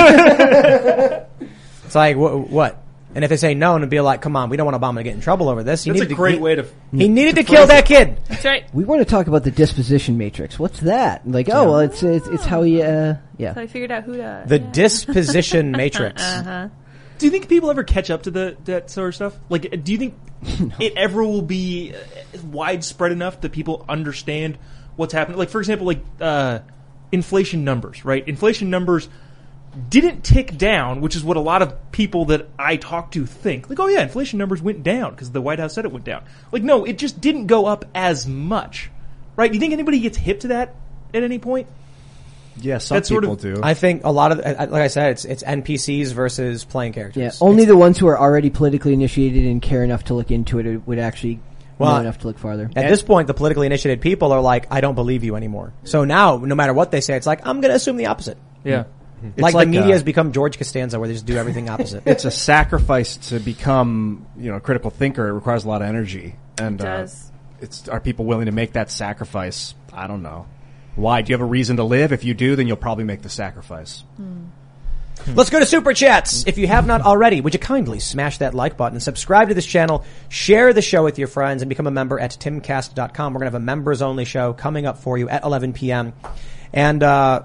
Speaker 1: It's like, what? And if they say no, and it'll be like, come on, we don't want Obama to get in trouble over this.
Speaker 3: That's a great way to...
Speaker 1: He needed to kill that kid.
Speaker 6: That's right.
Speaker 4: We want to talk about the disposition matrix. What's that? Like, well, it's how he,
Speaker 6: So I figured out who to...
Speaker 1: The disposition matrix.
Speaker 3: Do you think people ever catch up to that sort of stuff? Like, do you think it ever will be widespread enough that people understand what's happening? Like, for example, like inflation numbers, right? Inflation numbers didn't tick down, which is what a lot of people that I talk to think. Like, oh yeah, inflation numbers went down because the White House said it went down. Like, no, it just didn't go up as much, right? Do you think anybody gets hip to that at any point?
Speaker 5: Yeah, some people do.
Speaker 1: I think a lot of, like I said, it's NPCs versus playing characters.
Speaker 4: Yeah, only the ones who are already politically initiated and care enough to look into it would actually know enough to look farther.
Speaker 1: At this point, the politically initiated people are like, I don't believe you anymore. So now, no matter what they say, it's like, I'm going to assume the opposite.
Speaker 3: Yeah.
Speaker 1: Like the media has become George Costanza, where they just do everything opposite.
Speaker 5: It's a sacrifice to become, a critical thinker. It requires a lot of energy. And,
Speaker 6: It does.
Speaker 5: Are people willing to make that sacrifice? I don't know. Why? Do you have a reason to live? If you do, then you'll probably make the sacrifice.
Speaker 1: Let's go to Super Chats. If you have not already, would you kindly smash that like button, subscribe to this channel, share the show with your friends, and become a member at timcast.com. We're going to have a members-only show coming up for you at 11 p.m. And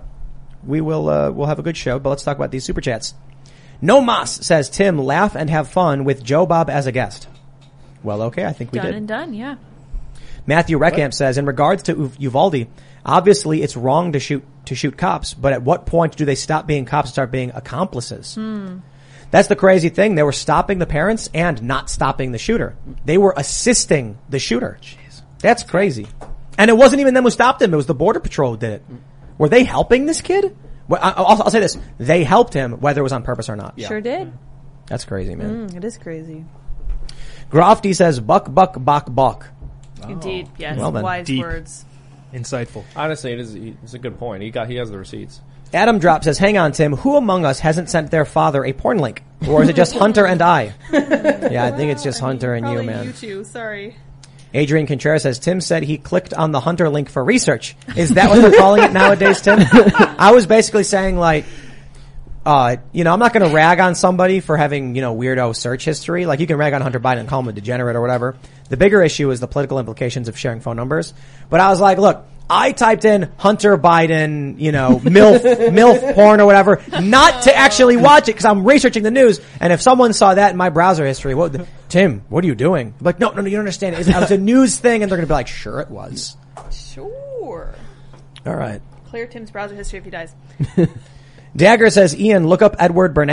Speaker 1: we'll have a good show, but let's talk about these Super Chats. No Mas says, Tim, laugh and have fun with Joe Bob as a guest. Well, okay, I think we
Speaker 6: Done
Speaker 1: did.
Speaker 6: and done, yeah.
Speaker 1: Matthew Reckamp says, in regards to Uvalde, obviously it's wrong to shoot cops, but at what point do they stop being cops and start being accomplices? That's the crazy thing. They were stopping the parents and not stopping the shooter. They were assisting the shooter. Jeez. That's crazy. And it wasn't even them who stopped him. It was the Border Patrol who did it. Were they helping this kid? Well, I'll say this. They helped him, whether it was on purpose or not.
Speaker 6: Yeah. Sure did.
Speaker 1: That's crazy, man.
Speaker 6: It is crazy.
Speaker 1: Grofty says, buck, buck, buck, buck.
Speaker 6: Indeed, yes.
Speaker 1: Well then.
Speaker 6: Wise
Speaker 3: Deep.
Speaker 6: words.
Speaker 3: Insightful.
Speaker 2: Honestly, it's a good point. He has the receipts.
Speaker 1: Adam Drop says, hang on, Tim. Who among us hasn't sent their father a porn link? Or is it just Hunter and I? Yeah, I think it's just Hunter and you, man.
Speaker 6: You two, sorry.
Speaker 1: Adrian Contreras says, Tim said he clicked on the Hunter link for research. Is that what they're calling it nowadays, Tim? I was basically saying, like, I'm not going to rag on somebody for having, weirdo search history. Like, you can rag on Hunter Biden and call him a degenerate or whatever. The bigger issue is the political implications of sharing phone numbers. But I was like, look, I typed in Hunter Biden, MILF porn or whatever, not to actually watch it because I'm researching the news. And if someone saw that in my browser history, Tim, what are you doing? I'm like, no, you don't understand. It was a news thing, and they're going to be like, sure it was.
Speaker 6: Sure.
Speaker 1: All right.
Speaker 6: Clear Tim's browser history if he dies.
Speaker 1: Dagger says, Ian, look up Edward Bernays.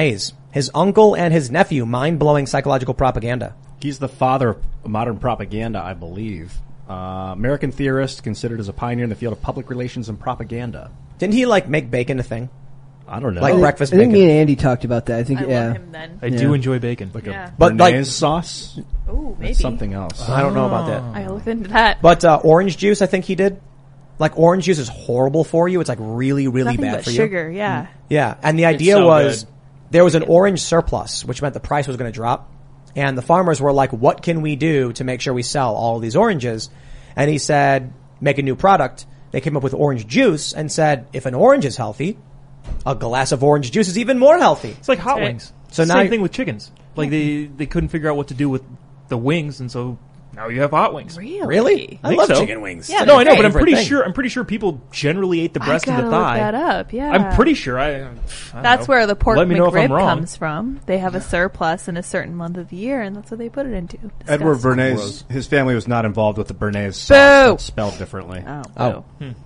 Speaker 1: His uncle and his nephew, mind-blowing psychological propaganda.
Speaker 5: He's the father of modern propaganda, I believe. American theorist, considered as a pioneer in the field of public relations and propaganda.
Speaker 1: Didn't he like make bacon a thing?
Speaker 5: I don't know.
Speaker 1: Like breakfast
Speaker 4: I think
Speaker 1: bacon.
Speaker 4: me and Andy talked about that. I think,
Speaker 6: I
Speaker 4: yeah.
Speaker 6: love him then.
Speaker 3: I do enjoy bacon.
Speaker 5: Like
Speaker 6: Yeah.
Speaker 5: a
Speaker 1: But, like-
Speaker 5: béarnaise sauce?
Speaker 6: Ooh, maybe.
Speaker 5: That's something else.
Speaker 1: I don't know about that.
Speaker 6: I looked into that.
Speaker 1: But orange juice, I think he did. Like orange juice is horrible for you. It's like really, really
Speaker 6: Nothing
Speaker 1: bad
Speaker 6: but
Speaker 1: for
Speaker 6: sugar,
Speaker 1: you.
Speaker 6: yeah.
Speaker 1: Yeah, and the idea
Speaker 2: so
Speaker 1: was
Speaker 2: good.
Speaker 1: there was an orange surplus, which meant the price was going to drop. And the farmers were like, what can we do to make sure we sell all of these oranges? And he said, make a new product. They came up with orange juice and said, if an orange is healthy, a glass of orange juice is even more healthy.
Speaker 3: It's like hot
Speaker 6: Right.
Speaker 3: wings.
Speaker 1: So now
Speaker 3: Same
Speaker 1: you-
Speaker 3: thing with chickens. Like they couldn't figure out what to do with the wings, and so now you have hot wings.
Speaker 6: Really?
Speaker 1: I
Speaker 3: think
Speaker 1: love
Speaker 3: so.
Speaker 1: chicken wings.
Speaker 6: Yeah,
Speaker 3: No, I know,
Speaker 6: they're
Speaker 3: but I'm
Speaker 1: favorite
Speaker 3: pretty
Speaker 1: thing.
Speaker 3: sure. I'm pretty sure people generally ate the breast
Speaker 6: I
Speaker 3: and
Speaker 6: gotta
Speaker 3: the thigh.
Speaker 6: look that up, yeah.
Speaker 3: I'm pretty sure. I don't
Speaker 6: That's
Speaker 3: know.
Speaker 6: where the pork
Speaker 3: Let me know if I'm
Speaker 6: McRib
Speaker 3: wrong.
Speaker 6: comes from. They have a surplus in a certain month of the year, and that's what they put it into.
Speaker 5: Edward
Speaker 6: Disgusting.
Speaker 5: Bernays, his family was not involved with the Bernays sauce.
Speaker 6: Boo!
Speaker 5: That's spelled differently.
Speaker 6: Oh.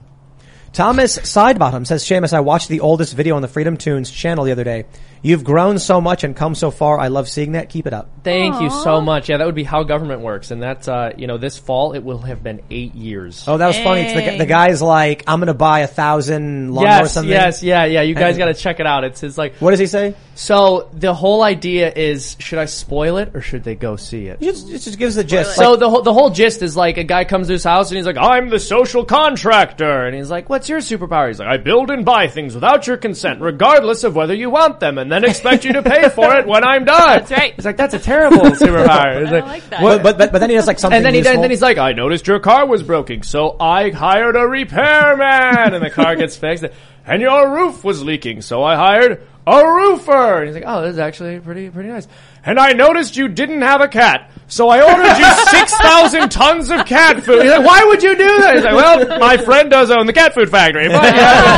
Speaker 1: Thomas Sidebottom says, Seamus, I watched the oldest video on the Freedom Tunes channel the other day. You've grown so much and come so far. I love seeing that. Keep it up.
Speaker 2: Thank you so much. Yeah, that would be how government works. And that's, this fall, it will have been 8 years.
Speaker 1: Oh, that was funny. It's the
Speaker 6: Dang.
Speaker 1: guy's like, I'm going to buy 1,000 lawnmowers or something.
Speaker 2: Yeah. You guys got to check it out. It's his like.
Speaker 1: What does he say?
Speaker 2: So the whole idea is, should I spoil it or should they go see it?
Speaker 1: Just gives the gist.
Speaker 2: So the whole gist is like a guy comes to his house and he's like, I'm the social contractor. And he's like, what's your superpower? He's like, I build and buy things without your consent, regardless of whether you want them, and then expect you to pay for it when I'm done.
Speaker 6: That's right.
Speaker 2: He's like, that's a terrible superpower. He's
Speaker 6: I like that.
Speaker 1: But then he does like something
Speaker 2: and then
Speaker 1: useful.
Speaker 2: then he's like, I noticed your car was broken, so I hired a repairman, and the car gets fixed. And your roof was leaking, so I hired a roofer. And he's like, oh, this is actually pretty nice. And I noticed you didn't have a cat, so I ordered you 6,000 tons of cat food. He's like, why would you do that? He's like, well, my friend does own the cat food factory. But,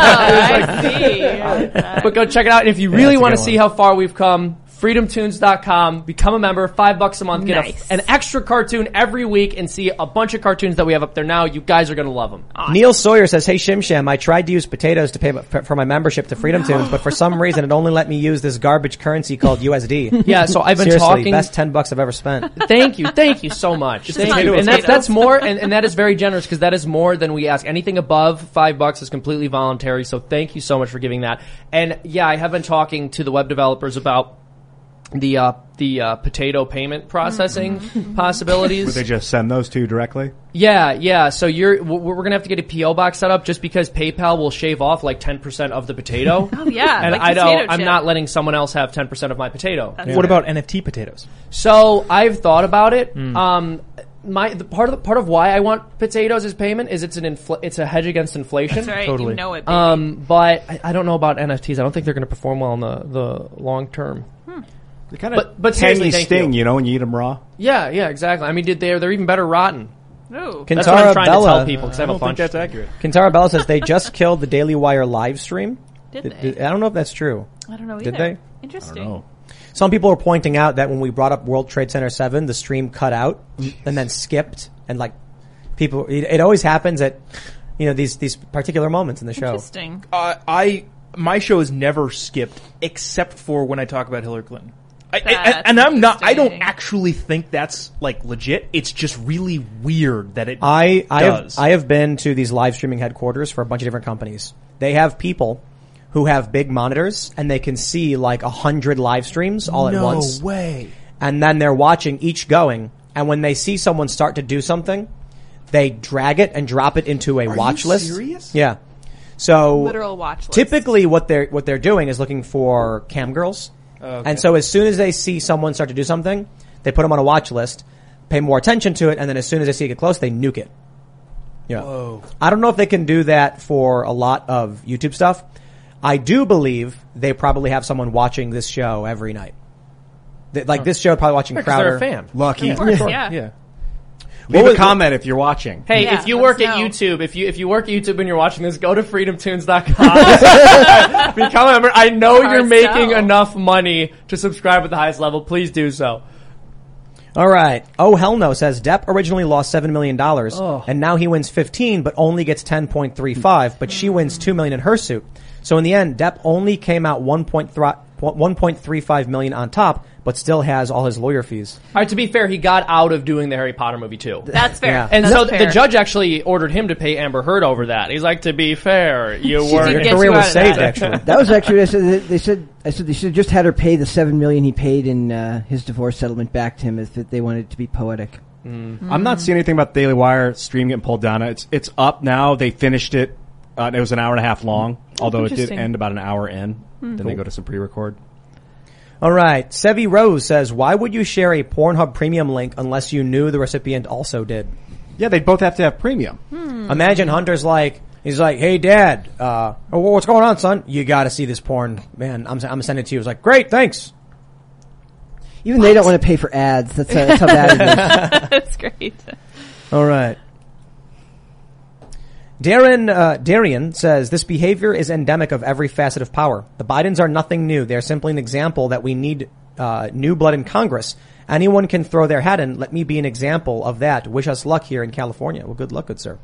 Speaker 6: I see.
Speaker 2: but go check it out. And if you really want to see how far we've come, freedomtunes.com, become a member, $5 a month, get
Speaker 6: Nice.
Speaker 2: an extra cartoon every week and see a bunch of cartoons that we have up there now. You guys are going to love them.
Speaker 1: Neil Sawyer says, hey Shim Sham, I tried to use potatoes to pay for my membership to Freedom Tunes, but for some reason it only let me use this garbage currency called USD.
Speaker 2: Yeah, so I've been
Speaker 1: Seriously,
Speaker 2: talking.
Speaker 1: best $10 I've ever spent.
Speaker 2: Thank you so much. Thank
Speaker 6: not
Speaker 2: you. And
Speaker 6: potatoes.
Speaker 2: that's more, and that is very generous because that is more than we ask. Anything above $5 is completely voluntary. So thank you so much for giving that. And yeah, I have been talking to the web developers about the potato payment processing possibilities.
Speaker 5: Would they just send those to you directly?
Speaker 2: Yeah. So we're gonna have to get a PO box set up just because PayPal will shave off like 10% of the potato.
Speaker 6: Oh, yeah.
Speaker 2: And
Speaker 6: like
Speaker 2: I
Speaker 6: potato
Speaker 2: don't. I'm
Speaker 6: chip.
Speaker 2: not letting someone else have 10% of my potato.
Speaker 3: What about NFT potatoes?
Speaker 2: So I've thought about it. The part of why I want potatoes as payment is it's a hedge against inflation.
Speaker 6: That's right.
Speaker 3: Totally.
Speaker 6: You know it, baby.
Speaker 2: But I don't know about NFTs. I don't think they're going to perform well in the long term.
Speaker 5: They kind of
Speaker 2: But seriously,
Speaker 5: tangy
Speaker 2: thank
Speaker 5: sting,
Speaker 2: you.
Speaker 5: when you eat them raw.
Speaker 2: Yeah, exactly. I mean, they're even better rotten.
Speaker 6: Ooh.
Speaker 2: That's what I'm trying to tell people because I have a
Speaker 3: don't think
Speaker 2: bunch.
Speaker 3: that's accurate.
Speaker 1: Kintara Bella says they just killed the Daily Wire live stream.
Speaker 6: Did they?
Speaker 1: I don't know if that's true.
Speaker 6: I don't know either.
Speaker 1: Did they?
Speaker 6: Interesting.
Speaker 1: Some people are pointing out that when we brought up World Trade Center 7, the stream cut out and then skipped, and like people, it always happens at these particular moments in the show.
Speaker 6: Interesting.
Speaker 3: My show is never skipped except for when I talk about Hillary Clinton.
Speaker 6: That's
Speaker 3: I don't
Speaker 6: interesting.
Speaker 3: actually think that's like legit. It's just really weird that it
Speaker 1: I
Speaker 3: does.
Speaker 1: have been to these live streaming headquarters for a bunch of different companies. They have people who have big monitors and they can see like 100 live streams all at once.
Speaker 3: No way.
Speaker 1: And then they're watching each going. And when they see someone start to do something, they drag it and drop it into a watch
Speaker 3: you
Speaker 1: list.
Speaker 3: serious?
Speaker 1: Yeah. So
Speaker 6: Literal watch list.
Speaker 1: typically what they're doing is looking for cam girls.
Speaker 3: Okay.
Speaker 1: And so as soon as they see someone start to do something, they put them on a watch list, pay more attention to it, and then as soon as they see it get close, they nuke it. Yeah.
Speaker 3: Whoa.
Speaker 1: I don't know if they can do that for a lot of YouTube stuff. I do believe they probably have someone watching this show every night. This show, probably watching
Speaker 2: Because
Speaker 1: Crowder.
Speaker 2: they're a fan.
Speaker 5: Lucky.
Speaker 6: Yeah.
Speaker 5: Leave a comment if you're watching.
Speaker 2: Hey,
Speaker 6: Yeah,
Speaker 2: if you
Speaker 6: let
Speaker 2: work
Speaker 6: us
Speaker 2: at
Speaker 6: know.
Speaker 2: YouTube, if you work at YouTube and you're watching this, go to freedomtunes.com. Become a member. I know
Speaker 6: Hard
Speaker 2: you're making
Speaker 6: sell.
Speaker 2: enough money to subscribe at the highest level. Please do so.
Speaker 1: All right. Oh, hell no says Depp originally lost $7 million and now he wins 15 but only gets 10.35, but she wins $2 million in her suit. So in the end, Depp only came out 1.3 1.35 million on top, but still has all his lawyer fees.
Speaker 2: All right, to be fair, he got out of doing the Harry Potter movie too.
Speaker 6: That's fair.
Speaker 1: Yeah.
Speaker 2: And
Speaker 6: That's
Speaker 2: so
Speaker 6: fair.
Speaker 2: the judge actually ordered him to pay Amber Heard over that. He's like, to be fair, you
Speaker 6: She
Speaker 2: weren't.
Speaker 6: did
Speaker 1: Your
Speaker 6: get
Speaker 1: career
Speaker 6: you
Speaker 1: was
Speaker 6: out of
Speaker 1: saved,
Speaker 6: that.
Speaker 1: actually.
Speaker 4: That was actually what I said. They should have just had her pay the $7 million he paid in his divorce settlement back to him if they wanted it to be poetic.
Speaker 5: I'm not seeing anything about the Daily Wire stream getting pulled down. It's up now. They finished it. It was an hour and a half long, although it did
Speaker 6: interesting.
Speaker 5: end about an hour in. Then they go to some pre-record.
Speaker 1: All right. Sevi Rose says, why would you share a Pornhub premium link unless you knew the recipient also did?
Speaker 5: Yeah, they both have to have premium.
Speaker 1: Imagine Hunter's he's like, hey, Dad, what's going on, son? You got to see this porn. Man, I'm going to send it to you. He's like, great, thanks.
Speaker 4: Even they don't want to pay for ads. That's how bad it is.
Speaker 6: That's great.
Speaker 1: All right. Darian says, this behavior is endemic of every facet of power. The Bidens are nothing new. They're simply an example that we need new blood in Congress. Anyone can throw their hat in. Let me be an example of that. Wish us luck here in California. Well, good luck, good sir.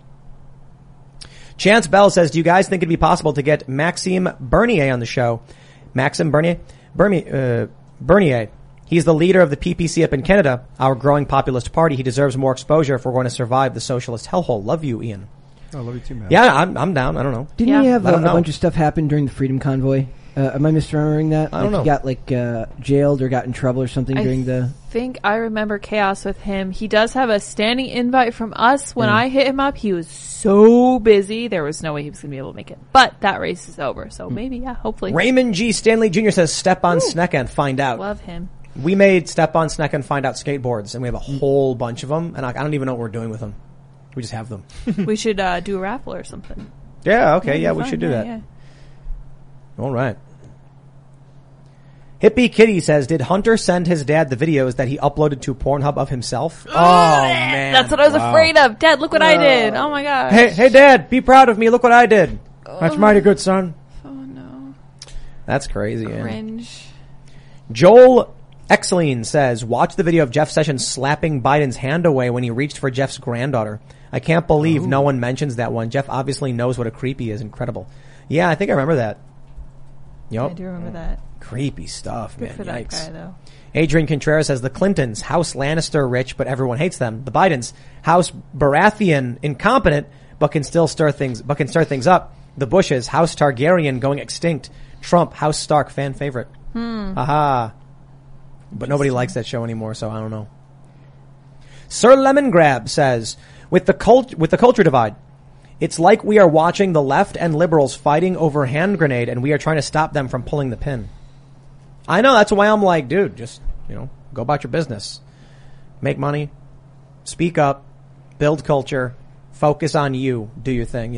Speaker 1: Chance Bell says, do you guys think it'd be possible to get Maxime Bernier on the show? Maxime Bernier? Bernier. He's the leader of the PPC up in Canada, our growing populist party. He deserves more exposure if we're going to survive the socialist hellhole. Love you, Ian.
Speaker 5: I love you too, man.
Speaker 1: Yeah, I'm down. I don't know.
Speaker 4: Didn't he have
Speaker 1: I
Speaker 4: a
Speaker 1: don't know.
Speaker 4: bunch of stuff happen during the Freedom Convoy? Am I misremembering that?
Speaker 1: I don't know.
Speaker 4: He got jailed or got in trouble or something during the...
Speaker 6: I think I remember chaos with him. He does have a standing invite from us. When I hit him up, he was so busy. There was no way he was going to be able to make it. But that race is over, so maybe, yeah, hopefully.
Speaker 1: Raymond G. Stanley Jr. says, step on Sneck and find out.
Speaker 6: Love him.
Speaker 1: We made step on Sneck and find out skateboards, and we have a whole bunch of them, and I don't even know what we're doing with them. We just have them.
Speaker 6: We should do a raffle or something.
Speaker 1: Yeah, okay, yeah,
Speaker 6: That'd be
Speaker 1: we
Speaker 6: fun.
Speaker 1: should do
Speaker 6: Yeah,
Speaker 1: that.
Speaker 6: yeah.
Speaker 1: All right. Hippie Kitty says, did Hunter send his dad the videos that he uploaded to Pornhub of himself? Oh, man.
Speaker 6: That's what I was afraid of. Dad, look what I did. Oh my gosh.
Speaker 1: Hey, Dad, be proud of me. Look what I did. That's mighty good, son.
Speaker 6: Oh no.
Speaker 1: That's crazy. Yeah.
Speaker 6: Cringe.
Speaker 1: Joel Exeline says, watch the video of Jeff Sessions slapping Biden's hand away when he reached for Jeff's granddaughter. I can't believe no one mentions that one. Jeff obviously knows what a creepy is. Incredible. Yeah, I think I remember that. Yep.
Speaker 6: I do remember that.
Speaker 1: Creepy stuff,
Speaker 6: Good
Speaker 1: man.
Speaker 6: for that
Speaker 1: Yikes.
Speaker 6: guy, though.
Speaker 1: Adrian Contreras says, the Clintons, House Lannister rich, but everyone hates them. The Bidens, House Baratheon incompetent, but can stir things up. The Bushes, House Targaryen going extinct. Trump, House Stark fan favorite. Aha. But nobody likes that show anymore, so I don't know. Sir Lemongrab says, with the culture divide, it's like we are watching the left and liberals fighting over hand grenade, and we are trying to stop them from pulling the pin. I know, that's why I'm like, dude, just, go about your business. Make money, speak up, build culture, focus on you, do your thing,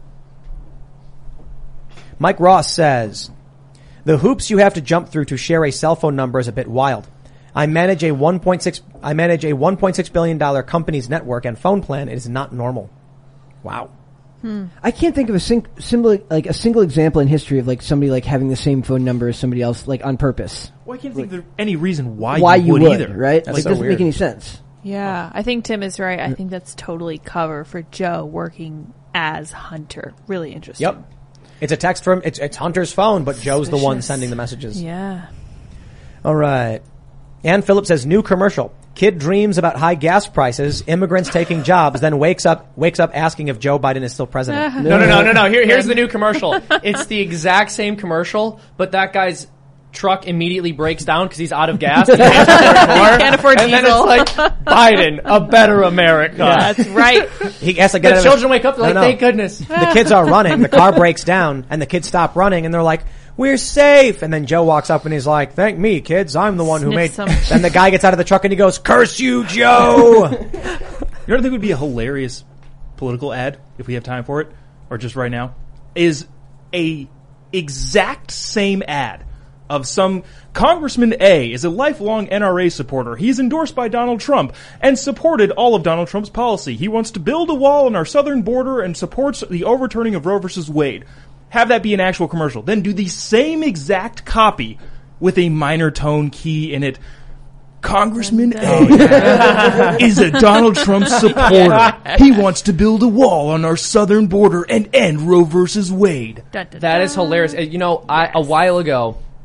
Speaker 1: Mike Ross says, the hoops you have to jump through to share a cell phone number is a bit wild. I manage a $1.6 billion company's network and phone plan. It is not normal. Wow.
Speaker 4: I can't think of a single example in history of somebody having the same phone number as somebody else on purpose.
Speaker 3: Well, I can't think of any reason why
Speaker 4: you
Speaker 3: would either.
Speaker 4: Right?
Speaker 1: That's
Speaker 4: It
Speaker 1: so
Speaker 4: doesn't
Speaker 1: weird.
Speaker 4: make any sense.
Speaker 6: Yeah, I think Tim is right. I think that's totally cover for Joe working as Hunter. Really interesting.
Speaker 1: Yep. It's a text from, it's Hunter's phone, but Joe's the one
Speaker 6: Suspicious.
Speaker 1: sending the messages.
Speaker 6: Yeah.
Speaker 1: All right. Ann Phillips says, new commercial. Kid dreams about high gas prices, immigrants taking jobs, then wakes up asking if Joe Biden is still president.
Speaker 2: No. Here's the new commercial. It's the exact same commercial, but that guy's truck immediately breaks down because he's out of gas. He
Speaker 6: Can't afford
Speaker 2: and then
Speaker 6: diesel.
Speaker 2: it's like, Biden, a better America.
Speaker 6: That's right.
Speaker 1: He has to get
Speaker 2: The
Speaker 1: out of
Speaker 2: children wake up, they're like,
Speaker 1: No.
Speaker 2: thank goodness.
Speaker 1: The kids are running, the car breaks down, and the kids stop running, and they're like, we're safe. And then Joe walks up and he's like, thank me, kids. I'm the one who made.
Speaker 6: Sniff some-
Speaker 1: And the guy gets out of the truck and he goes, curse you, Joe.
Speaker 3: You know what I think would be a hilarious political ad, if we have time for it, or just right now, is a exact same ad of some Congressman A is a lifelong NRA supporter. He's endorsed by Donald Trump and supported all of Donald Trump's policy. He wants to build a wall on our southern border and supports the overturning of Roe versus Wade. Have that be an actual commercial. Then do the same exact copy with a minor tone key in it. Congressman A is a Donald Trump supporter. He wants to build a wall on our southern border and end Roe versus Wade.
Speaker 2: That is hilarious. A while ago,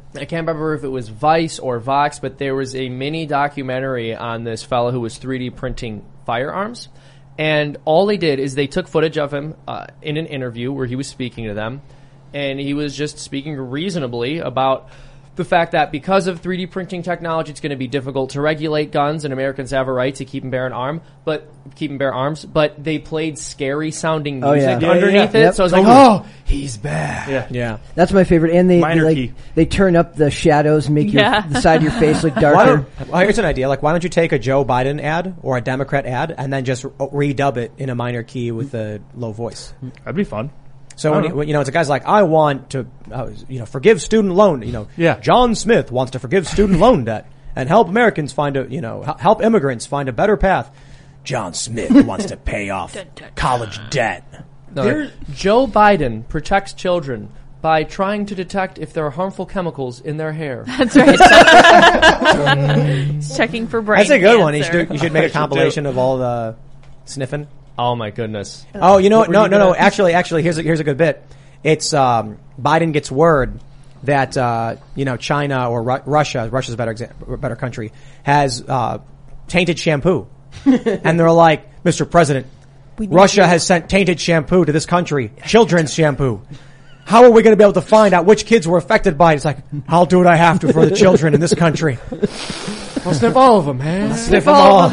Speaker 2: I can't remember if it was Vice or Vox, but there was a mini documentary on this fellow who was 3D printing firearms. And all they did is they took footage of him in an interview where he was speaking to them. And he was just speaking reasonably about the fact that because of 3D printing technology, it's going to be difficult to regulate guns, and Americans have a right to keep and bear arms. But they played scary sounding music underneath it, so I was like, "Oh, he's back."
Speaker 1: Yeah.
Speaker 4: That's my favorite. And
Speaker 3: Minor
Speaker 4: they
Speaker 3: key.
Speaker 4: they turn up the shadows, make the side of your face look darker.
Speaker 1: Well, here's an idea. Like, why don't you take a Joe Biden ad or a Democrat ad and then just redub it in a minor key with a low voice?
Speaker 3: That'd be fun.
Speaker 1: So when it's a guy's like, I want to, forgive student loan. John Smith wants to forgive student loan debt and help Americans help immigrants find a better path. John Smith wants to pay off college debt.
Speaker 2: No, Joe Biden protects children by trying to detect if there are harmful chemicals in their hair.
Speaker 6: That's right. He's checking for brain
Speaker 1: That's a good
Speaker 6: cancer.
Speaker 1: one. You should make a compilation of all the sniffing.
Speaker 2: Oh my goodness.
Speaker 1: Oh, you know what? No. Actually, here's a good bit. It's Biden gets word that China or Russia's a better country, has tainted shampoo, and they're like, Mr. President, Russia has sent tainted shampoo to this country, children's shampoo. How are we going to be able to find out which kids were affected by it? It's like, I'll do what I have to for the children in this country.
Speaker 2: I'll sniff all of them, man.
Speaker 1: Sniff them all.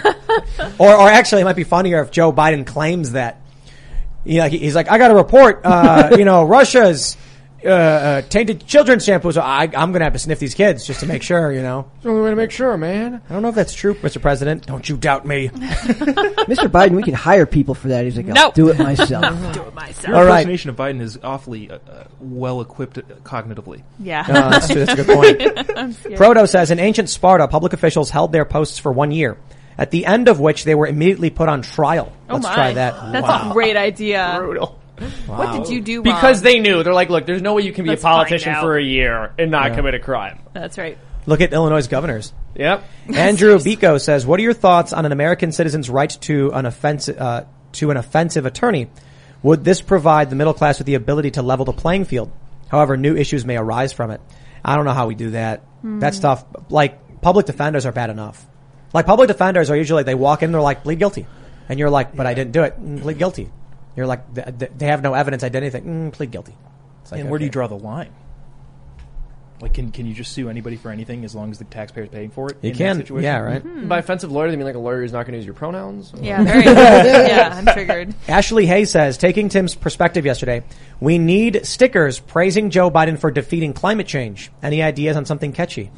Speaker 1: Or actually, it might be funnier if Joe Biden claims that. He's like, I got a report. Russia's tainted children's shampoo, so I'm going to have to sniff these kids just to make sure.
Speaker 2: It's the only way to make sure, man.
Speaker 1: I don't know if that's true, Mr. President. Don't you doubt me.
Speaker 4: Mr. Biden, we can hire people for that. He's like, I'll do it myself.
Speaker 6: Do it myself.
Speaker 3: Your impersonation of Biden is awfully well equipped cognitively.
Speaker 6: Yeah.
Speaker 1: That's true. That's a good point. Proto says, in ancient Sparta, public officials held their posts for 1 year, at the end of which they were immediately put on trial. Let's try that.
Speaker 6: That's a great idea.
Speaker 2: Brutal.
Speaker 1: Wow.
Speaker 6: What did you do wrong?
Speaker 2: Because they knew. They're like, look, there's no way you can be
Speaker 6: Let's
Speaker 2: a politician
Speaker 6: find out.
Speaker 2: for a year and not commit a crime.
Speaker 6: That's right.
Speaker 1: Look at Illinois' governors.
Speaker 2: Yep.
Speaker 1: Andrew Biko says, what are your thoughts on an American citizen's right to an offensive attorney? Would this provide the middle class with the ability to level the playing field? However, new issues may arise from it. I don't know how we do that. That stuff, like, public defenders are bad enough. Like, public defenders are usually, they walk in, they're like, plead guilty. And you're like, but I didn't do it. Plead guilty. You're like, they have no evidence I did anything. Plead guilty. It's like,
Speaker 3: And where do you draw the line? Like, can you just sue anybody for anything as long as the taxpayer's paying for it?
Speaker 1: You
Speaker 3: in
Speaker 1: can,
Speaker 3: that situation?
Speaker 1: yeah, right?
Speaker 2: By offensive lawyer, they mean like a lawyer who's not going to use your pronouns?
Speaker 6: Yeah, very good. Yeah, I'm triggered.
Speaker 1: Ashley Hay says, taking Tim's perspective yesterday, we need stickers praising Joe Biden for defeating climate change. Any ideas on something catchy?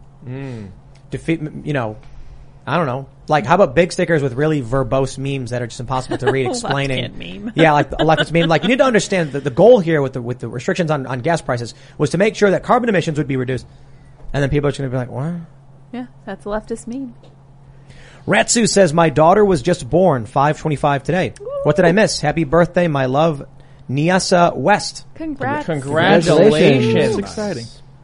Speaker 1: Defeat, I don't know. Like, how about big stickers with really verbose memes that are just impossible to read explaining?
Speaker 6: Left hand meme.
Speaker 1: Yeah, like a leftist meme. Like, you need to understand that the goal here with the restrictions on gas prices was to make sure that carbon emissions would be reduced. And then people are just going to be like, what?
Speaker 6: Yeah, that's a leftist meme.
Speaker 1: Ratsu says, my daughter was just born 5/25 today. What did I miss? Happy birthday, my love, Niasa West.
Speaker 2: Congratulations.
Speaker 3: That's exciting.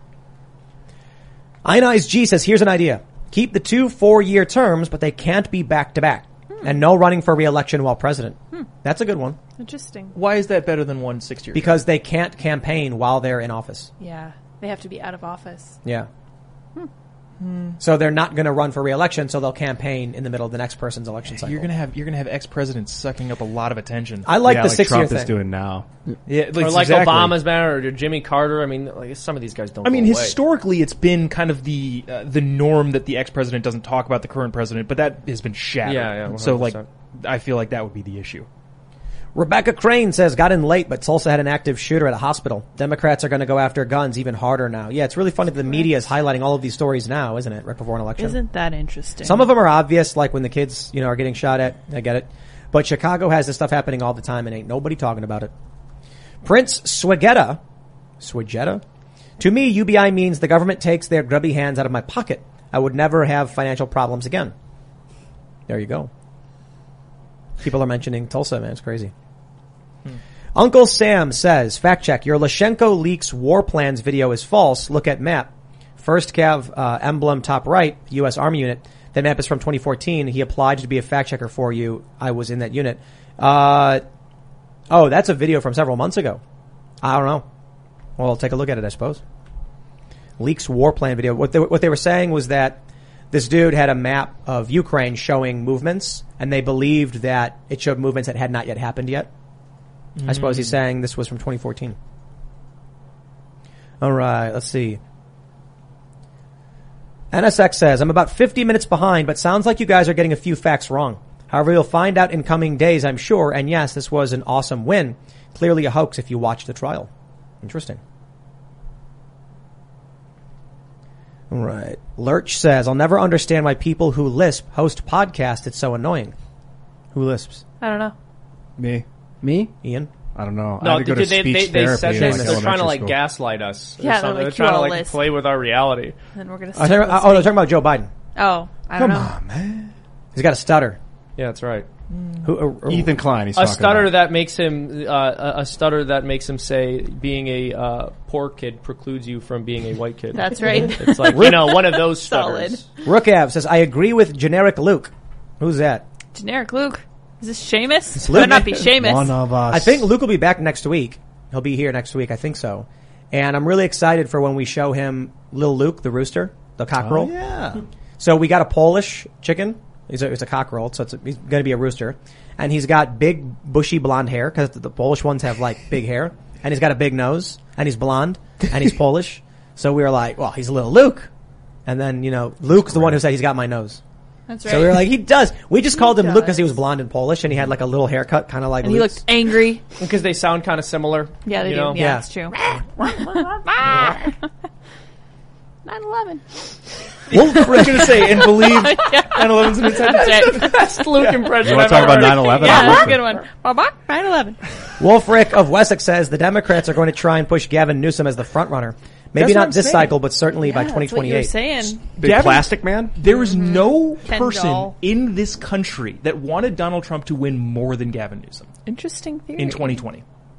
Speaker 1: Ionized G says, here's an idea. Keep the 2 4-year terms, but they can't be back-to-back. And no running for re-election while president. That's a good one.
Speaker 6: Interesting.
Speaker 3: Why is that better than 1 6-year?
Speaker 1: Because they can't campaign while they're in office.
Speaker 6: Yeah, they have to be out of office.
Speaker 1: Yeah. So they're not going to run for re-election, so they'll campaign in the middle of the next person's election cycle.
Speaker 3: You're gonna have ex-presidents sucking up a lot of attention.
Speaker 1: I like the 6-year
Speaker 5: Trump
Speaker 1: thing.
Speaker 5: is doing now.
Speaker 3: Yeah,
Speaker 2: Or like
Speaker 3: exactly.
Speaker 2: Obama's man, or Jimmy Carter. I mean, like, some of these guys don't
Speaker 3: I mean,
Speaker 2: go away.
Speaker 3: historically, it's been kind of the norm that the ex-president doesn't talk about the current president, but that has been shattered.
Speaker 2: Yeah, 100%.
Speaker 3: So, like, I feel like that would be the issue.
Speaker 1: Rebecca Crane says, got in late, but Tulsa had an active shooter at a hospital. Democrats are going to go after guns even harder now. Yeah, it's really funny that the media is highlighting all of these stories now, isn't it? Right before an election.
Speaker 6: Isn't that interesting?
Speaker 1: Some of them are obvious, like when the kids, are getting shot at. I get it. But Chicago has this stuff happening all the time and ain't nobody talking about it. Prince Swigetta? To me, UBI means the government takes their grubby hands out of my pocket. I would never have financial problems again. There you go. People are mentioning Tulsa, man. It's crazy. Uncle Sam says, fact check, your Lyshenko leaks war plans video is false. Look at map. First Cav emblem top right, U.S. Army unit. That map is from 2014. He applied to be a fact checker for you. I was in that unit. That's a video from several months ago. I don't know. Well, I'll take a look at it, I suppose. leaks war plan video. What they were saying was that this dude had a map of Ukraine showing movements, and they believed that it showed movements that had not yet happened yet. I suppose he's saying this was from 2014. All right, let's see. NSX says, I'm about 50 minutes behind, but sounds like you guys are getting a few facts wrong. However, you'll find out in coming days, I'm sure. And yes, this was an awesome win. Clearly a hoax if you watch the trial. Interesting. All right. Lurch says, I'll never understand why people who lisp host podcasts. It's so annoying. Who lisps?
Speaker 6: I don't know.
Speaker 5: Me?
Speaker 1: Ian?
Speaker 5: I don't know. I
Speaker 2: No,
Speaker 5: had to go to speech
Speaker 2: they said
Speaker 5: therapy in,
Speaker 2: this.
Speaker 5: like,
Speaker 2: They're trying to
Speaker 5: elementary
Speaker 2: like
Speaker 5: school.
Speaker 2: gaslight us.
Speaker 6: Yeah,
Speaker 2: They're
Speaker 6: they're like,
Speaker 2: trying to
Speaker 6: you all
Speaker 2: like
Speaker 6: list.
Speaker 2: play with our reality.
Speaker 6: And then we're gonna.
Speaker 1: They're talking about Joe Biden.
Speaker 6: Oh, I don't know.
Speaker 5: on, man.
Speaker 1: He's got a stutter.
Speaker 2: Yeah, that's right.
Speaker 5: Ethan Klein. He's
Speaker 2: A
Speaker 5: talking
Speaker 2: stutter
Speaker 5: about.
Speaker 2: that makes him a stutter that makes him say being a poor kid precludes you from being a white kid.
Speaker 6: That's right.
Speaker 2: It's like one of those
Speaker 6: Solid.
Speaker 2: stutters.
Speaker 1: Rookav says, I agree with generic Luke. Who's that?
Speaker 6: Generic Luke. Is this Seamus?
Speaker 1: It's Luke.
Speaker 6: Better not be Seamus.
Speaker 5: One of us.
Speaker 1: I think Luke will be back next week. He'll be here next week. I think so. And I'm really excited for when we show him Lil Luke, the rooster, the cockerel.
Speaker 5: Oh, yeah.
Speaker 1: So we got a Polish chicken. He's a cockerel, so he's going to be a rooster. And he's got big, bushy blonde hair, because the Polish ones have, like, big hair. And he's got a big nose, and he's blonde, and he's Polish. So we were like, well, he's a little Luke. And then, Luke's the one who said he's got my nose.
Speaker 6: That's right.
Speaker 1: So we were like, he does. We just called him
Speaker 6: does.
Speaker 1: Luke because he was blonde and Polish, and he had, like, a little haircut, kind of like
Speaker 6: And he
Speaker 1: Luke's.
Speaker 6: looked angry.
Speaker 2: Because they sound kind of similar.
Speaker 6: Yeah, they
Speaker 2: you
Speaker 6: do.
Speaker 2: know?
Speaker 6: Yeah,
Speaker 1: Yeah.
Speaker 6: that's true. 9/11.
Speaker 3: I was going to say, and believe 9/11's in its head.
Speaker 6: That's it.
Speaker 2: Best Luke impression.
Speaker 5: You want to talk about 9/11?
Speaker 6: Yeah, that's a good one. 9/11.
Speaker 1: Wolfric of Wessex says the Democrats are going to try and push Gavin Newsom as the front runner. Maybe
Speaker 3: That's what
Speaker 1: not
Speaker 3: I'm
Speaker 1: this
Speaker 3: saying.
Speaker 1: cycle, but certainly by
Speaker 6: That's what you were
Speaker 1: 2028.
Speaker 6: saying.
Speaker 5: Big
Speaker 3: Gavin-
Speaker 5: plastic man?
Speaker 3: There is no
Speaker 6: Ken
Speaker 3: person
Speaker 6: doll.
Speaker 3: in this country that wanted Donald Trump to win more than Gavin Newsom
Speaker 6: Interesting theory.
Speaker 3: in 2020.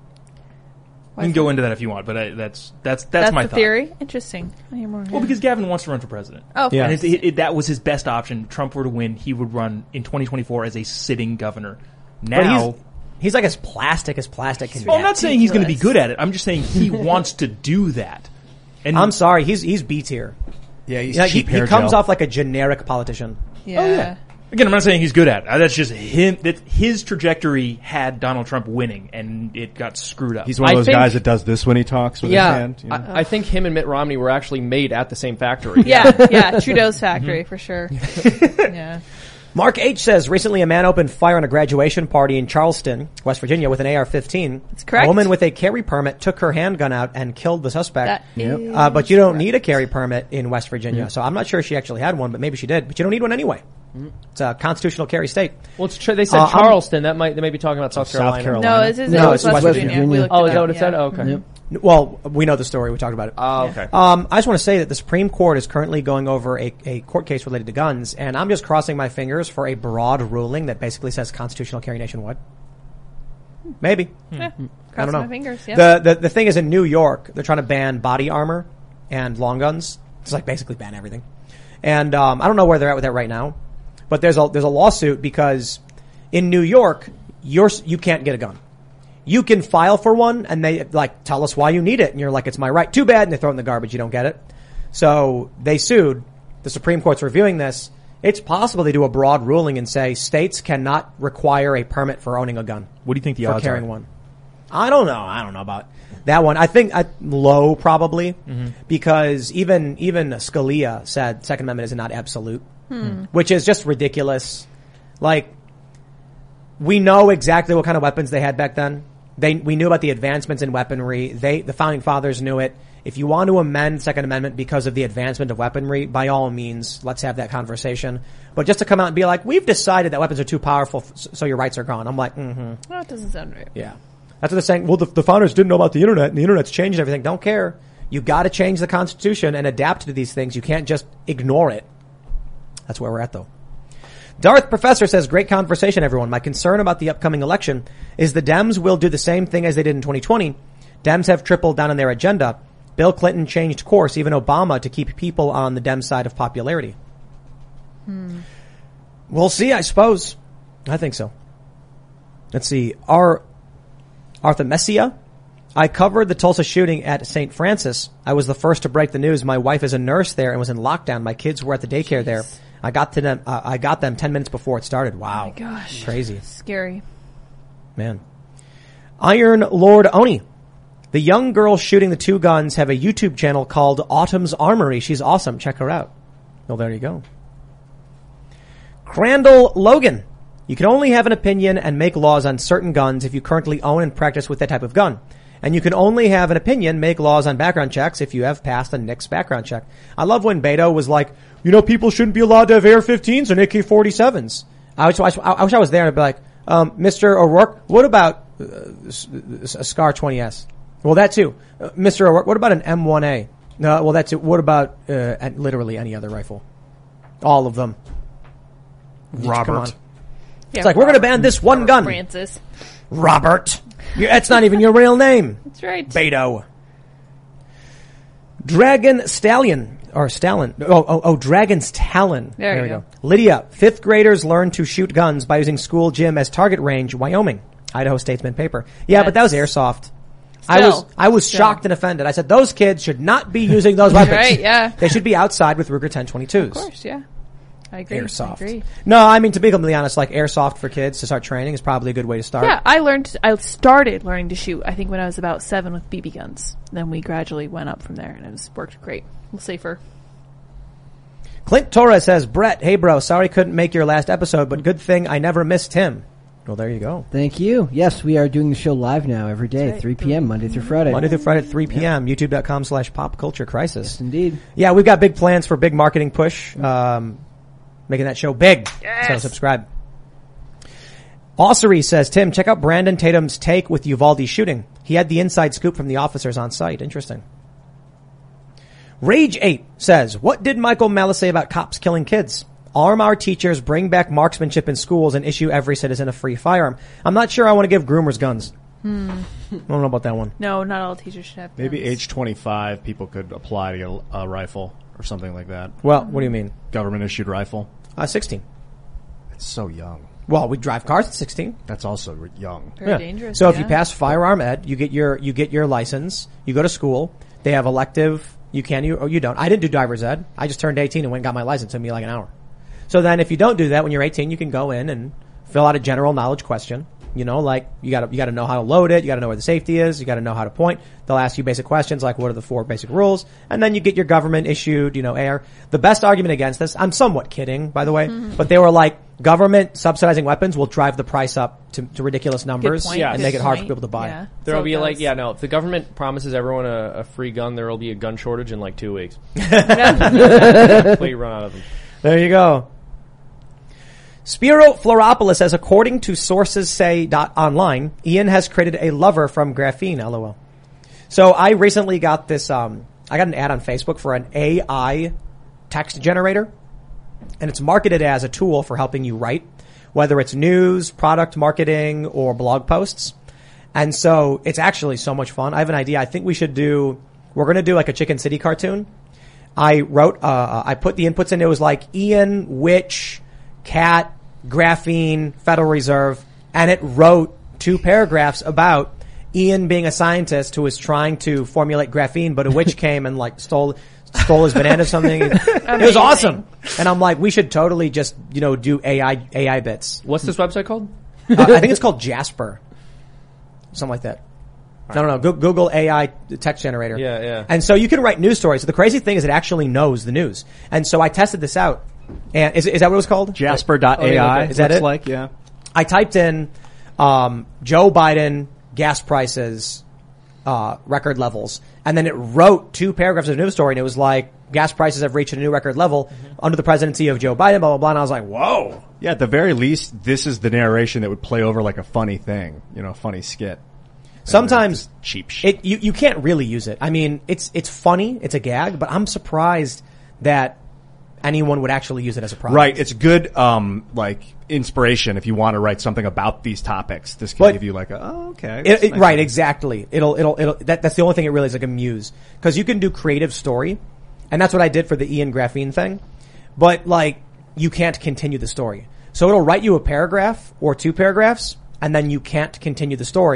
Speaker 6: Why
Speaker 3: We can
Speaker 6: is
Speaker 3: go
Speaker 6: that?
Speaker 3: into that if you want, but that's
Speaker 6: That's
Speaker 3: my
Speaker 6: the
Speaker 3: thought.
Speaker 6: theory. Interesting. I hear more.
Speaker 3: Well, because Gavin wants to run for president.
Speaker 6: Oh,
Speaker 1: Yeah.
Speaker 3: And that was his best option. If Trump were to win, he would run in 2024 as a sitting governor.
Speaker 1: But
Speaker 3: Now,
Speaker 1: he's like as plastic can be.
Speaker 3: I'm not saying he's going to be
Speaker 6: ridiculous.
Speaker 3: good at it. I'm just saying he wants to do that. And
Speaker 1: I'm sorry, he's B tier.
Speaker 5: Yeah, he's
Speaker 1: Like,
Speaker 5: cheap
Speaker 1: he
Speaker 5: hair
Speaker 1: comes
Speaker 5: gel.
Speaker 1: off like a generic politician.
Speaker 6: yeah.
Speaker 3: Oh, yeah. Again, I'm not saying he's good at it. That's just him. That his trajectory had Donald Trump winning, and it got screwed up.
Speaker 5: He's one of
Speaker 2: I
Speaker 5: those
Speaker 2: think-
Speaker 5: guys that does this when he talks with his hand. You know?
Speaker 2: I think him and Mitt Romney were actually made at the same factory.
Speaker 6: Yeah, Trudeau's factory for sure. Yeah.
Speaker 1: Mark H says, recently a man opened fire on a graduation party in Charleston, West Virginia with an AR-15.
Speaker 6: That's correct.
Speaker 1: A woman with a carry permit took her handgun out and killed the suspect.
Speaker 6: That is
Speaker 1: But you don't need a carry permit in West Virginia. So I'm not sure she actually had one, but maybe she did. But you don't need one anyway. It's a constitutional carry state.
Speaker 2: Well, they said Charleston. They may be talking about South Carolina.
Speaker 6: No, it's
Speaker 1: No, it's
Speaker 6: West
Speaker 1: West
Speaker 6: Virginia.
Speaker 4: Virginia.
Speaker 6: We looked
Speaker 2: Oh,
Speaker 6: it
Speaker 2: is that
Speaker 6: up,
Speaker 2: what it
Speaker 6: yeah.
Speaker 2: said? Oh, okay.
Speaker 4: Yep.
Speaker 1: Well, we know the story. We talked about it.
Speaker 2: Oh, okay.
Speaker 1: I just want to say that the Supreme Court is currently going over a court case related to guns, and I'm just crossing my fingers for a broad ruling that basically says constitutional carry nationwide. Maybe.
Speaker 6: Yeah.
Speaker 1: I don't
Speaker 6: Crossing
Speaker 1: know.
Speaker 6: my fingers. Yeah.
Speaker 1: The thing is, in New York, they're trying to ban body armor and long guns. It's like basically ban everything. And I don't know where they're at with that right now, but there's a lawsuit because in New York, you can't get a gun. You can file for one, and they like tell us why you need it, and you're like, it's my right. Too bad, and they throw it in the garbage. You don't get it. So they sued. The Supreme Court's reviewing this. It's possible they do a broad ruling and say states cannot require a permit for owning a gun.
Speaker 3: What do you think the
Speaker 1: for
Speaker 3: odds
Speaker 1: carrying
Speaker 3: are?
Speaker 1: one? I don't know about that one. I think low probably because even Scalia said Second Amendment is not absolute, which is just ridiculous. Like we know exactly what kind of weapons they had back then. We knew about the advancements in weaponry. The founding fathers knew it. If you want to amend Second Amendment because of the advancement of weaponry, by all means, let's have that conversation. But just to come out and be like, we've decided that weapons are too powerful, so your rights are gone. I'm like,
Speaker 6: No, it doesn't sound right.
Speaker 1: yeah. That's what they're saying. Well, the founders didn't know about the internet, and the internet's changed everything. Don't care. You got to change the Constitution and adapt to these things. You can't just ignore it. That's where we're at, though. Darth Professor says, great conversation, everyone. My concern about the upcoming election is the Dems will do the same thing as they did in 2020. Dems have tripled down on their agenda. Bill Clinton changed course, even Obama, to keep people on the Dem side of popularity. We'll see, I suppose. I think so. Let's see. Arthur Messia I covered the Tulsa shooting at St. Francis. I was the first to break the news. My wife is a nurse there and was in lockdown. My kids were at the daycare there. I got them 10 minutes before it started. Wow.
Speaker 6: Oh my gosh.
Speaker 1: Crazy.
Speaker 6: Scary.
Speaker 1: Man. Iron Lord Oni. The young girls shooting the 2 guns have a YouTube channel called Autumn's Armory. She's awesome. Check her out. Well, there you go. Crandall Logan. You can only have an opinion and make laws on certain guns if you currently own and practice with that type of gun. And you can only have an opinion, make laws on background checks if you have passed a NICS background check. I love when Beto was like, people shouldn't be allowed to have AR-15s and AK-47s. I wish I was there and I'd be like, Mr. O'Rourke, what about a SCAR 20S? Well, that too. Mr. O'Rourke, what about an M1A? No, well, that's it. What about literally any other rifle? All of them.
Speaker 5: Robert.
Speaker 1: Come on.
Speaker 6: Yeah,
Speaker 1: It's like, we're going to ban this one gun.
Speaker 6: Francis.
Speaker 1: Robert. That's not even your real name.
Speaker 6: That's right.
Speaker 1: Beto. Dragon Stallion. Or Stalin. Dragon's Talon.
Speaker 6: There you
Speaker 1: we
Speaker 6: go.
Speaker 1: Lydia. 5th graders learn to shoot guns by using school gym as target range, Wyoming. Idaho Statesman paper. Yeah, but that was airsoft. I was shocked and offended. I said, those kids should not be using those weapons.
Speaker 6: Right, yeah.
Speaker 1: They should be outside with Ruger 1022s.
Speaker 6: Of course, yeah. I agree.
Speaker 1: Airsoft.
Speaker 6: I agree.
Speaker 1: No, I mean, to be completely honest, like airsoft for kids to start training is probably a good way to start.
Speaker 6: Yeah, I started learning to shoot, I think when I was about 7 with BB guns. Then we gradually went up from there and it worked great. Safer.
Speaker 1: Clint Torres says, Brett, hey bro, sorry couldn't make your last episode, but good thing I never missed him. Well, there you go.
Speaker 4: Thank you. Yes, we are doing the show live now every day,
Speaker 6: right.
Speaker 4: 3 p.m., Monday through Friday.
Speaker 1: Monday through Friday at 3 p.m., youtube.com/popculturecrisis.
Speaker 4: Yes, indeed.
Speaker 1: Yeah, we've got big plans for big marketing push, making that show big.
Speaker 6: Yes.
Speaker 1: So subscribe. Ossery says, Tim, check out Brandon Tatum's take with Uvalde shooting. He had the inside scoop from the officers on site. Interesting. Rage 8 says, what did Michael Malice say about cops killing kids? Arm our teachers, bring back marksmanship in schools, and issue every citizen a free firearm. I'm not sure I want to give groomers guns. I don't know about that one.
Speaker 6: No, not all teachers should have guns.
Speaker 5: Maybe age 25, people could apply to get a rifle or something like that.
Speaker 1: Well, what do you mean?
Speaker 5: Government issued rifle.
Speaker 1: 16.
Speaker 5: It's so young.
Speaker 1: Well, we drive cars at 16.
Speaker 5: That's also young.
Speaker 6: Very dangerous.
Speaker 1: So if you pass firearm ed, you get your license. You go to school. They have elective. You don't. I didn't do driver's ed. I just turned 18 and went and got my license. It took me like an hour. So then if you don't do that when you're 18, you can go in and fill out a general knowledge question. Like you gotta know how to load it. You gotta know where the safety is. You gotta know how to point. They'll ask you basic questions like what are the 4 basic rules? And then you get your government issued, AR. The best argument against this, I'm somewhat kidding, by the way, but they were like, government subsidizing weapons will drive the price up to ridiculous numbers and make it hard for people to buy.
Speaker 6: Yeah.
Speaker 2: There will be if the government promises everyone a free gun, there will be a gun shortage in like 2 weeks. Completely run out of them.
Speaker 1: There you go. Spiro Floropoulos says, according to sources say.online, Ian has created a lover from graphene, LOL. So I recently got this, I got an ad on Facebook for an AI text generator. And it's marketed as a tool for helping you write, whether it's news, product marketing, or blog posts. And so it's actually so much fun. I have an idea. I think we're going to do like a Chicken City cartoon. I wrote, I put the inputs in. It was like Ian, witch, cat, graphene, Federal Reserve, and it wrote 2 paragraphs about Ian being a scientist who was trying to formulate graphene, but a witch came and like stole his banana or something. It was awesome. And I'm like, we should totally just, do AI bits.
Speaker 2: What's this website called?
Speaker 1: I think it's called Jasper. Something like that. I don't know. Google AI text generator.
Speaker 2: Yeah.
Speaker 1: And so you can write news stories. So the crazy thing is it actually knows the news. And so I tested this out. And is that what it was called?
Speaker 5: Jasper.ai.
Speaker 1: Is that it?
Speaker 5: Like, yeah.
Speaker 1: I typed in, Joe Biden, gas prices, record levels. And then it wrote 2 paragraphs of a news story, and it was like, gas prices have reached a new record level under the presidency of Joe Biden, blah, blah, blah. And I was like, whoa.
Speaker 5: Yeah, at the very least, this is the narration that would play over like a funny thing, a funny skit.
Speaker 1: Sometimes
Speaker 5: cheap shit.
Speaker 1: You can't really use it. I mean, it's funny, it's a gag, but I'm surprised that anyone would actually use it as a product.
Speaker 5: Right. It's good, inspiration if you want to write something about these topics. This can give you like okay.
Speaker 1: Right, exactly. That's the only thing it really is, like a muse. Cause you can do creative story. And that's what I did for the Ian Graphene thing. But you can't continue the story. So it'll write you a paragraph or 2 paragraphs, and then you can't continue the story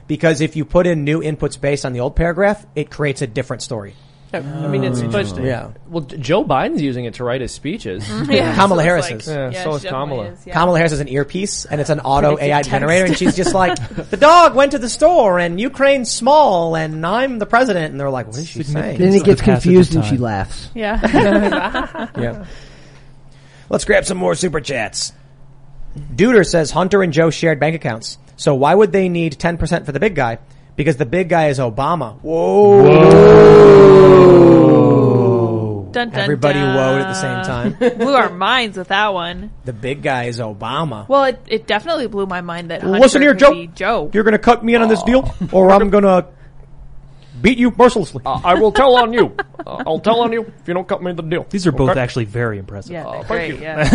Speaker 1: because if you put in new inputs based on the old paragraph, it creates a different story.
Speaker 2: I mean, it's
Speaker 1: interesting. Yeah.
Speaker 2: Well, Joe Biden's using it to write his speeches.
Speaker 6: Yeah,
Speaker 1: Kamala
Speaker 6: so
Speaker 1: Harris
Speaker 6: it's
Speaker 1: is.
Speaker 2: So is Kamala.
Speaker 1: Kamala Harris has an earpiece, and it's an auto
Speaker 6: Predictive
Speaker 1: AI
Speaker 6: text.
Speaker 1: generator, and she's just like, the dog went to the store, and Ukraine's small, and I'm the president. And they're like, what is she saying?
Speaker 4: Then it gets
Speaker 3: The passage
Speaker 4: confused
Speaker 3: of
Speaker 4: and she
Speaker 3: time.
Speaker 4: laughs.
Speaker 6: Yeah.
Speaker 1: Yeah. Let's grab some more super chats. Duder says Hunter and Joe shared bank accounts. So why would they need 10% for the big guy? Because the big guy is Obama. Whoa.
Speaker 6: Dun, dun,
Speaker 1: Everybody
Speaker 6: dun.
Speaker 1: whoa at the same time.
Speaker 6: Blew our minds with that one.
Speaker 1: The big guy is Obama.
Speaker 6: Well, it definitely blew my mind that Hunter
Speaker 1: Listen here,
Speaker 6: could
Speaker 1: Joe.
Speaker 6: be Joe.
Speaker 1: You're going to cut me in on this deal, or I'm going to beat you mercilessly.
Speaker 2: I will tell on you. I'll tell on you if you don't cut me the deal.
Speaker 3: These are both actually very impressive.
Speaker 6: Yeah, they're
Speaker 2: thank
Speaker 6: great.
Speaker 2: you.
Speaker 6: Yeah.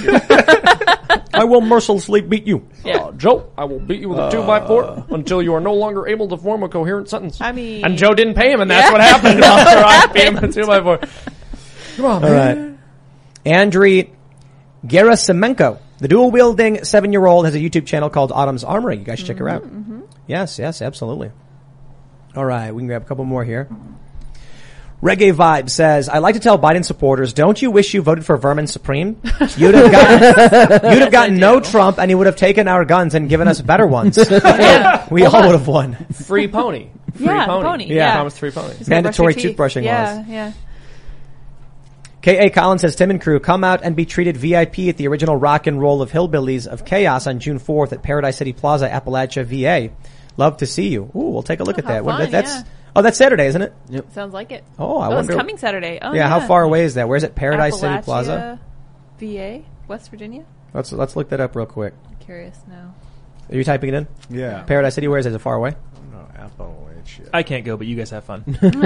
Speaker 1: I will mercilessly beat you.
Speaker 6: Yeah.
Speaker 2: Joe, I will beat you with a 2x4 until you are no longer able to form a coherent sentence.
Speaker 6: I mean,
Speaker 2: And Joe didn't pay him, and that's what happened after I beat him with a 2x4. Come on,
Speaker 1: All right. Andriy Gerasimenko, the dual-wielding 7-year-old, has a YouTube channel called Autumn's Armory. You guys should check her out. Yes, absolutely. All right, we can grab a couple more here. Reggae Vibe says, I like to tell Biden supporters, don't you wish you voted for Vermin Supreme? You'd have gotten no Trump, and he would have taken our guns and given us better ones. We all would have won.
Speaker 2: Free pony. Free
Speaker 6: pony.
Speaker 1: Yeah.
Speaker 2: Promised free pony.
Speaker 6: Just gotta brush
Speaker 1: Mandatory
Speaker 6: your teeth.
Speaker 1: toothbrushing
Speaker 6: Yeah,
Speaker 1: laws.
Speaker 6: yeah.
Speaker 1: K.A. Collins says, Tim and crew, come out and be treated VIP at the original Rock and Roll of Hillbillies of Chaos on June 4th at Paradise City Plaza, Appalachia, VA. Love to see you. Ooh, we'll take a look at
Speaker 6: how
Speaker 1: that.
Speaker 6: fun,
Speaker 1: That's
Speaker 6: yeah.
Speaker 1: Oh, that's Saturday, isn't it?
Speaker 6: Sounds like it.
Speaker 1: Oh, I
Speaker 6: it's
Speaker 1: wonder.
Speaker 6: coming Saturday. Oh,
Speaker 1: yeah, how far away is that? Where's it? Paradise City
Speaker 6: Appalachia,
Speaker 1: Plaza?
Speaker 6: VA, West Virginia.
Speaker 1: Let's look that up real quick.
Speaker 6: I'm curious now.
Speaker 1: Are you typing it in?
Speaker 5: Yeah.
Speaker 1: Paradise City, where is it? Is it far away?
Speaker 5: No, Appalachia.
Speaker 3: I can't go, but you guys have fun.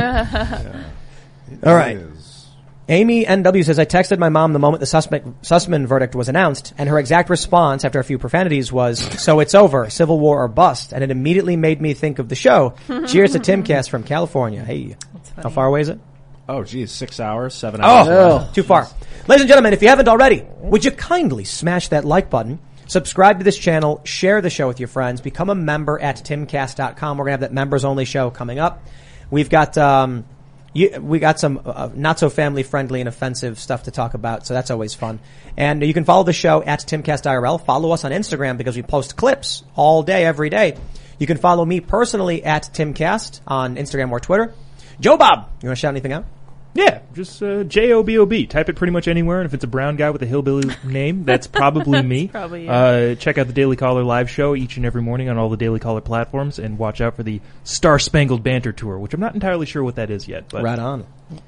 Speaker 1: All right.
Speaker 5: It is.
Speaker 1: Amy NW says, I texted my mom the moment the Sussman verdict was announced, and her exact response after a few profanities was, so it's over, Civil War or bust, and it immediately made me think of the show. Cheers to Timcast from California. Hey, how far away is it?
Speaker 5: Oh, geez, 6 hours, 7 hours.
Speaker 1: Oh, too far. Ladies and gentlemen, if you haven't already, would you kindly smash that like button, subscribe to this channel, share the show with your friends, become a member at timcast.com. We're going to have that members-only show coming up. We've got we got some not so family friendly and offensive stuff to talk about, so that's always fun. And you can follow the show at TimCastIRL. Follow us on Instagram because we post clips all day, every day. You can follow me personally at TimCast on Instagram or Twitter. Joe Bob, you want to shout anything out?
Speaker 3: Yeah, just JOBOB. Type it pretty much anywhere, and if it's a brown guy with a hillbilly name, that's probably me.
Speaker 6: Probably,
Speaker 3: check out the Daily Caller live show each and every morning on all the Daily Caller platforms, and watch out for the Star Spangled Banter Tour, which I'm not entirely sure what that is yet. But
Speaker 1: Right on.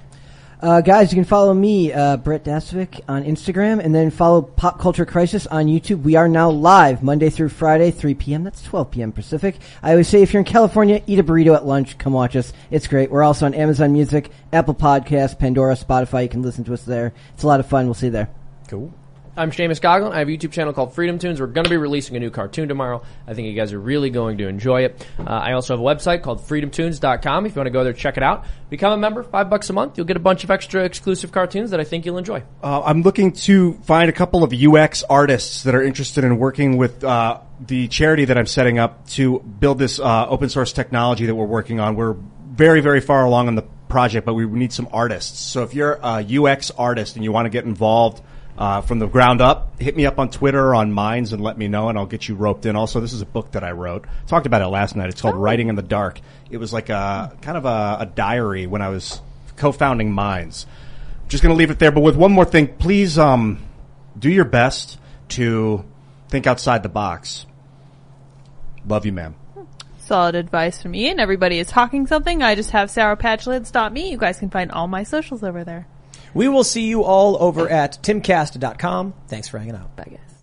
Speaker 4: Guys, you can follow me, Brett Dasvik, on Instagram, and then follow Pop Culture Crisis on YouTube. We are now live Monday through Friday, 3 p.m. That's 12 p.m. Pacific. I always say if you're in California, eat a burrito at lunch. Come watch us. It's great. We're also on Amazon Music, Apple Podcasts, Pandora, Spotify. You can listen to us there. It's a lot of fun. We'll see you there.
Speaker 1: Cool.
Speaker 2: I'm Seamus Coughlin. I have a YouTube channel called Freedom Tunes. We're going to be releasing a new cartoon tomorrow. I think you guys are really going to enjoy it. I also have a website called freedomtunes.com. If you want to go there, check it out. Become a member, $5 a month. You'll get a bunch of extra exclusive cartoons that I think you'll enjoy.
Speaker 5: I'm looking to find a couple of UX artists that are interested in working with the charity that I'm setting up to build this open source technology that we're working on. We're very, very far along on the project, but we need some artists. So if you're a UX artist and you want to get involved from the ground up, hit me up on Twitter or on Minds and let me know, and I'll get you roped in. Also, this is a book that I wrote. Talked about it last night. It's called Writing in the Dark. It was like a kind of a diary when I was co-founding Minds. Just going to leave it there, but with one more thing, please do your best to think outside the box. Love you, ma'am.
Speaker 6: Solid advice from Ian. Everybody is talking something. I just have sourpatchlids.me. You guys can find all my socials over there.
Speaker 1: We will see you all over at timcast.com. Thanks for hanging out.
Speaker 6: Bye, guys.